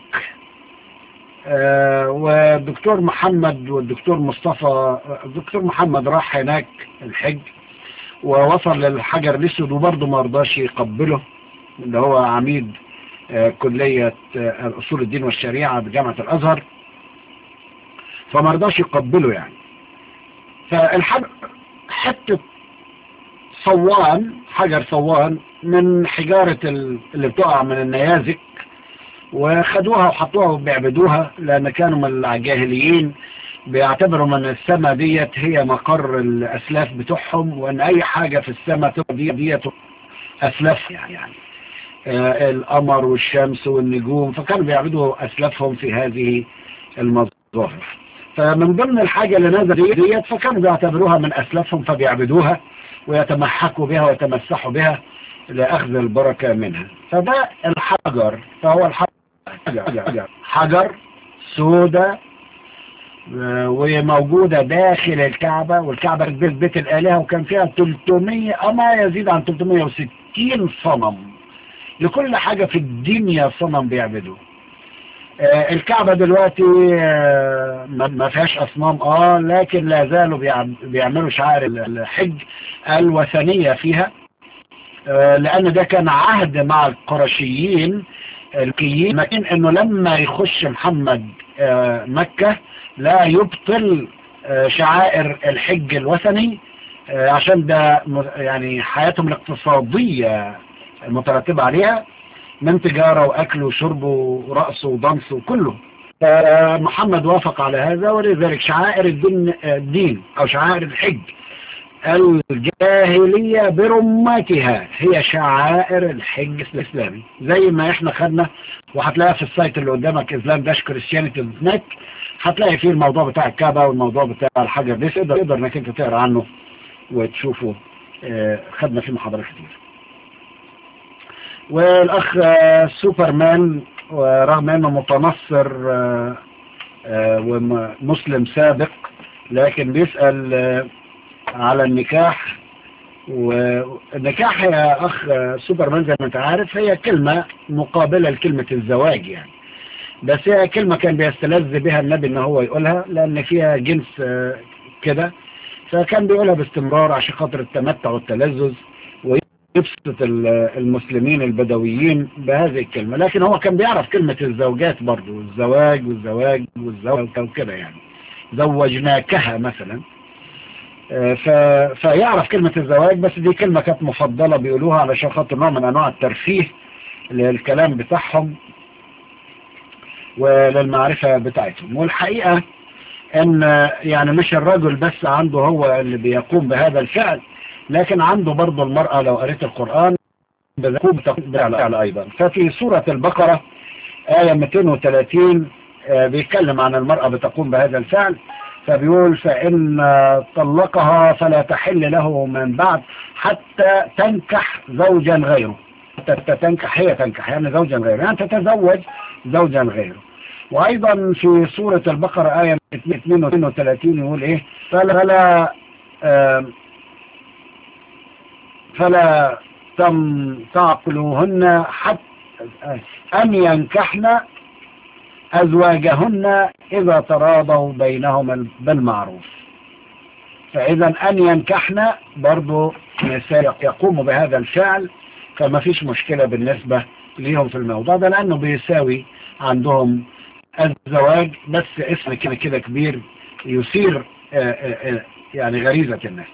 والدكتور محمد والدكتور مصطفى، الدكتور محمد راح هناك الحج ووصل للحجر الاسود وبرضه ما رضاش يقبله، اللي هو عميد كلية اصول الدين والشريعة بجامعة الازهر، فما رضاش يقبله يعني. فالحجر حتة صوان، حجر صوان من حجارة اللي بتقع من النيازك، وخدوها وحطوها وبيعبدوها، لان كانوا من الجاهليين بيعتبروا من السماء ديت هي مقر الاسلاف بتوعهم، وان اي حاجة في السماء ديت اسلاف يعني القمر والشمس والنجوم، فكانوا بيعبدوا اسلافهم في هذه المظاهر. فمن ضمن الحاجة اللي نزل ديت فكانوا بيعتبروها من اسلافهم فبيعبدوها ويتمحكوا بها ويتمسحوا بها لأخذ البركة منها. فده الحجر، فهو الحجر حجر سودة وموجودة داخل الكعبة، والكعبة كانت بيت الآلهة، وكان فيها 300 ما يزيد عن 360 صنم. لكل حاجة في الدنيا صنم بيعبدوا. الكعبة دلوقتي ما فيهاش أصنام لكن لا زالوا بيعملوا شعائر الحج الوثنية فيها، لأن ده كان عهد مع القرشيين الكيين، لكن انه لما يخش محمد مكة لا يبطل شعائر الحج الوثني، عشان ده يعني حياتهم الاقتصادية مترتبة عليها من تجارة وأكل وشرب ورقص ودنس وكله. محمد وافق على هذا، ولذلك شعائر الدين أو شعائر الحج الجاهلية برمتها هي شعائر الحج الإسلامي، زي ما احنا خدنا، وهتلاقيها في السايت اللي قدامك islam-christianity.net، هتلاقي فيه الموضوع بتاع الكعبة والموضوع بتاع الحجر دي، تقدر انك انت تقرا عنه وتشوفه. خدنا فيه محاضرات كتير. والاخ سوبرمان، ورغم انه متنصر ومسلم سابق، لكن بيسأل على النكاح. والنكاح يا اخ سوبرمان زي ما انت عارف هي كلمة مقابلة لكلمة الزواج يعني، بس هي كلمة كان بيستلذ بها النبي ان هو يقولها، لان فيها جنس كده، فكان بيقولها باستمرار عشان خاطر التمتع والتلذذ، ويبسط المسلمين البدويين بهذه الكلمة. لكن هو كان بيعرف كلمة الزوجات برضو، الزواج والزواج والزواج وكده يعني، زوجناكها مثلا. فيعرف كلمة الزواج، بس دي كلمة كانت مفضلة بيقولوها علشان خاطر نوع من انواع الترفيه للكلام بتاعهم وللمعرفة بتاعتهم. والحقيقة ان يعني مش الرجل بس عنده هو اللي بيقوم بهذا الفعل، لكن عنده برضه المرأة لو قريت القرآن بتقوم بالفعل ايضا. ففي سورة البقرة آية 230 بيتكلم عن المرأة بتقوم بهذا الفعل، فبيقول فإن طلقها فلا تحل له من بعد حتى تنكح زوجا غيره. حتى تنكح، هي تنكح يعني زوجا غيره، يعني تتزوج زوجا غيره. وأيضا في سورة البقرة آية 32 يقول إيه؟ فلا تعقلوهن حتى أن ينكحن أزواجهن إذا تراضوا بينهم بالمعروف. فإذا أن ينكحن برضو نساء يقوموا بهذا الفعل، فما فيش مشكلة بالنسبة ليهم في الموضوع ده، لأنه بيساوي عندهم الزواج، بس اسم كده كبير يثير يعني غريزة الناس.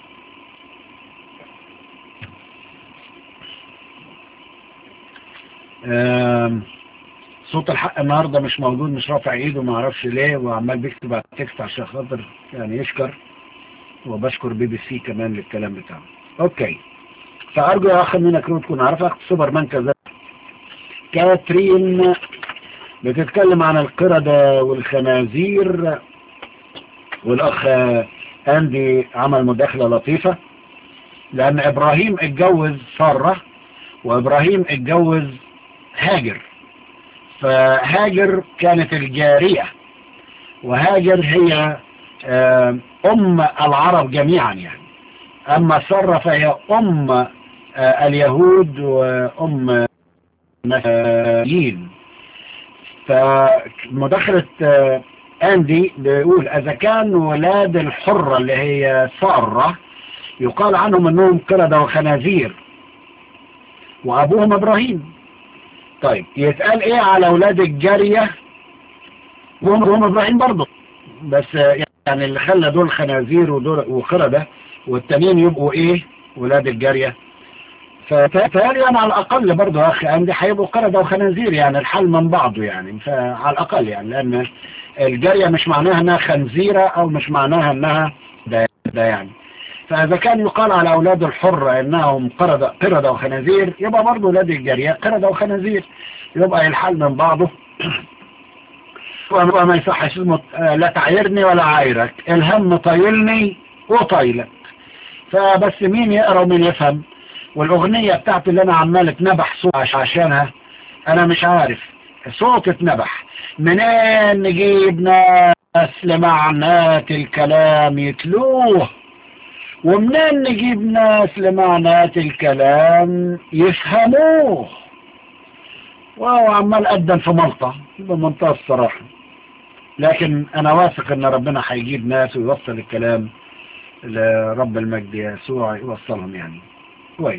صوت الحق النهاردة مش موجود، مش رافع ايده، ما اعرفش ليه، وعمال بيكتب على التكست عشان خاطر يعني يشكر، وبشكر BBC كمان للكلام بتاعه. اوكي، فارجو يا اخي منك تكون عارفها. سوبرمان كذا. كاترين بتتكلم عن القردة والخنازير، والاخ اندي عمل مداخلة لطيفة، لان ابراهيم اتجوز سارة، وابراهيم اتجوز هاجر. فهاجر كانت الجارية، وهاجر هي أم العرب جميعا يعني. أما سارة فهي أم اليهود وأم المسيحيين. فمداخلة أندي بيقول إذا كان ولاد الحرة اللي هي سارة يقال عنهم أنهم قردة وخنازير وأبوهم إبراهيم، طيب يتقال ايه على اولاد الجارية وهم ابراهيم برضه؟ بس يعني اللي خلى دول خنازير ودول وقردة والتانيين يبقوا ايه ولاد الجارية؟ فتالي يعني على الاقل برضه يا اخي عندي هيبقوا قردة وخنازير، يعني الحل من بعضه يعني، فعلى الاقل يعني، لان الجارية مش معناها انها خنزيرة او مش معناها انها ده يعني. فإذا كان يقال على أولاد الحرة إنهم قردة وخنازير، يبقى برضو أولاد الجارية قردة وخنازير، يبقى الحل من بعضه. وما يصحش لا تعايرني ولا عايرك، الهم طايلني وطايلك. فبس مين يقرأ ومين يفهم؟ والأغنية بتاعتي اللي أنا عمال اتنبح صوت عشانها، أنا مش عارف صوت اتنبح منين نجيب ناس لمعنات الكلام يتلوه، ومنين نجيب ناس لمعنات الكلام يفهموه؟ وهو عمال قدم في ملطة بمنتهى الصراحة. لكن انا واثق ان ربنا هيجيب ناس ويوصل الكلام لرب المجد يسوع، يوصلهم يعني كويس.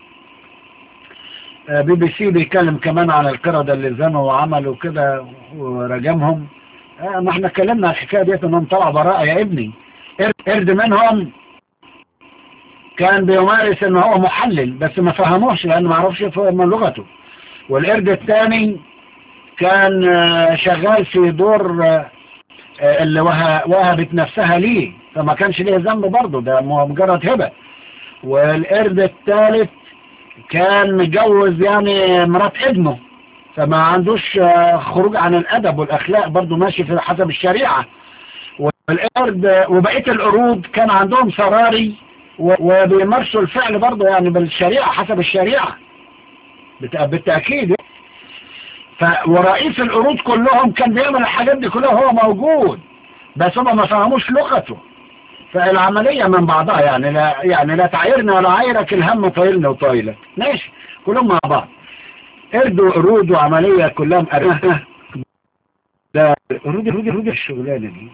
بي بي سي بيتكلم كمان عن القردة اللي زنوا وعملوا كده ورجمهم. ما احنا اتكلمنا عن الحكاية ديت انهم طلعوا براءة يا ابني. قرد منهم كان بيمارس ان هو محلل بس ما فهموش لان ما عرفش من لغته، والقرد الثاني كان شغال في دور اللي وهبت نفسها ليه، فما كانش ليه ذنب برضه، ده مجرد هبة. والقرد الثالث كان متجوز يعني مرات ابنه، فما عندوش خروج عن الادب والاخلاق، برضه ماشي في حسب الشريعة. والقرد وبقية القرود كان عندهم سراري وبيمارسوا الفعل برضه يعني بالشريعة حسب الشريعة بالتأكيد. ورئيس القرود كلهم كان بيعمل الحاجات دي كلها هو موجود، بس هم ما فهموش لغته. فالعملية من بعضها يعني لا تعيرنا ولا عيرك، الهم طايلنا وطايلك، ماشي كلهم مع بعض. قرد وقرود وعملية كلها مقرنة. ده قرود الشغلانة دي.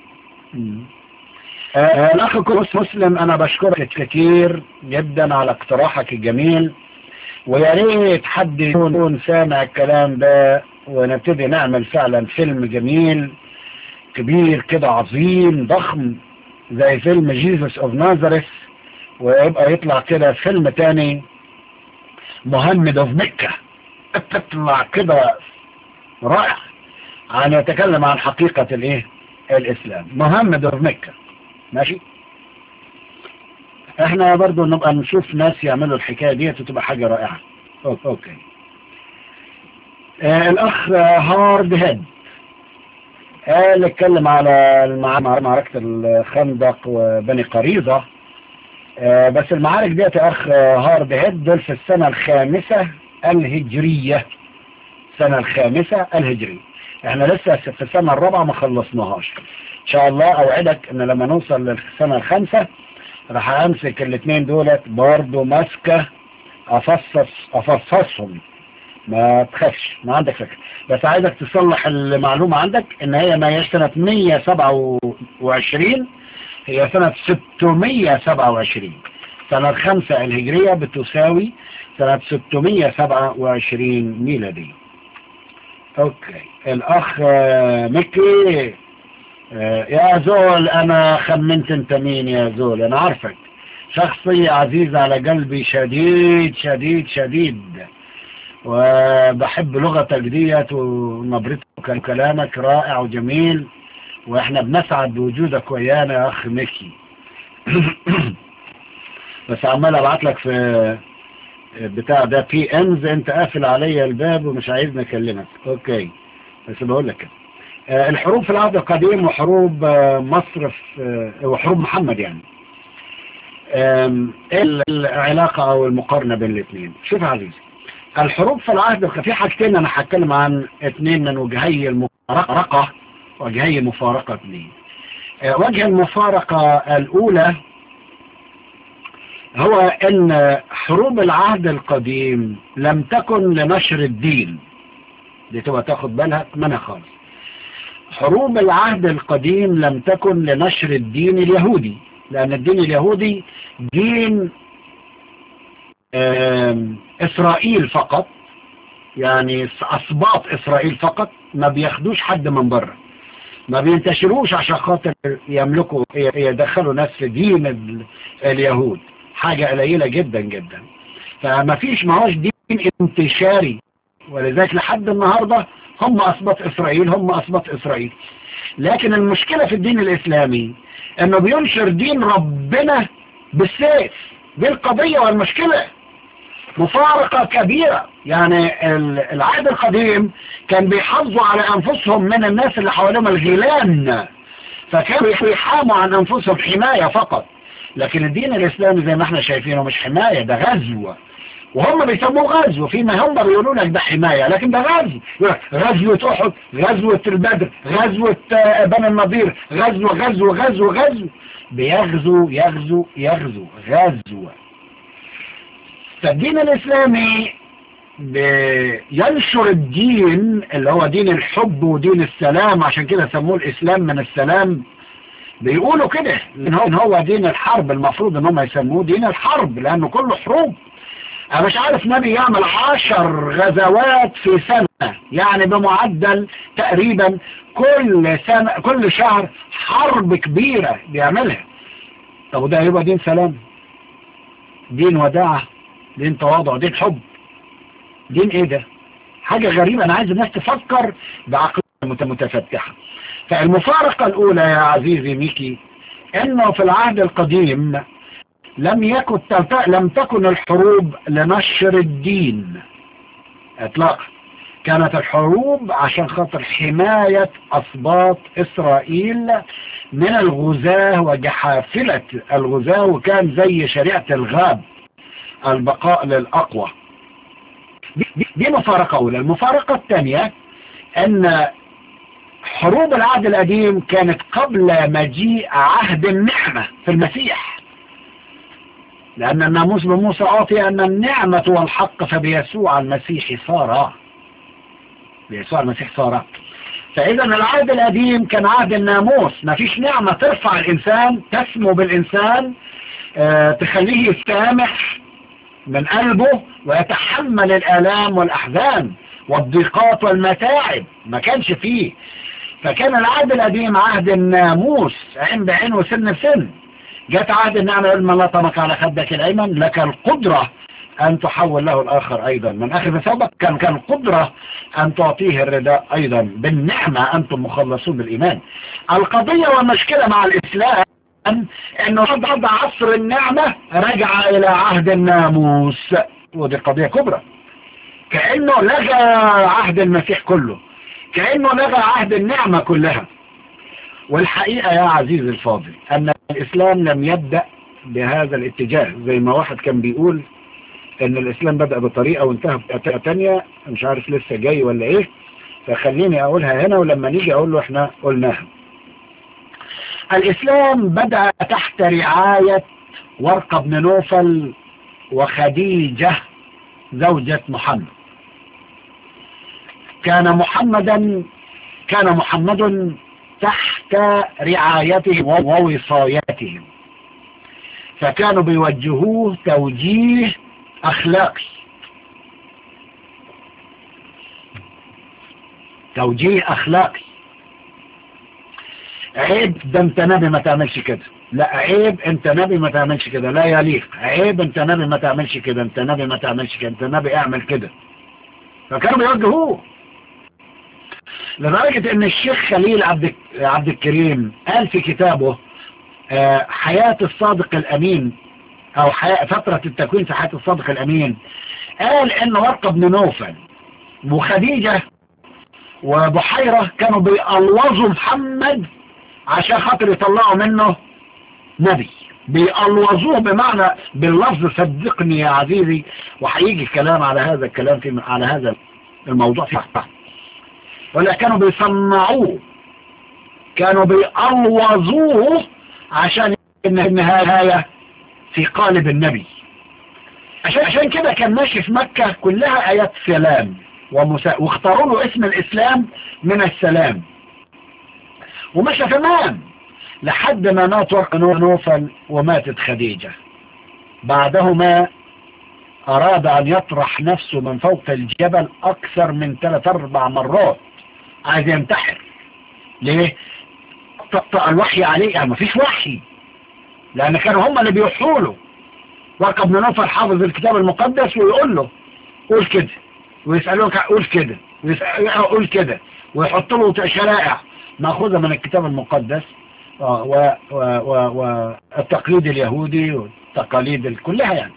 الأخ كوس مسلم، أنا بشكرك كتير جدا على اقتراحك الجميل، ويا ريت حد يكون سامع الكلام ده ونبتدي نعمل فعلا فيلم جميل كبير كده عظيم ضخم زي فيلم جيسوس اوف نازاريث، ويبقى يطلع كده فيلم تاني محمد اوف مكة، تطلع كده رائع، يتكلم عن حقيقة الإسلام، محمد اوف مكة. ماشي، احنا برضو نبقى نشوف ناس يعملوا الحكاية دي وتبقى حاجة رائعة. اوكي. الاخ هارد هيد قال اتكلم على معركة الخندق وبني قريظة، بس المعارك ديت يا اخ هارد هيد دول في السنة الخامسة الهجرية، السنة الخامسة الهجرية. احنا لسه في السنة الرابعة ما خلصناهاش. ان شاء الله اوعدك ان لما نوصل للسنة الخامسة راح امسك الاثنين دولت برضو ماسكة افصصهم، ما تخافش، ما عندك فكرة. بس عايزك تصلح المعلومة عندك ان هي ما هي سنة 127، هي سنة 627. سنة الخامسة الهجرية بتساوي سنة 627 ميلادية. اوكي. الاخ مكي، يا زول انا خمنت انت مين يا زول، انا عارفك، شخصية عزيزة على قلبي شديد شديد شديد، وبحب لغتك ديت ونبرتك وكلامك رائع وجميل، واحنا بنسعد بوجودك ويانا يا اخ مكي. بس عمال ابعت لك في بتاع ده بي انز، انت قافل عليا الباب ومش عايزني اكلمك. اوكي، بس بقول لك كده. الحروب في العهد القديم وحروب مصر وحروب محمد، يعني العلاقة او المقارنة بين الاثنين. شوف يا عزيزي، الحروب في العهد في حاجتين انا هتكلم عن اثنين من وجهي المفارقة، وجهي المفارقة اثنين. وجه المفارقة الاولى هو ان حروب العهد القديم لم تكن لنشر الدين، دي تبقى تاخد بالها منها خالص. حروب العهد القديم لم تكن لنشر الدين اليهودي، لأن الدين اليهودي دين إسرائيل فقط، يعني أسباط إسرائيل فقط، ما بياخدوش حد من بره، ما بينتشروش عشان خاطر يملكوا يدخلوا ناس في دين اليهود، حاجة قليلة جدا جدا. فما فيش معاش دين انتشاري، ولذلك لحد النهاردة هم أسباط إسرائيل، هم أسباط إسرائيل. لكن المشكلة في الدين الإسلامي أنه بينشر دين ربنا بالسيف، دي القضية والمشكلة. مفارقة كبيرة، يعني العهد القديم كان بيحافظوا على أنفسهم من الناس اللي حواليهم الغيلان، فكانوا يحاموا عن أنفسهم حماية فقط. لكن الدين الإسلامي زي ما احنا شايفينه مش حماية، ده غزو، وهم بيسموه غزو، فيما هم بيقولوا لك ده حماية، لكن ده غزو. غزوة أحد، غزوة البدر، غزوة بني النضير، غزو غزو غزو غزو، بيغزو يغزو يغزو غزو. فالدين الإسلامي بينشر الدين اللي هو دين الحب ودين السلام، عشان كده سموه الإسلام من السلام. بيقولوا كده إن هو دين الحرب، المفروض إن هم يسموه دين الحرب لأنه كله حروب. أنا مش عارف نبي يعمل 10 غزوات في سنة، يعني بمعدل تقريبا كل سنة كل شهر حرب كبيرة بيعملها. طب وده يبقى دين سلام؟ دين وداعة؟ دين تواضع؟ دين حب؟ دين ايه ده؟ حاجة غريبة. انا عايز الناس تفكر بعقل متفتحة. فالمفارقة الاولى يا عزيزي ميكي انه في العهد القديم لم تكن الحروب لنشر الدين اطلاقا. كانت الحروب عشان خاطر حماية أسباط إسرائيل من الغزاة وجحافلة الغزاة، وكان زي شريعة الغاب، البقاء للأقوى. دي مفارقة أولى. المفارقة الثانية أن حروب العهد القديم كانت قبل مجيء عهد النعمة في المسيح، لأن الناموس بموسى أعطي أن النعمة والحق فبيسوع المسيح صار. بيسوع المسيح صار. فإذا العهد القديم كان عهد الناموس، ما فيش نعمة ترفع الإنسان، تسمو بالإنسان، تخليه يسامح من قلبه ويتحمل الآلام والأحزان والضيقات والمتاعب، ما كانش فيه. فكان العهد القديم عهد الناموس، عين بعين وسن بسن. جاءت عهد النعمة يقول من لطمك على خدك الأيمن لك القدرة أن تحول له الآخر أيضا، من أخذ ثوبك كان القدرة أن تعطيه الرداء أيضا. بالنعمة أنتم مخلصون بالإيمان. القضية والمشكلة مع الإسلام أنه بعد عصر النعمة رجع إلى عهد الناموس، ودي قضية كبرى. كأنه لغى عهد المسيح كله، كأنه لغى عهد النعمة كلها. والحقيقة يا عزيزي الفاضل أن الإسلام لم يبدأ بهذا الاتجاه، زي ما واحد كان بيقول ان الاسلام بدأ بطريقة وانتهى بطريقة تانية، مش عارف لسه جاي ولا ايه، فخليني اقولها هنا ولما نيجي اقول له احنا قلناها. الاسلام بدأ تحت رعاية ورقة بن نوفل وخديجة زوجة محمد. كان محمد تحت رعايتهم ووصايتهم، فكانوا بيوجهوه توجيه أخلاقي. توجيه أخلاقي. عيب ده انت نبي ما تعملش كده، لا عيب انت نبي ما تعملش كده، لا يليق، عيب انت نبي ما تعملش كده، انت نبي ما تعملش كده، انت نبي اعمل كده. فكانوا بيوجهوه لدرجة ان الشيخ خليل عبد الكريم قال في كتابه حياة الصادق الأمين، أو فترة التكوين في حياة الصادق الأمين، قال إن ورقة بن نوفل وخديجة وبحيرة كانوا بيقلوظوا محمد عشان خاطر يطلعوا منه نبي. بيقلوظوه بمعنى باللفظ، صدقني يا عزيزي، وهيجي الكلام على هذا الكلام على هذا الموضوع فيه، ولا كانوا بيصنعوه، كانوا بيقلوظوه عشان النهاية في قالب النبي. عشان كده كان ماشي في مكة كلها آيات سلام واختاروا له اسم الإسلام من السلام، ومشى تمام لحد ما مات ورقة نوفل وماتت خديجة. بعدهما أراد أن يطرح نفسه من فوق الجبل أكثر من 3-4 مرات، عايز ينتحر. ليه؟ تقطع الوحي عليه، يعني مفيش وحي، لأن كانوا هم اللي بيوحوا له. ورقة بن نوفل حافظ الكتاب المقدس ويقول له قول كده، ويسألوك قول كده، قول كده، ويحط له شرائع مأخوذة من الكتاب المقدس والتقليد اليهودي والتقاليد كلها يعني.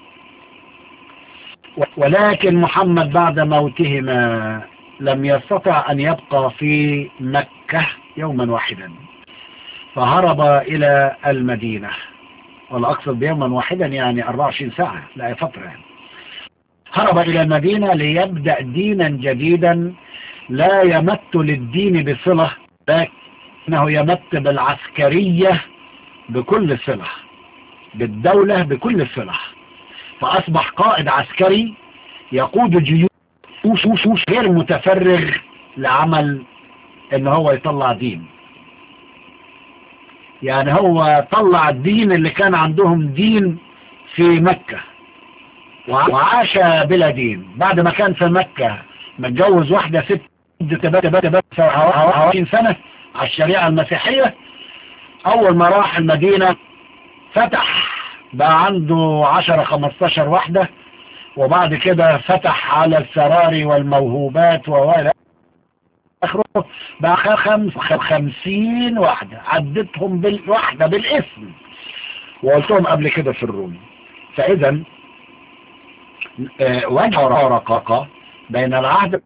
ولكن محمد بعد موتهما لم يستطع أن يبقى في مكة يوما واحدا، فهرب إلى المدينة. ولا أقصد بيوما واحدا يعني 24 ساعة، لا فترة يعني. هرب إلى المدينة ليبدأ دينا جديدا لا يمت للدين بصلة، لكنه يمت بالعسكرية بكل صلة، بالدولة بكل صلة. فأصبح قائد عسكري يقود جيوش غير متفرغ لعمل ان هو يطلع دين. يعني هو طلع الدين اللي كان عندهم دين في مكة وعاش بلا دين. بعد ما كان في مكة متجوز واحدة ست تبات 20 سنة على الشريعة المسيحية، اول ما راح المدينة فتح بقى عنده 10-15 واحدة، وبعد كده فتح على السراري والموهوبات ووالد اخره بقى 50 واحدة، عدتهم بالواحدة بالاسم وقلتهم قبل كده في الروم. فاذا وجه رقاقة بين العهد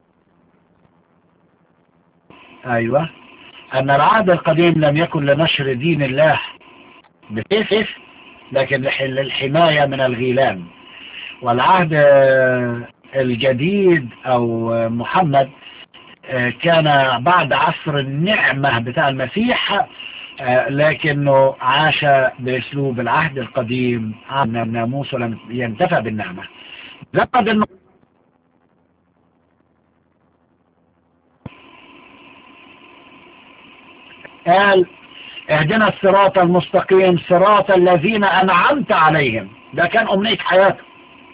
ان العهد القديم لم يكن لنشر دين الله بسيف، لكن للحماية من الغيلان. والعهد الجديد او محمد كان بعد عصر النعمة بتاع المسيح، لكنه عاش باسلوب العهد القديم، عن الناموس ولم ينتفع بالنعمة. زاد انه قال اهدنا الصراط المستقيم صراط الذين انعمت عليهم، ده كان امنية حياته.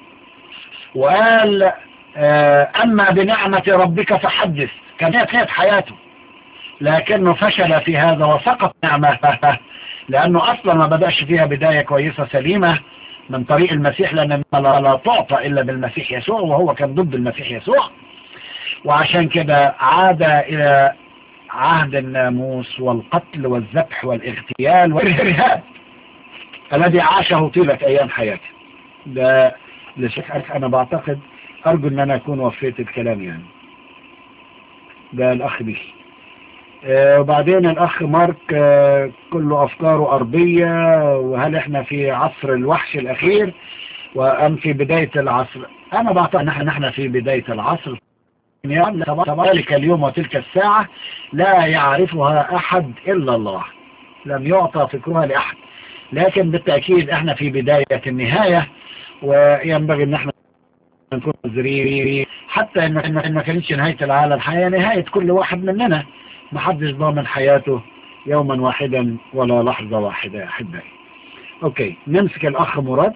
وقال اما بنعمة ربك فحدث، كانت حياته، لكنه فشل في هذا وسقط نعمة لانه اصلا ما بدأش فيها بداية كويسة سليمة من طريق المسيح، لان لا تعطى الا بالمسيح يسوع، وهو كان ضد المسيح يسوع. وعشان كده عاد الى عهد الناموس والقتل والذبح والاغتيال والارهاب الذي عاشه طيلة ايام حياته. ده لشك انا بعتقد، ارجو ان انا اكون وفيت الكلام يعني. ده الاخ بيه. وبعدين الاخ مارك كله افكاره ارضية، وهل احنا في عصر الوحش الاخير وام في بداية العصر؟ انا بعتقد ان احنا في بداية العصر. ذلك اليوم وتلك الساعة لا يعرفها احد الا الله، لم يعطى فكرها لاحد، لكن بالتأكيد احنا في بداية النهاية، وينبغي ان احنا نكون مزريين حتى ان ما كانتش نهاية العالم، الحياة نهاية كل واحد مننا، محدش ضامن حياته يوما واحدا ولا لحظة واحدة يا احبائي. اوكي، نمسك الاخ مراد.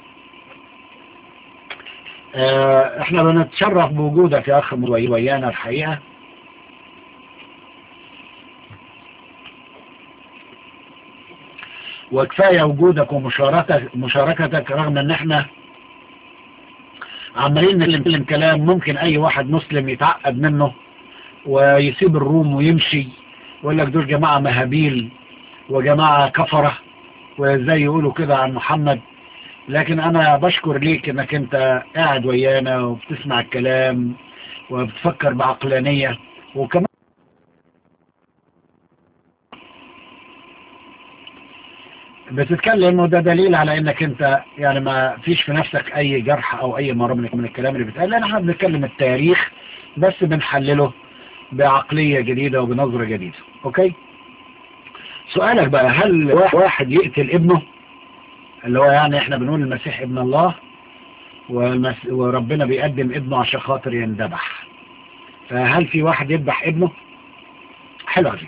احنا بنتشرف بوجودك يا اخ ويانا الحقيقة. وكفاية وجودك ومشاركتك رغم ان احنا عمالين نتكلم كلام ممكن اي واحد مسلم يتعقد منه ويسيب الروم ويمشي ويقول لك دول جماعة مهابيل وجماعة كفرة وزي يقولوا كده عن محمد. لكن انا بشكر ليك انك انت قاعد ويانا وبتسمع الكلام وبتفكر بعقلانية، وكمان بتتكلم، وده دليل على انك انت يعني ما فيش في نفسك اي جرح او اي مرة من الكلام اللي بتقال، لان احنا بنتكلم التاريخ بس بنحلله بعقلية جديدة وبنظرة جديدة. اوكي، سؤالك بقى، هل واحد يقتل ابنه، اللي هو يعني احنا بنقول المسيح ابن الله وربنا بيقدم ابنه عشان خاطر يندبح، فهل في واحد يذبح ابنه؟ حلو جدا.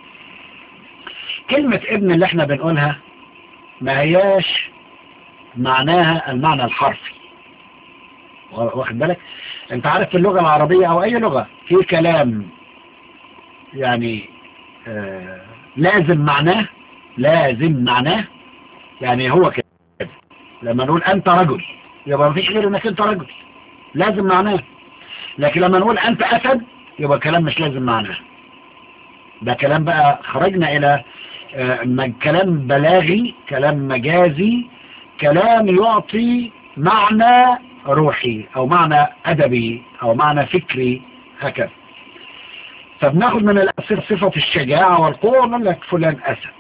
كلمة ابن اللي احنا بنقولها ما هياش معناها المعنى الحرفي، واخد بالك؟ انت عارف في اللغة العربية او اي لغة في كلام يعني لازم معناه يعني هو كده. لما نقول انت رجل يبقى مفيش غير انك انت رجل، لازم معناه. لكن لما نقول انت اسد يبقى كلام مش لازم معناه، ده كلام بقى خرجنا الى كلام بلاغي، كلام مجازي، كلام يعطي معنى روحي او معنى ادبي او معنى فكري هكذا. فبناخد من الاسد صفة الشجاعة والقوة ونقول لك فلان اسد.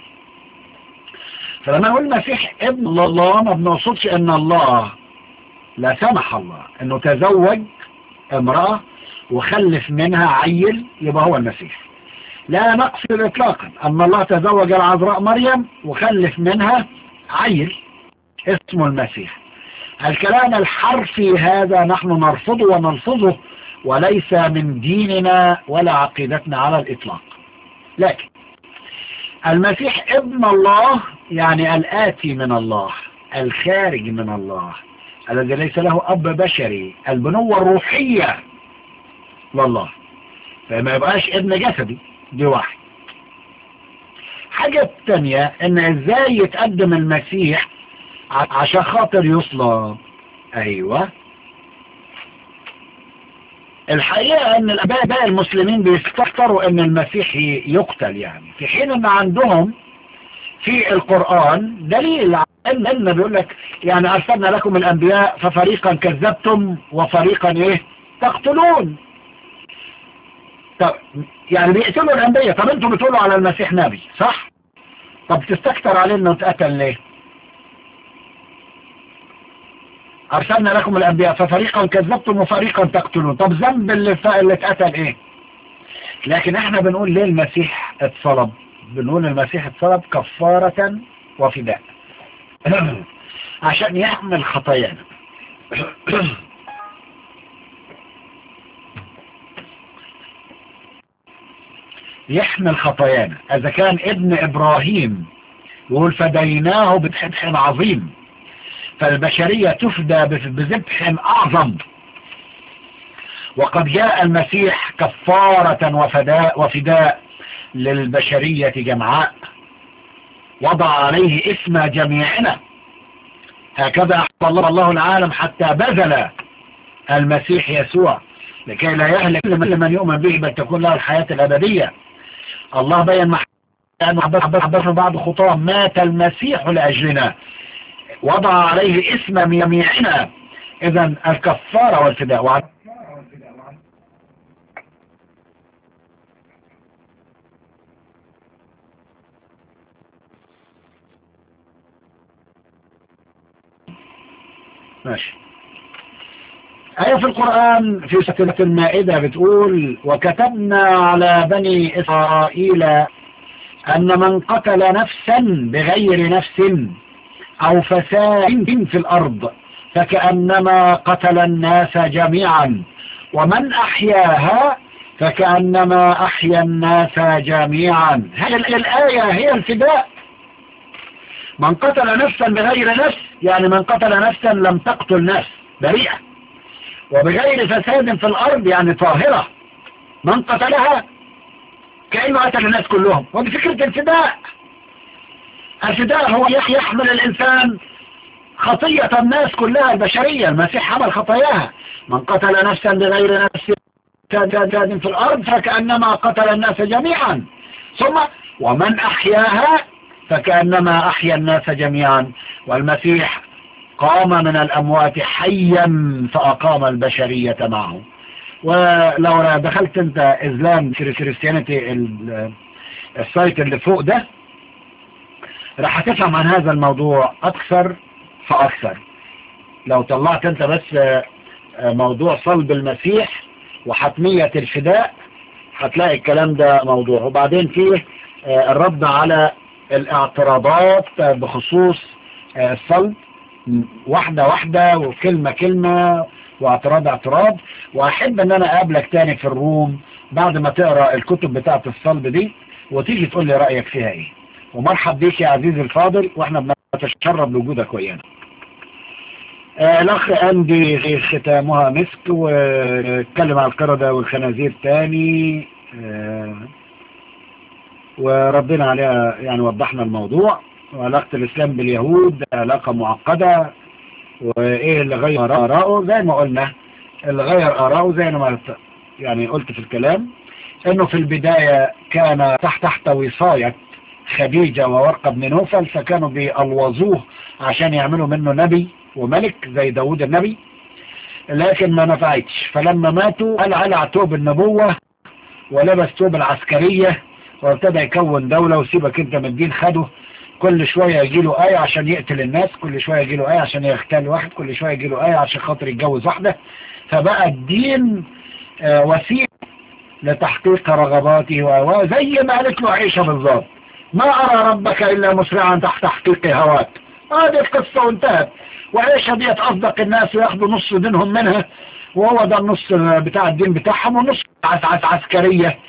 فلما نقول المسيح ابن الله ما بنقصدش ان الله لا سمح الله انه تزوج امرأة وخلف منها عيل يبقى هو المسيح. لا نقصد اطلاقا ان الله تزوج العذراء مريم وخلف منها عيل اسمه المسيح. الكلام الحرفي هذا نحن نرفضه ونلفظه، وليس من ديننا ولا عقيدتنا على الإطلاق. لكن المسيح ابن الله يعني الآتي من الله، الخارج من الله، الذي ليس له أب بشري، البنوة الروحية لله، فما يبقاش ابن جسدي. دي واحد. حاجة التانية ان ازاي يتقدم المسيح عشان خاطر يصلب. ايوه، الحقيقة ان الاباء المسلمين بيستكتروا ان المسيح يقتل، يعني في حين ان عندهم في القرآن دليل ان بيقول لك يعني ارسلنا لكم الانبياء ففريقا كذبتم وفريقا ايه تقتلون. طب يعني بيقتلوا الانبياء، طب انتوا بتقولوا على المسيح نبي صح؟ طب تستكتر عليه انه اتقتل ليه؟ ارسلنا لكم الانبياء ففريقا كذبتم وفريقا تقتلون. طب ذنب اللي اتقتل ايه؟ لكن احنا بنقول ليه المسيح اتصلب؟ بنقول المسيح اتصلب كفارة وفداء عشان يحمل خطايانا. يحمل خطايانا. اذا كان ابن ابراهيم يقول فديناه بذبح عظيم، فالبشرية تفدى بذبح اعظم، وقد جاء المسيح كفارة وفداء للبشرية جمعاء، وضع عليه اسم جميعنا. هكذا أحب الله العالم حتى بذل المسيح يسوع لكي لا يهلك من يؤمن به بل تكون له الحياة الأبدية. الله بين محبتنا بعد خطاه، مات المسيح لأجلنا، وضع عليه اسم جميعنا. إذن الكفارة والفداء. ماشي. آية في القرآن في سورة المائدة بتقول وكتبنا على بني إسرائيل أن من قتل نفسا بغير نفس أو فساد في الأرض فكأنما قتل الناس جميعا، ومن أحياها فكأنما أحيا الناس جميعا. هذه الآية هي الفداء. من قتل نفسا بغير نفس يعني من قتل نفسا لم تقتل نفس بريئة، وبغير فساد في الأرض يعني طاهرة، من قتلها كأنه قتل الناس كلهم. ودي فكرة الفداء. الفداء هو يحمل الإنسان خطية الناس كلها البشرية. المسيح حمل خطاياها. من قتل نفسا بغير نفس فساد في الأرض فكأنما قتل الناس جميعا، ثم ومن أحياها فكأنما أحيا الناس جميعا. والمسيح قام من الأموات حيا فأقام البشرية معه. ولو دخلت انت إسلام كريستيانيتي السايت اللي فوق ده راح تفهم عن هذا الموضوع أكثر فأكثر. لو طلعت انت بس موضوع صلب المسيح وحتمية الفداء هتلاقي الكلام ده موضوع. وبعدين فيه الرد على الاعتراضات بخصوص الصلب، واحدة واحدة وكلمة كلمة واعتراض. واحب ان انا اقابلك تاني في الروم بعد ما تقرأ الكتب بتاعت الصلب دي وتيجي تقول لي رأيك فيها ايه. ومرحب بيك يا عزيزي الفاضل، واحنا بنتشرف بوجودك ويانا. الاخ اندي ختامها مسك، واتكلم على القردة والخنازير تاني، وربنا عليها يعني وضحنا الموضوع. وعلاقة الإسلام باليهود علاقة معقدة، وإيه اللي غير آراءه زي ما قلنا. اللي غير آراءه زي ما يعني قلت في الكلام إنه في البداية كان تحت وصاية خديجة وورقة بن نوفل، فكانوا بيألوظوه عشان يعملوا منه نبي وملك زي داود النبي، لكن ما نفعتش. فلما ماتوا قلع توب النبوة ولبس توب العسكرية وابتدى يكون دولة. وسيبك انت من الدين، خده كل شوية يجيله آية عشان يقتل الناس، كل شوية يجيله آية عشان يغتال واحد، كل شوية يجيله آية عشان خاطر يتجوز واحدة. فبقى الدين وسيلة لتحقيق رغباته، وزي ما قالت له عيشة بالظبط، ما أرى ربك إلا مسرعا تحت تحقيق هواك. هذه القصة وانتهت. وعيشة ديت أصدق الناس وياخدوا نص دينهم منها، وهو ده النص بتاع الدين بتاعهم، ونص عسكرية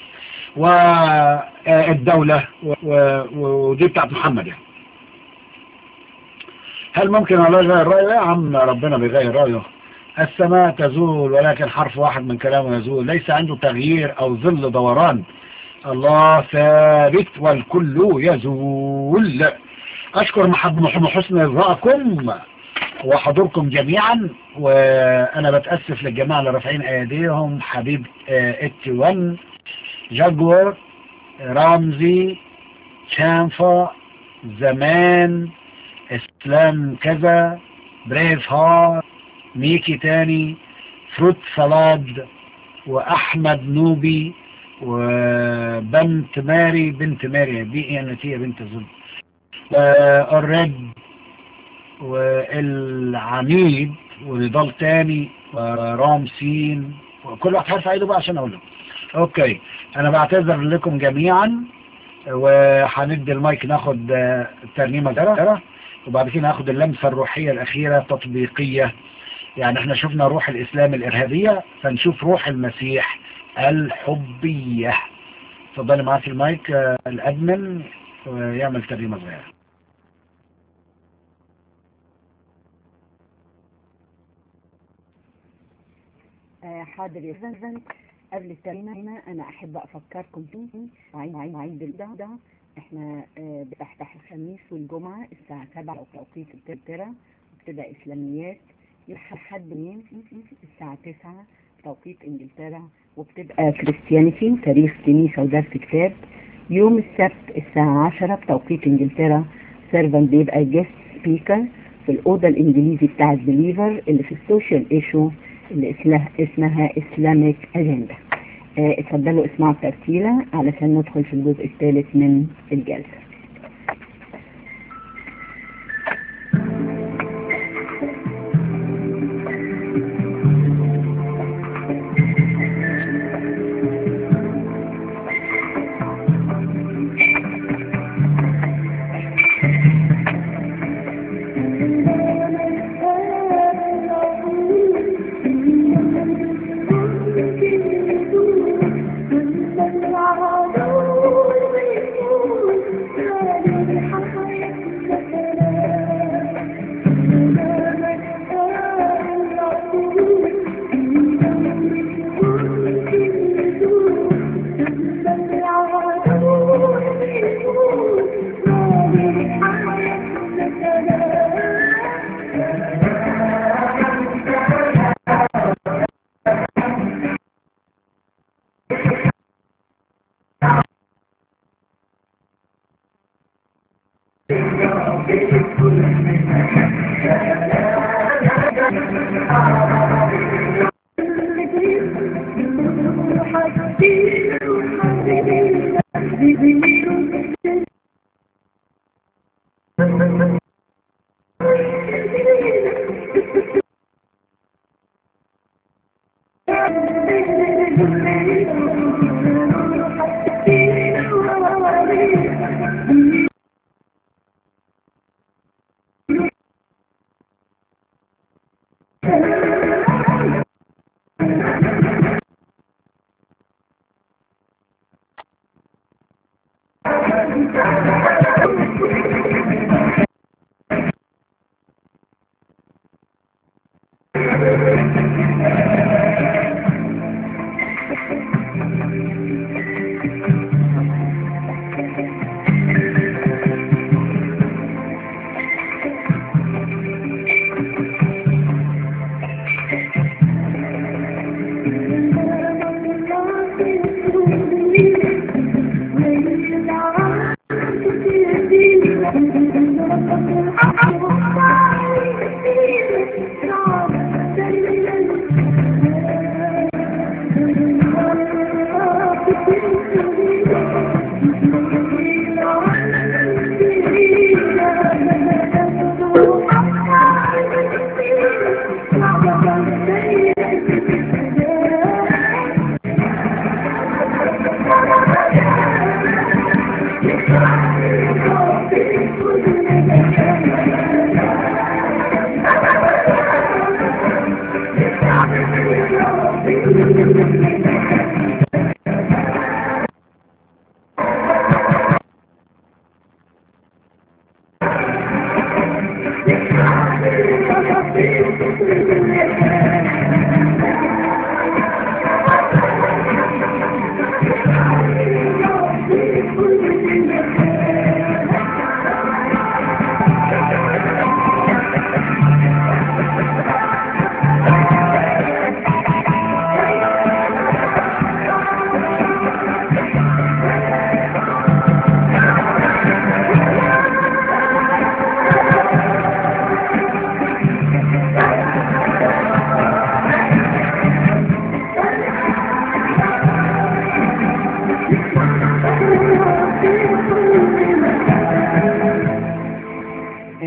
والدولة ودي بتاعت محمد يعني. هل ممكن الله يغير رأيه؟ يا عم ربنا بيغير رأيه. السماء تزول ولكن حرف واحد من كلامه يزول، ليس عنده تغيير أو ظل دوران. الله ثابت والكل يزول. أشكر محب حسن إرضاءكم وحضوركم جميعا، وأنا بتأسف للجماعة اللي رافعين أيديهم. حبيب اتوان، جاكور، رامزي، شانفا، زمان، اسلام كذا، بريف هار، ميكي تاني، فروت سلاد، واحمد نوبي، وبنت ماري، بنت ماري دي نتيجة بنت زل، والرد، والعميد، ونضال تاني، ورامسين، وكل واحد هرفع ايده بقى عشان اقول له. اوكي، انا بعتذر لكم جميعا، وهندي المايك ناخد ترنيمة جرى، وبعد كده ناخد اللمسة الروحية الأخيرة تطبيقية. يعني احنا شفنا روح الإسلام الإرهابية، فنشوف روح المسيح الحبية. تفضلي معاك المايك الأدمن ويعمل ترنيمة صغيرة. حاضر يا فندم. قبل الترنيمة أنا أحب أفكركم فيه وعيد ده احنا بتفتح الخميس والجمعة الساعة 7 توقيت انجلترا، وبتبقى إسلاميات. لحد يوم الساعة 9 توقيت انجلترا، وبتبقى كريستيانيتي تاريخ كنيسة ودرس كتاب. يوم السبت الساعة 10 بتوقيت انجلترا سيرفن بيبقى جيست سبيكر في الأوضة الإنجليزي بتاعت بليفر اللي في السوشيال ايشو اللي اسمها إسلاميك أجندة. اتفضلوا اسمعوا الترتيلة علشان ندخل في الجزء الثالث من الجلسة.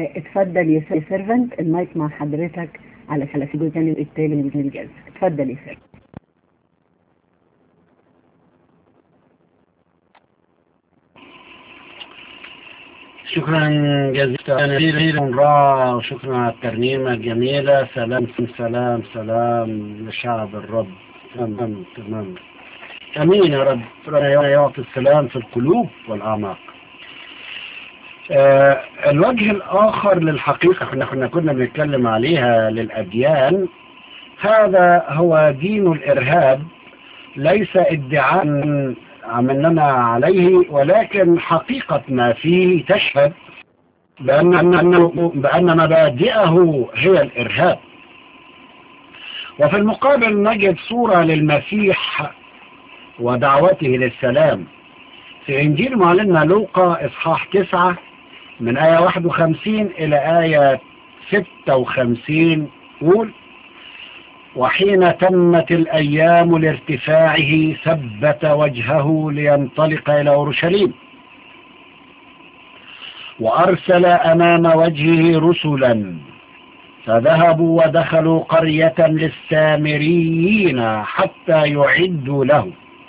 اتفضل يا سيرفنت، المايك مع حضرتك على الجزء التاني من الجلسة. اتفضل يا سيرفنت. شكرا جزيلا رائع، وشكرا على الترنيمة الجميلة. سلام سلام سلام لشعب الرب. تمام امين يا رب. ربنا يعطي السلام في القلوب والاعماق. الوجه الاخر للحقيقة كنا بنتكلم عليها للاديان، هذا هو دين الارهاب. ليس ادعاء عملنا عليه، ولكن حقيقة ما فيه تشهد بأن مبادئه هي الإرهاب. وفي المقابل نجد صورة للمسيح ودعوته للسلام في إنجيل معلمنا لوقا إصحاح 9 من آية 51 إلى آية 56 قول: وحين تمت الأيام لارتفاعه ثبت وجهه لينطلق إلى أورشليم، وأرسل أمام وجهه رسلا، فذهبوا ودخلوا قرية للسامريين حتى يعدوا له،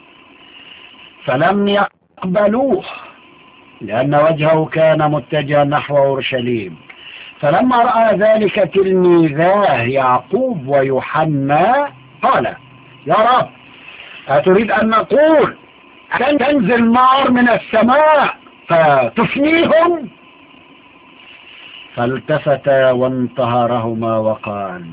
فلم يقبلوه لأن وجهه كان متجها نحو أورشليم. فلما رأى ذلك تلميذاه يعقوب ويوحنا قال: يا رب، أتريد أن نقول أن تنزل نار من السماء فتفنيهم؟ فالتفت وانتهرهما وقال: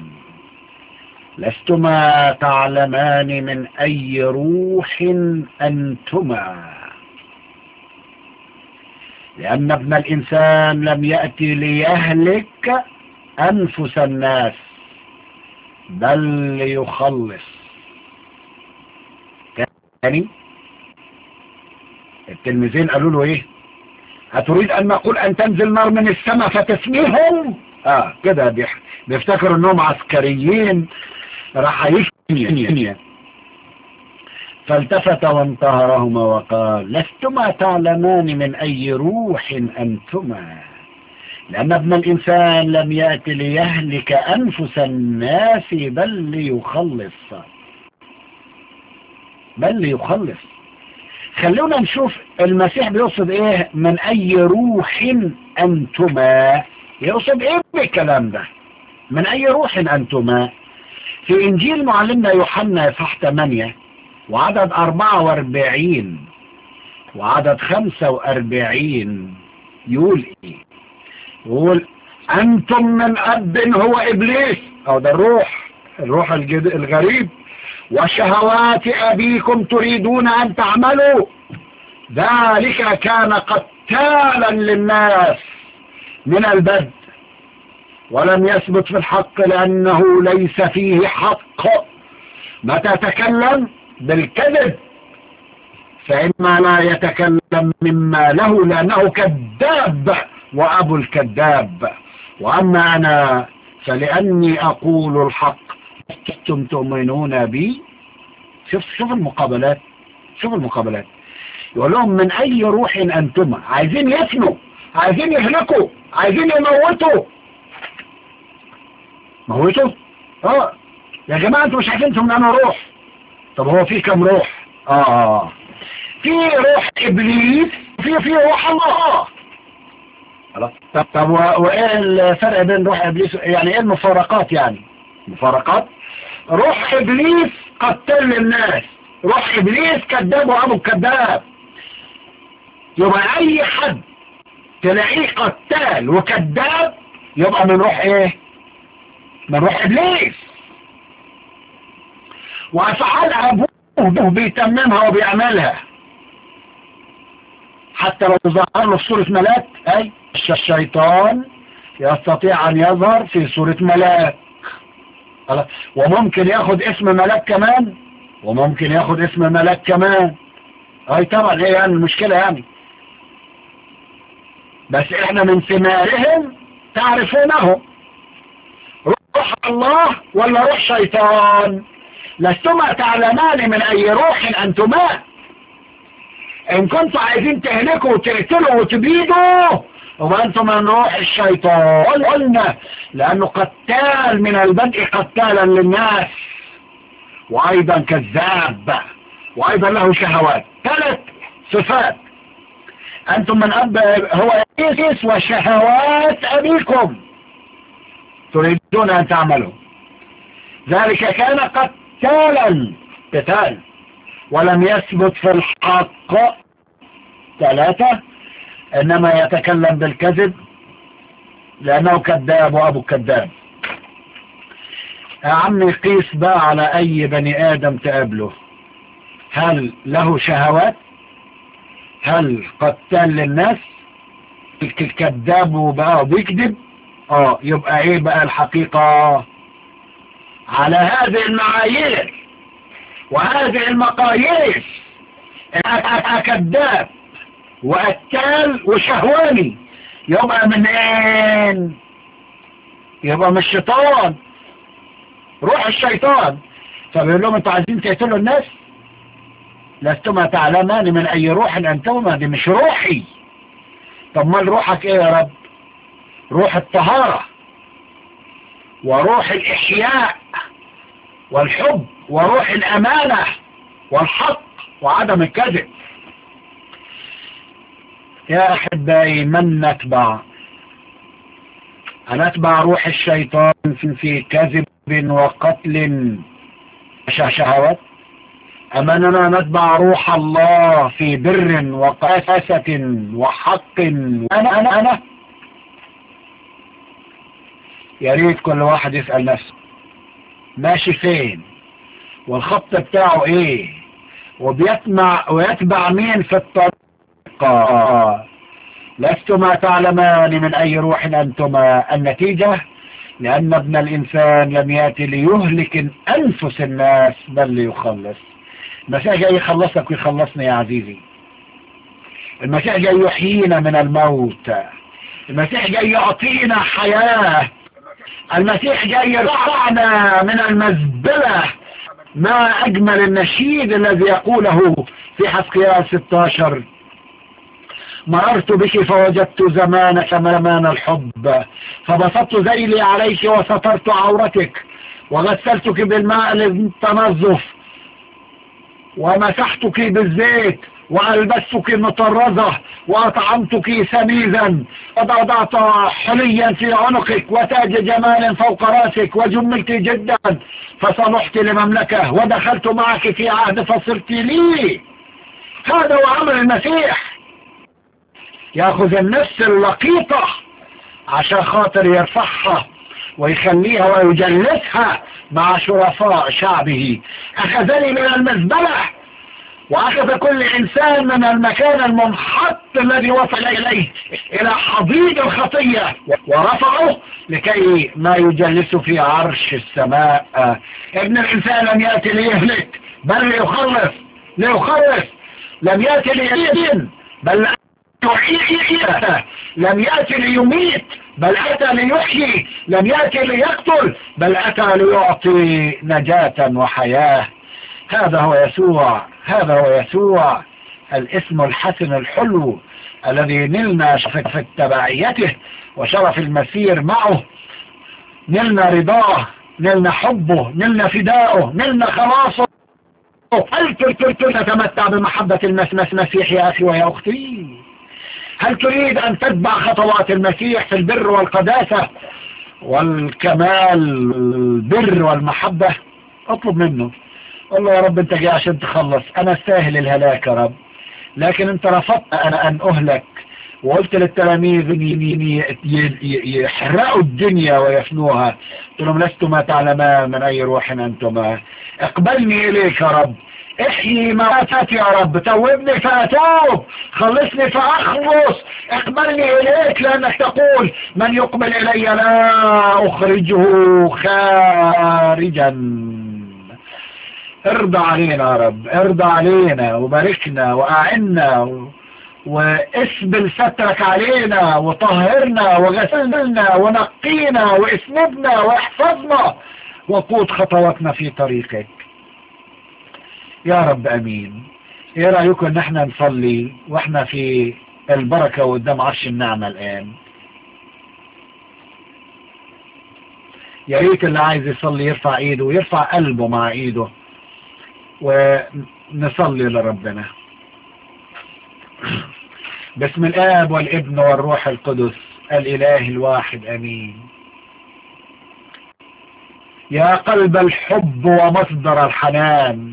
لستما تعلمان من أي روح أنتما، لأن ابن الإنسان لم يأتي ليهلك أنفس الناس بل ليخلص. تاني التلميذين قالوا له ايه؟ أتريد أن نقول أن تنزل نار من السماء فتسميهم؟ كده بيفتكروا أنهم عسكريين رحايين. فالتفت وانتهرهما وقال: لستما تعلمان من أي روح أنتما، لأن ابن الإنسان لم يأتي ليهلك أنفس الناس بل ليخلص. خلونا نشوف المسيح بيقصد ايه من أي روح أنتما. يقصد ايه بالكلام ده؟ من أي روح أنتما؟ في إنجيل معلمنا يوحنا إصحاح 8 وعدد 44 وعدد 45 يقول ايه؟ يقول: أنتم من أب هو إبليس، أو ده الروح الغريب، وشهوات أبيكم تريدون أن تعملوا، ذلك كان قتالا للناس من البدء، ولم يثبت في الحق لأنه ليس فيه حق. متى تكلم بالكذب فإما لا يتكلم مما له، لأنه كذاب وأبو الكذاب. وأما أنا فلأني أقول الحق، لستم تؤمنون بي. شوف المقابلات. يقول لهم: من أي روح أنتم؟ عايزين يفنوا، عايزين يهلكوا، عايزين يموتوا. يا جماعة انتوا مش عارفين انتم من أنا روح. طب هو في كم روح؟ في روح إبليس، في روح الله. طب وإيه الفرق بين روح إبليس؟ يعني إيه المفارقات؟ يعني مفارقات: روح إبليس قتل الناس، روح إبليس كذاب وأبو الكذاب. يبقى أي حد تلاقيه قتال وكذاب يبقى من روح إيه؟ من روح إبليس. وأفعال أبوه بيتممها وبيعملها، حتى لو ظهر له في صورة ملاك. أي الشيطان يستطيع أن يظهر في صورة ملاك، وممكن ياخد اسم ملاك كمان، أي طبعا ايه يعني المشكلة يعني؟ بس احنا من ثمارهم تعرفونه، روح الله ولا روح شيطان. لستما تعلمان من أي روح أنتما. إن كنتوا عايزين تهلكوا وتقتلوا وتبيدوا وأنتم من روح الشيطان. قلنا لأنه قتال من البدء، قتالا للناس، وأيضا كذاب، وأيضا له شهوات. 3 صفات. أنتم من أب هو إبليس وشهوات أبيكم تريدون أن تعملوا ذلك. كان قتالا قتال ولم يثبت في الحق. 3 إنما يتكلم بالكذب لأنه كذاب وأبو كذاب. يا عمي قيس بقى على أي بني آدم تقابله، هل له شهوات؟ هل قتال للناس؟ الكذاب وبقى بيكذب؟ يبقى ايه بقى الحقيقة؟ على هذه المعايير وهذه المقاييس، كذاب وقتال وشهواني، يبقى منين؟ يبقى من الشيطان، روح الشيطان. فبيقول لهم انتوا عايزين تقتلوا الناس؟ لستما تعلمان من اي روح انتما، دي مش روحي. طب مال روحك ايه يا رب؟ روح الطهارة وروح الاحياء والحب وروح الامانة والحق وعدم الكذب. يا احبائي، من نتبع؟ هنتبع روح الشيطان في كذب وقتل شهوات، أم أننا نتبع روح الله في بر وقاسة وحق؟ أنا يا ريت كل واحد يسأل نفسه ماشي فين، والخط بتاعه ايه، ويتبع مين في الطريق. لستما تعلمان من أي روح أنتما. النتيجة لأن ابن الإنسان لم يأتي ليهلك أنفس الناس بل ليخلص. المسيح جاي يخلصك ويخلصني يا عزيزي. المسيح جاي يحيينا من الموت. المسيح جاي يعطينا حياة. المسيح جاي يرفعنا من المزبلة. ما أجمل النشيد الذي يقوله في حزقيال 16: مررت بك فوجدت زمانك زمان الحب، فبسطت ذيلي عليك وسترت عورتك، وغسلتك بالماء للتنظف، ومسحتك بالزيت، وألبستك مطرزة، وأطعمتك سميزا، وضعت حليا في عنقك، وتاج جمال فوق راسك، وجملت جدا، فصلحت لمملكة، ودخلت معك في عهد فصرت لي. هذا هو عمل المسيح. ياخذ النفس اللقيطة عشان خاطر يرفعها ويخليها ويجلسها مع شرفاء شعبه. أخذني من المزبلة وأخذ كل إنسان من المكان المنحط الذي وصل إليه إلى حضيض الخطية ورفعه لكي ما يجلسه في عرش السماء. ابن الإنسان لم يأتي ليهلك بل ليخلص. لم يأتي ليدين بل لم يأتي ليميت بل أتى ليحيي. لم يأتي ليقتل بل أتى ليعطي نجاة وحياة. هذا هو يسوع. هذا هو يسوع، الاسم الحسن الحلو الذي نلنا شرف اتباعيته وشرف المسير معه. نلنا رضاه، نلنا حبه، نلنا فداؤه، نلنا خلاصه. هل تريد تتمتع بمحبة المسيح يا أخي ويا أختي؟ هل تريد أن تتبع خطوات المسيح في البر والقداسة والكمال، البر والمحبة؟ اطلب منه، قل له يا رب انت جاي عشان تخلص، انا استاهل الهلاك يا رب، لكن انت رفضت انا ان اهلك، وقلت للتلاميذ يحرقوا الدنيا ويفنوها. قلت لهم لستما تعلمان من اي روح انتما. اقبلني اليك يا رب، احيي موتاتي يا رب، توبني فاتوب، خلصني فاخلص. اقبلني اليك لانك تقول من يقبل الي لا اخرجه خارجا. ارضى علينا يا رب، ارضى علينا وباركنا واعنا واسبل سترك علينا وطهرنا وغسلنا ونقينا واسندنا واحفظنا وقود خطواتنا في طريقك يا رب. امين. ايه رأيكم ان احنا نصلي واحنا في البركة وقدام عرش النعمة الآن. يا ريت اللي عايز يصلي يرفع ايده ويرفع قلبه مع ايده ونصلي لربنا. باسم الآب والابن والروح القدس الإله الواحد آمين. يا قلب الحب ومصدر الحنان،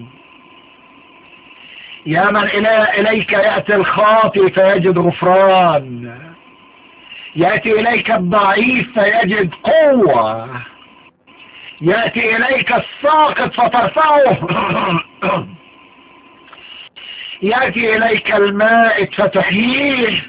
يا من إليك يأتي الخاطئ فيجد غفران، يأتي إليك الضعيف فيجد قوة، يأتي إليك الساقط فترفعه، يأتي إليك المائت فتحييه.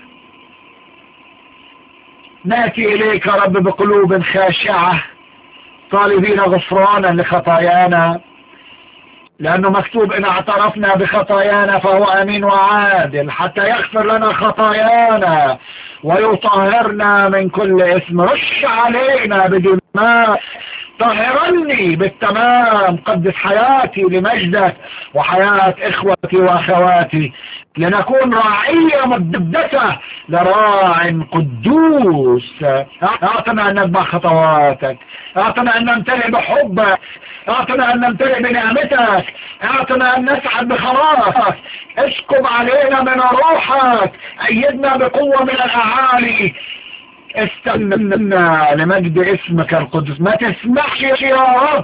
نأتي إليك يا رب بقلوب خاشعة طالبين غفرانا لخطايانا، لأنه مكتوب إن اعترفنا بخطايانا فهو أمين وعادل حتى يغفر لنا خطايانا ويطهرنا من كل اسم. رش علينا بدماء، طهرني بالتمام، قدس حياتي لمجدك وحياة إخوتي وأخواتي، لنكون راعية مقدسة لراع قدوس. اعطنا أن نتبع خطواتك، اعطنا أن نمتلئ بحبك، اعطنا أن نمتلئ بنعمتك، اعطنا أن نسعد بخلاصك. اسكب علينا من روحك، أيدنا بقوة من الأعالي، استلمنا لمجد اسمك القدس. ما تسمحش يا رب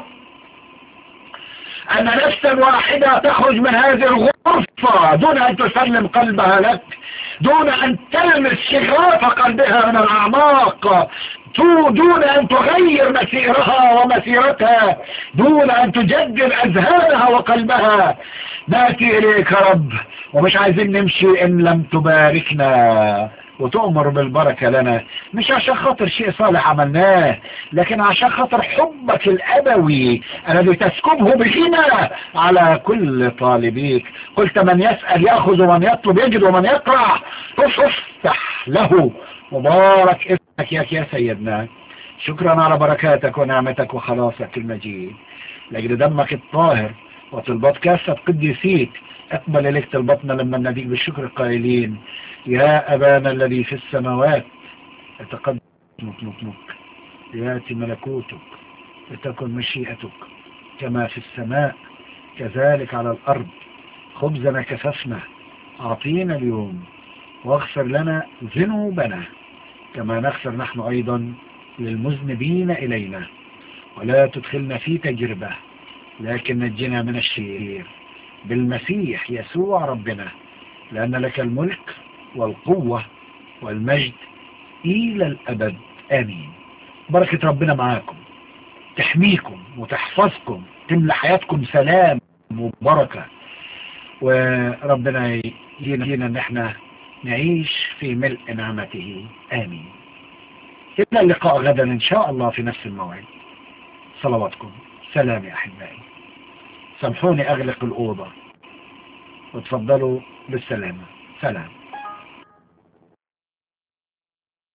أن نفسا واحدة تخرج من هذه الغرفة دون أن تسلم قلبها لك، دون أن تلمس شغاف قلبها من الأعماق، دون أن تغير مسيرها ومسيرتها، دون أن تجدد أذهانها وقلبها. نأتي إليك يا رب ومش عايزين نمشي إن لم تباركنا وتؤمر بالبركة لنا، مش عشان خاطر شيء صالح عملناه، لكن عشان خاطر حبك الأبوي الذي تسكبه بغنى على كل طالبيك. قلت من يسأل يأخذ ومن يطلب يجد ومن يقرع تفتح له. مبارك اسمك يا سيدنا. شكرا على بركاتك ونعمتك وخلاصك المجيد، لأجل دمك الطاهر وطلبات كافة قديسيك. اقبل إليك طلبتنا لما نديك بالشكر قائلين: يا أبانا الذي في السماوات، يتقدس اسمك، يأتي ملكوتك، لتكن مشيئتك كما في السماء كذلك على الأرض. خبزنا كففنا أعطينا اليوم، واغفر لنا ذنوبنا كما نغفر نحن أيضا للمذنبين إلينا، ولا تدخلنا في تجربة لكن نجنا من الشرير، بالمسيح يسوع ربنا، لأن لك الملك والقوة والمجد إلى الأبد آمين. بركة ربنا معاكم، تحميكم وتحفظكم، تملى حياتكم سلام وبركة، وربنا يدينا ان احنا نعيش في ملء نعمته آمين. إلى اللقاء غدا إن شاء الله في نفس الموعد. صلواتكم. سلام يا أحبائي. سامحوني أغلق الأوضة وتفضلوا بالسلامة. سلام.